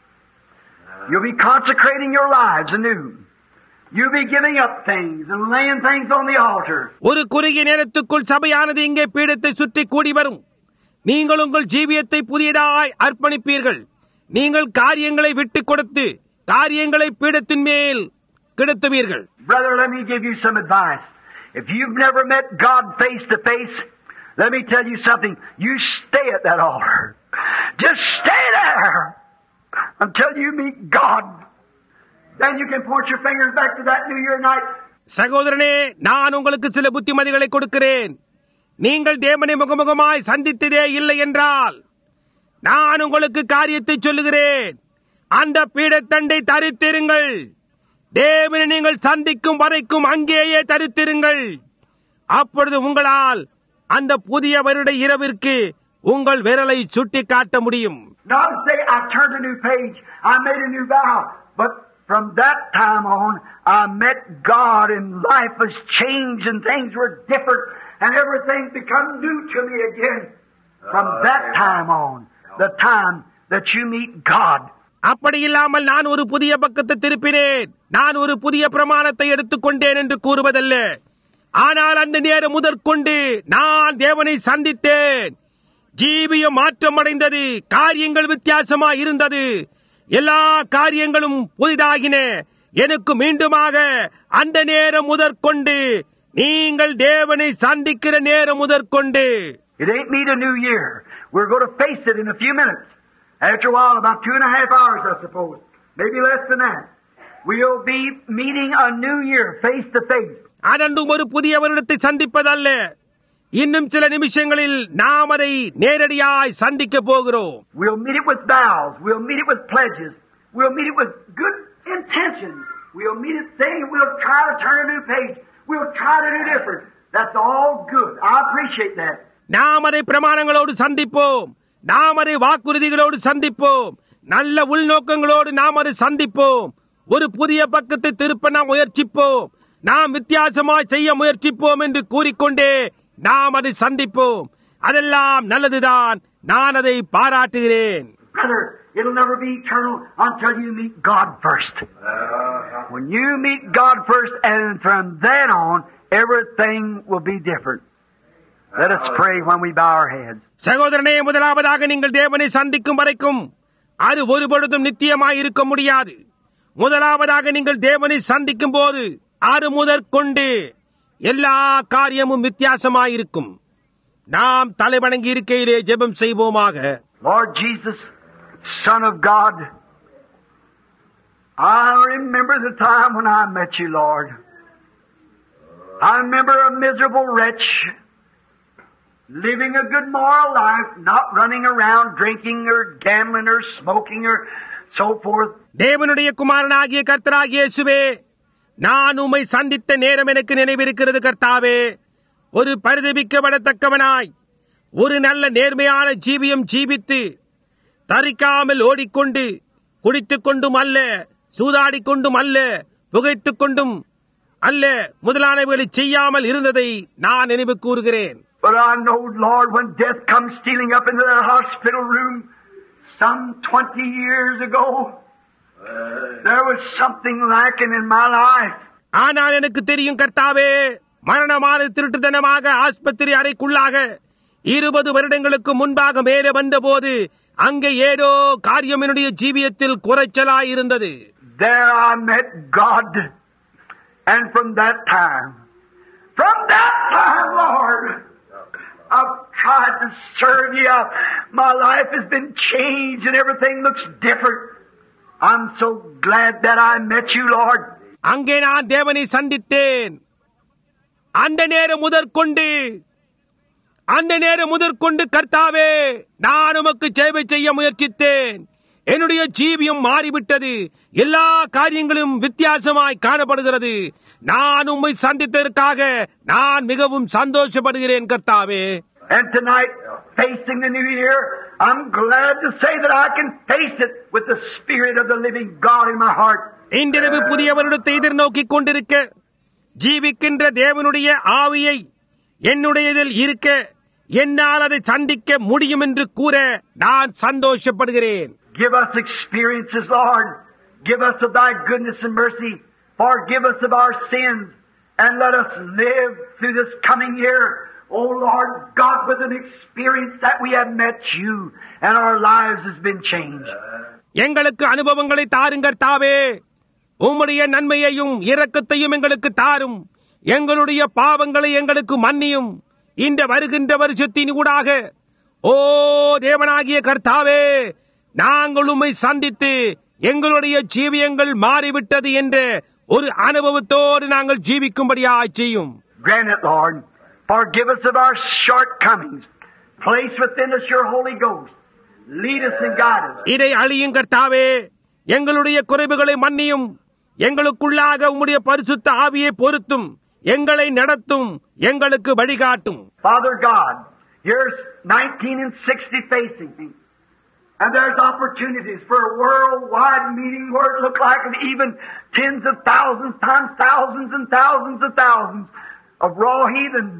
You'll be consecrating your lives anew. You'll be giving up things and laying things on the altar. ஒரு குறுகிய நேரத்துக்குள் சபையானது இங்கே பீடத்தை சுற்றி கூடி வரும். நீங்கள் உங்கள் ஜீவியத்தை புதியதாய் அர்ப்பணிப்பீர்கள். நீங்கள் காரியங்களை விட்டுக் கொடுத்து காரியங்களை பீடத்தின் மேல் கிடத்துவீர்கள். Brother, let me give you some advice. If you've never met God face to face, let me tell you something. You stay at that altar. Just stay there until you meet God. Then you can point your fingers back to that New Year night. சகோதரனே, நான் உங்களுக்கு சில புத்திமதிகளை கொடுக்கிறேன். நீங்கள் தேவனை முகமுகமாய் சந்தித்ததே இல்லை என்றால் நான் உங்களுக்கு காரியத்தை சொல்லுகிறேன். அந்த பீடத்தண்டை தரித்திருங்கள். தேவனை நீங்கள் சந்திக்கும் வரைக்கும் அங்கேயே தரித்திருங்கள். அப்பொழுது உங்களால் அந்த புதிய வருட இரவிற்கு உங்கள் விரலை சுட்டி காட்ட முடியும். Not say I turned a new page, I made a new vow, but from that time on I met God and life was changed and things were different and everything become new to me again. From that time on, the time that you meet God. அப்படி இல்லாமல் நான் ஒரு புதிய பக்கத்தை திருப்பினேன், நான் ஒரு புதிய பிரமாணத்தை எடுத்துக்கொண்டேன் என்று கூறுவதல்ல. ஆனால் அந்த நேரம் முதற்கொண்டு நான் தேவனை சந்தித்தேன். ஜீவியம் மாற்றம் அடைந்தது. காரியங்கள் வித்தியாசமாய் இருந்தது. எல்லா காரியங்களும் புதிதாகின. எனக்கு மீண்டுமாக அந்த நேரம் முதற்கொண்டு நீங்கள் தேவனை சந்திக்கிற நேரம் முதற்கொண்டு. It ain't meet a new year. We're going to face it in a few minutes. After a while, about two and a half hours, I suppose. Maybe less than that. We'll be meeting a new year face to face. அதன்றும் ஒரு புதிய வருடத்தை சந்திப்பதல்ல. இன்னும் சில நிமிஷங்களில் நாம் அதை நேரடியாய் சந்திக்க போகிறோம். We'll meet it with vows. We'll meet it with pledges. We'll meet it with good intentions. We'll meet it saying we'll try to turn a new page. We'll try to do different. That's all good. I appreciate that. நாம் அதை பிரமாணங்களோடு சந்திப்போம். நாம் அதை வாக்குறுதிகளோடு சந்திப்போம். நல்ல உள்நோக்கங்களோடு நாம் அதை சந்திப்போம். ஒரு புதிய பக்கத்தை திருப்ப நாம் முயற்சிப்போம். நாம் வித்தியாசமாய் செய்ய முயற்சிப்போம் என்று கூறிக்கொண்டே நாம் அதை சந்திப்போம். அதெல்லாம் நல்லதுதான். நான் அதை பாராட்டுகிறேன். Brother, it'll never be eternal until you meet God first. When you meet God first, and from then on, everything will be different. Let us pray when we bow our heads. சகோதரனே, முதலாவதாக நீங்கள் தேவனை சந்திக்கும் வரைக்கும் அது ஒருபொழுதும் நித்தியமாய் இருக்க முடியாது. முதலாவதாக நீங்கள் தேவனை சந்திக்கும் போது அது முதற்கொண்டு எல்லா காரியமும் வித்தியாசமாயிருக்கும். நாம் தலைவணங்கி இருக்கையிலே ஜெபம் செய்வோமாக. Lord Jesus, Son of God, I remember the time when I met you, Lord. I remember a miserable wretch, living a good moral life, not running around drinking or gambling or smoking or so forth. தேவனுடைய குமாரனாகிய கர்த்தராகிய இயேசுவே, நான் உம்மை சந்தித்த நேரம் எனக்கு நினைவிருக்கிறது. கர்த்தாவே, ஒரு பரிதபிக்கப்படத்தக்கவனாய் ஒரு நல்ல நேர்மையான ஜீவியம் ஜீவித்து தரிக்காமல் ஓடிக்கொண்டு குடித்துக் கொண்டும் அல்ல, சூதாடிக் கொண்டும் அல்ல, புகைத்துக் கொண்டும் அல்ல, முதலானவைகளை செய்யாமல் இருந்ததை நான் நினைவு கூறுகிறேன். But I know, Lord, when death comes stealing up into that hospital room some twenty years ago, there was something lacking in my life. ஆனால் எனக்கு தெரியும் கர்த்தாவே, மரணமான திருட்டுத்தனமாக ஆஸ்பத்திரி அறைக்குள்ளாக இருபது வருடங்களுக்கு முன்பாக மேலே வந்தபோது அங்கே ஏதோ காரியம் என்னுடைய ஜீவியத்தில் குறைச்சலாய் இருந்தது. There I met God, and from that time, from that time, Lord, I've tried to serve you. My life has been changed and everything looks different. I'm so glad that I met you, Lord. அங்கே நான் தேவனை சந்தித்தேன். அந்த நேரம் முதற்கொண்டு அந்த நேரம் முதற்கொண்டு கர்த்தாவே, நான் உமக்கு சேவை செய்ய முயற்சித்தேன். என்னுடைய ஜீவியம் மாறிவிட்டது. எல்லா காரியங்களும் வித்தியாசமாய் காணப்படுகிறது. நான் உம்மை சந்தித்ததற்காக நான் மிகவும் சந்தோஷப்படுகிறேன் கர்த்தாவே. And tonight, facing the new year, I'm glad to say that I can face it with the Spirit of the living God in my heart. இன்றிரவு புதிய வருடத்தை எதிர்நோக்கிக் கொண்டிருக்க ஜீவிக்கின்ற தேவனுடைய ஆவியை என்னுடையதில் இருக்க என்னால் அதை சந்திக்க முடியும் என்று கூற நான் சந்தோஷப்படுகிறேன். Give us experiences, Lord. Give us of thy goodness and mercy. Forgive us of our sins. And let us live through this coming year, oh Lord God, with an experience that we have met you and our lives has been changed. எங்களுக்கு அனுபவங்களை தாருங்கள் தாவே. உம்முடைய நன்மையையும் இரக்கத்தையும் எங்களுக்கு தாரும். எங்களுடைய பாவங்களை எங்களுக்கு மன்னியும். இந்த வருகின்ற வருஷத்தின் ஊடாக ஓ தேவனாகிய கர்த்தாவே, நாங்கள் உம்மை சந்தித்து எங்களுடைய ஜீவியங்கள் மாறிவிட்டது என்ற ஒரு அனுபவத்தோடு நாங்கள் ஜீவிக்கும்படியாய் செய்யும். Grant it, Lord. Forgive us of our shortcomings. Place within us your Holy Ghost. Lead us and guide us. இதை அழியும் கர்த்தாவே. எங்களுடைய குறைவுகளை மன்னியும். எங்களுக்குள்ளாக உம்முடைய பரிசுத்த ஆவியை பொருத்தும். எங்களை நடத்தும். எங்களுக்கு வழிகாட்டும். Father God, here's nineteen and sixty facing me. And there's opportunities for a worldwide meeting where it looked like even tens of thousands times thousands and thousands of thousands of raw heathens,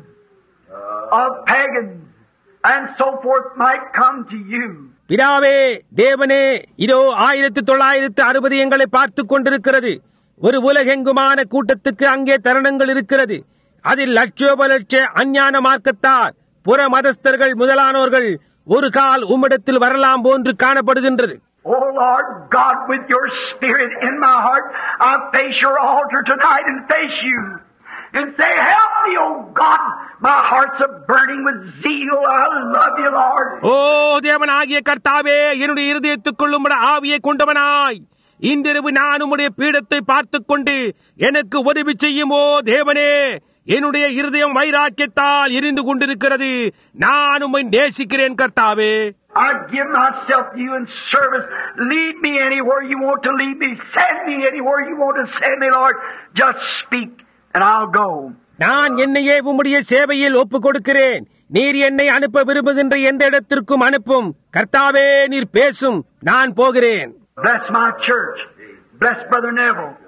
of pagans, and so forth might come to you. பிதாவே, தேவனே, இதோ ஆயிரத்தி தொள்ளாயிரத்து அறுபது எங்களை பார்த்துக் கொண்டிருக்கிறது. ஒரு உலகெங்குமான கூட்டத்துக்கு அங்கே தருணங்கள் இருக்கிறது. அதில் லட்சோப லட்ச அஞ்ஞான மார்க்கத்தார், புற மதஸ்தர்கள் முதலானோர்கள் ஒரு கால் உம்மிடத்தில் வரலாம் போன்று காணப்படுகின்றது. Oh Lord God, with your Spirit in my heart, I face your altar tonight and face you and say, help me, oh God, my heart's a burning with zeal. I love you, Lord. ஓ தேவனாகிய கர்த்தாவே, என்னுடைய இருதயத்துக்குள் உம்முடைய ஆவியை கொண்டவனாய் இன்றிரவு நான் உம்முடைய பீடத்தை பார்த்துக் கொண்டு எனக்கு உதவி செய்யுமோ தேவனே. என்னுடைய இருதயம் வைராக்கியத்தால் எரிந்து கொண்டிருக்கிறது. நான் உம்மை நேசிக்கிறேன் கர்த்தாவே. I give myself to you in service. Lead me anywhere you want to lead me. Send me anywhere you want to send me, Lord. Just speak and I'll go. நான் என்னையே உம்முடைய சேவையில் ஒப்புக் கொடுக்கிறேன். நீர் என்னை அனுப்ப விரும்புகின்ற எந்த இடத்திற்கும் அனுப்பும். கர்த்தாவே, நீர் பேசும், நான் போகிறேன். Bless my church. Bless Brother Neville.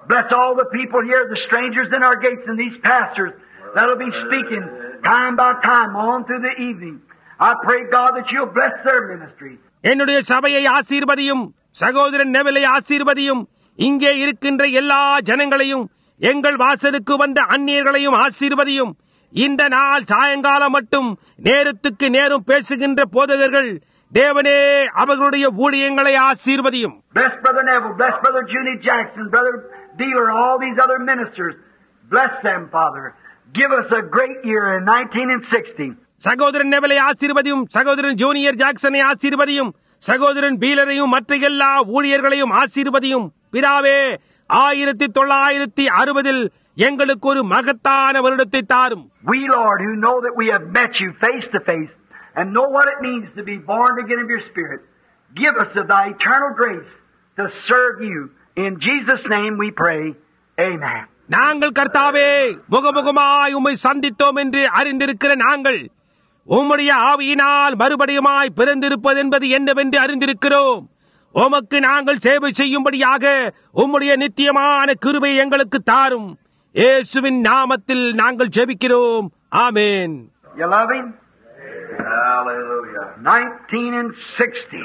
Bless all the people here, the strangers in our gates, and these pastors that'll be speaking time by time on through the evening. I pray, God, that you'll bless their ministry. என்னுடைய சபையை ஆசீர்வதியும், சகோதரன் நெவிலை ஆசீர்வதியும், இங்கே இருக்கின்ற எல்லா ஜனங்களையும், எங்கள் வாசலுக்கு வந்த அந்நியர்களையும் ஆசீர்வதியும். இந்த நாள் சாயங்காலம் மட்டும் நேரத்துக்கு நேரம் பேசுகின்ற போதகர்கள், தேவனே அவர்களுடைய ஊழியங்களை ஆசீர்வதியும். Bless Brother Neville, bless Brother Junie Jackson, Brother Dealer, all these other ministers. Bless them, Father. Give us a great year in nineteen sixty. சகோதரன் நெவலை ஆசீர்வதியும், சகோதரன் ஜூனியர் ஜாக்சனை ஆசீர்வதியும், சகோதரன் பீலரையும் மற்ற எல்லா ஊழியர்களையும் ஆசீர்வதியும். பிதாவே, ஆயிரத்தி தொள்ளாயிரத்தி அறுபதில் எங்களுக்கு ஒரு மகத்தான வருடத்தை தாரும். We, Lord, who know that we have met you face to face and know what it means to be born again of your Spirit, give us of thy eternal grace to serve you. In Jesus' name we pray. Amen. நாங்கள் கர்த்தாவே முகமுகமாய் உம்மை சந்தித்தோம் என்று அறிந்திருக்கிற நாங்கள் உம்முடைய ஆவியினால் மறுபடியுமாய் பிறந்திருப்பது என்பது என்னவென்று அறிந்திருக்கிறோம். உமக்கு நாங்கள் சேவை செய்யும்படியாக உம்முடைய நித்தியமான கிருபை எங்களுக்கு தாரும். இயேசுவின் நாமத்தில் நாங்கள் ஜெபிக்கிறோம். ஆமென். You love him? Hallelujah. nineteen sixty.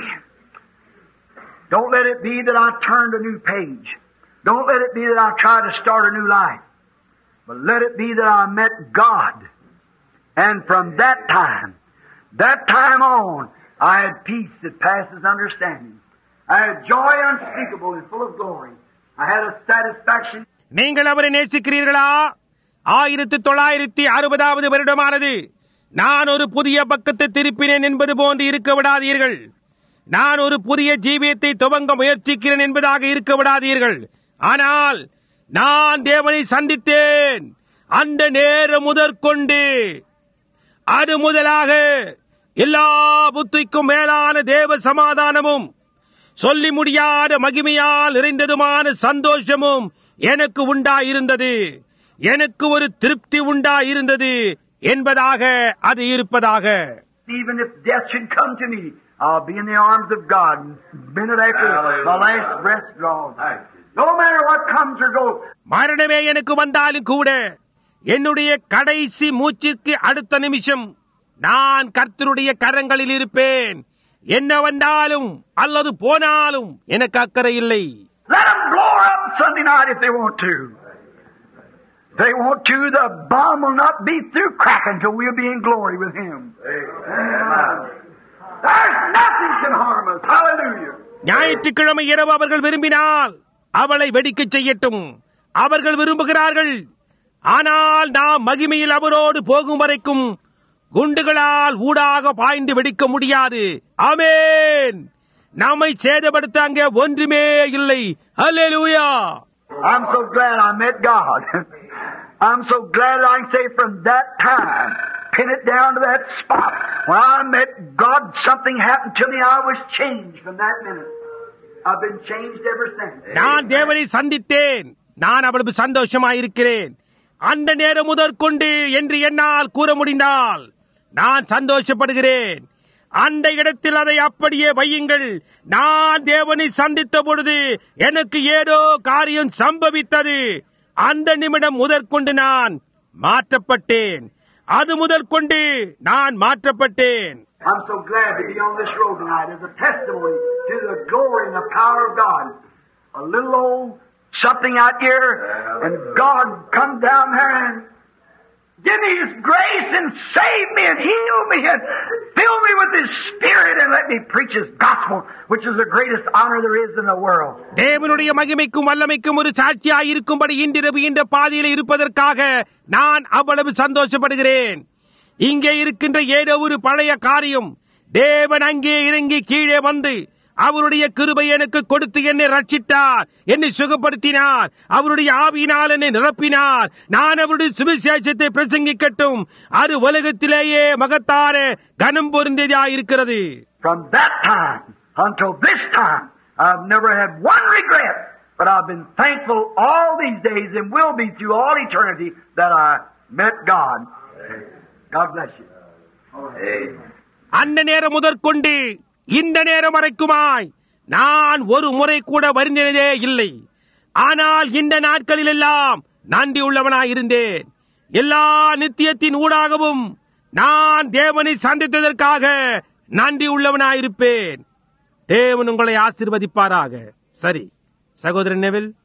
Don't let it be that I turned a new page. Don't let it be that I try to start a new life. But let it be that I met God. And from that time, that time on, I had peace that passes understanding. I had joy unspeakable and full of glory. I had a satisfaction. நீங்கள் அவரை நேசிக்கிறீர்களா? ஆயிரத்தி தொள்ளாயிரத்தி அறுபதாவது வருடமானது நான் ஒரு புதிய பக்கத்தை திருப்பினேன் என்பது போன்று இருக்க விடாதீர்கள். நான் ஒரு புதிய ஜீவியத்தை துவங்க முயற்சிக்கிறேன் என்பதாக இருக்க விடாதீர்கள். ஆனால் நான் தேவனை சந்தித்தேன். அந்த நேரம் முதற்கொண்டு அது முதலாக எல்லா புத்திக்கும் மேலான தேவ சமாதானமும் சொல்லி முடியாத மகிமையால் நிறைந்ததுமான சந்தோஷமும் எனக்கு உண்டாயிருந்தது. எனக்கு ஒரு திருப்தி உண்டாயிருந்தது என்பதாக அது இருப்பதாக. Even if death should come to me, I'll be in the arms of God. Minute after my last breath drawn. No matter what comes or goes. மரணமே எனக்கு வந்தாலும் கூட என்னுடைய கடைசி மூச்சிற்கு அடுத்த நிமிஷம் நான் கர்த்தருடைய கரங்களில் இருப்பேன். என்ன வந்தாலும் அல்லது போனாலும் எனக்கு அக்கறை இல்லை. Let them blow her up Sunday night if they want to. They want to, the bomb will not be through cracking till we'll be in glory with him. Amen. There's nothing can harm us. Hallelujah. ஞாயிற்றுக்கிழமை இரவு அவர்கள் விரும்பினால் அவளை வெடிக்கச் செய்யட்டும். அவர்கள் விரும்புகிறார்கள். ஆனால் நாம் மகிமையில் அவரோடு போகும் வரைக்கும் குண்டுகளால் ஊடாக பாய்ந்து வெடிக்க முடியாது. ஆமென். நம்மை சேதப்படுத்த அங்கே ஒன்றுமே இல்லை. ஹல்லேலூயா. I'm so glad I met God. I'm so glad I can say from that time, pin it down to that spot. When I met God, something happened to me. I was changed from that minute. I've been changed ever since. நான் தேவனை சந்தித்தேன். நான் அவ்வளவு சந்தோஷமாயிருக்கிறேன். அந்த நேரம் முதற்கொண்டு என்று என்னால் கூற முடிந்தால் நான் சந்தோஷப்படுகிறேன். அந்த இடத்தில் அதை அப்படியே வையுங்கள். நான் தேவனை சந்தித்த பொழுது எனக்கு ஏதோ காரியம் சம்பவித்தது. அந்த நிமிடம் முதற்கொண்டு நான் மாற்றப்பட்டேன். அது முதற்கொண்டு நான் மாற்றப்பட்டேன். I'm so glad to be on this road tonight as a testimony to the glory and the power of God. A little old something out here, and God come down there and give me His grace and save me and heal me and fill me with His Spirit and let me preach His gospel, which is the greatest honor there is in the world. தேவனுடைய மகிமைக்கும் வல்லமைக்கும் ஒரு சாட்சியாய் இருக்கும்படி இன்றிரவு இந்த பாதையில் இருப்பதற்காக நான் அவ்வளவு சந்தோஷப்படுகிறேன். இங்கே இருக்கின்ற ஏதோ ஒரு பழைய காரியம் தேவன் அங்கே இறங்கி கீழே வந்து அவருடைய கிருபை எனக்கு கொடுத்து என்னை ரட்சித்தார், என்னை சுகப்படுத்தினார், அவருடைய ஆவியினால் என்னை நிரப்பினார். நான் அவருடைய சுவிசேஷத்தை பிரசங்கிக்கட்டும். அது உலகத்திலேயே மகத்தான கனம் பொருந்தியதாக இருக்கிறது. From that time until this time, I've never had one regret, but I've been thankful all these days and will be through all eternity that I met God. God bless you. அந்த நேரம் முதற்கொண்டு இந்த நேரம் வரைக்குமாய் நான் ஒரு முறை கூட வருந்தினதே இல்லை. ஆனால் இந்த நாட்களில் எல்லாம் நன்றி உள்ளவனாயிருந்தேன். எல்லா நித்தியத்தின் ஊடாகவும் நான் தேவனை சந்தித்ததற்காக நன்றி உள்ளவனாயிருப்பேன். தேவன் உங்களை ஆசீர்வதிப்பாராக. சரி சகோதரன் நெவில்.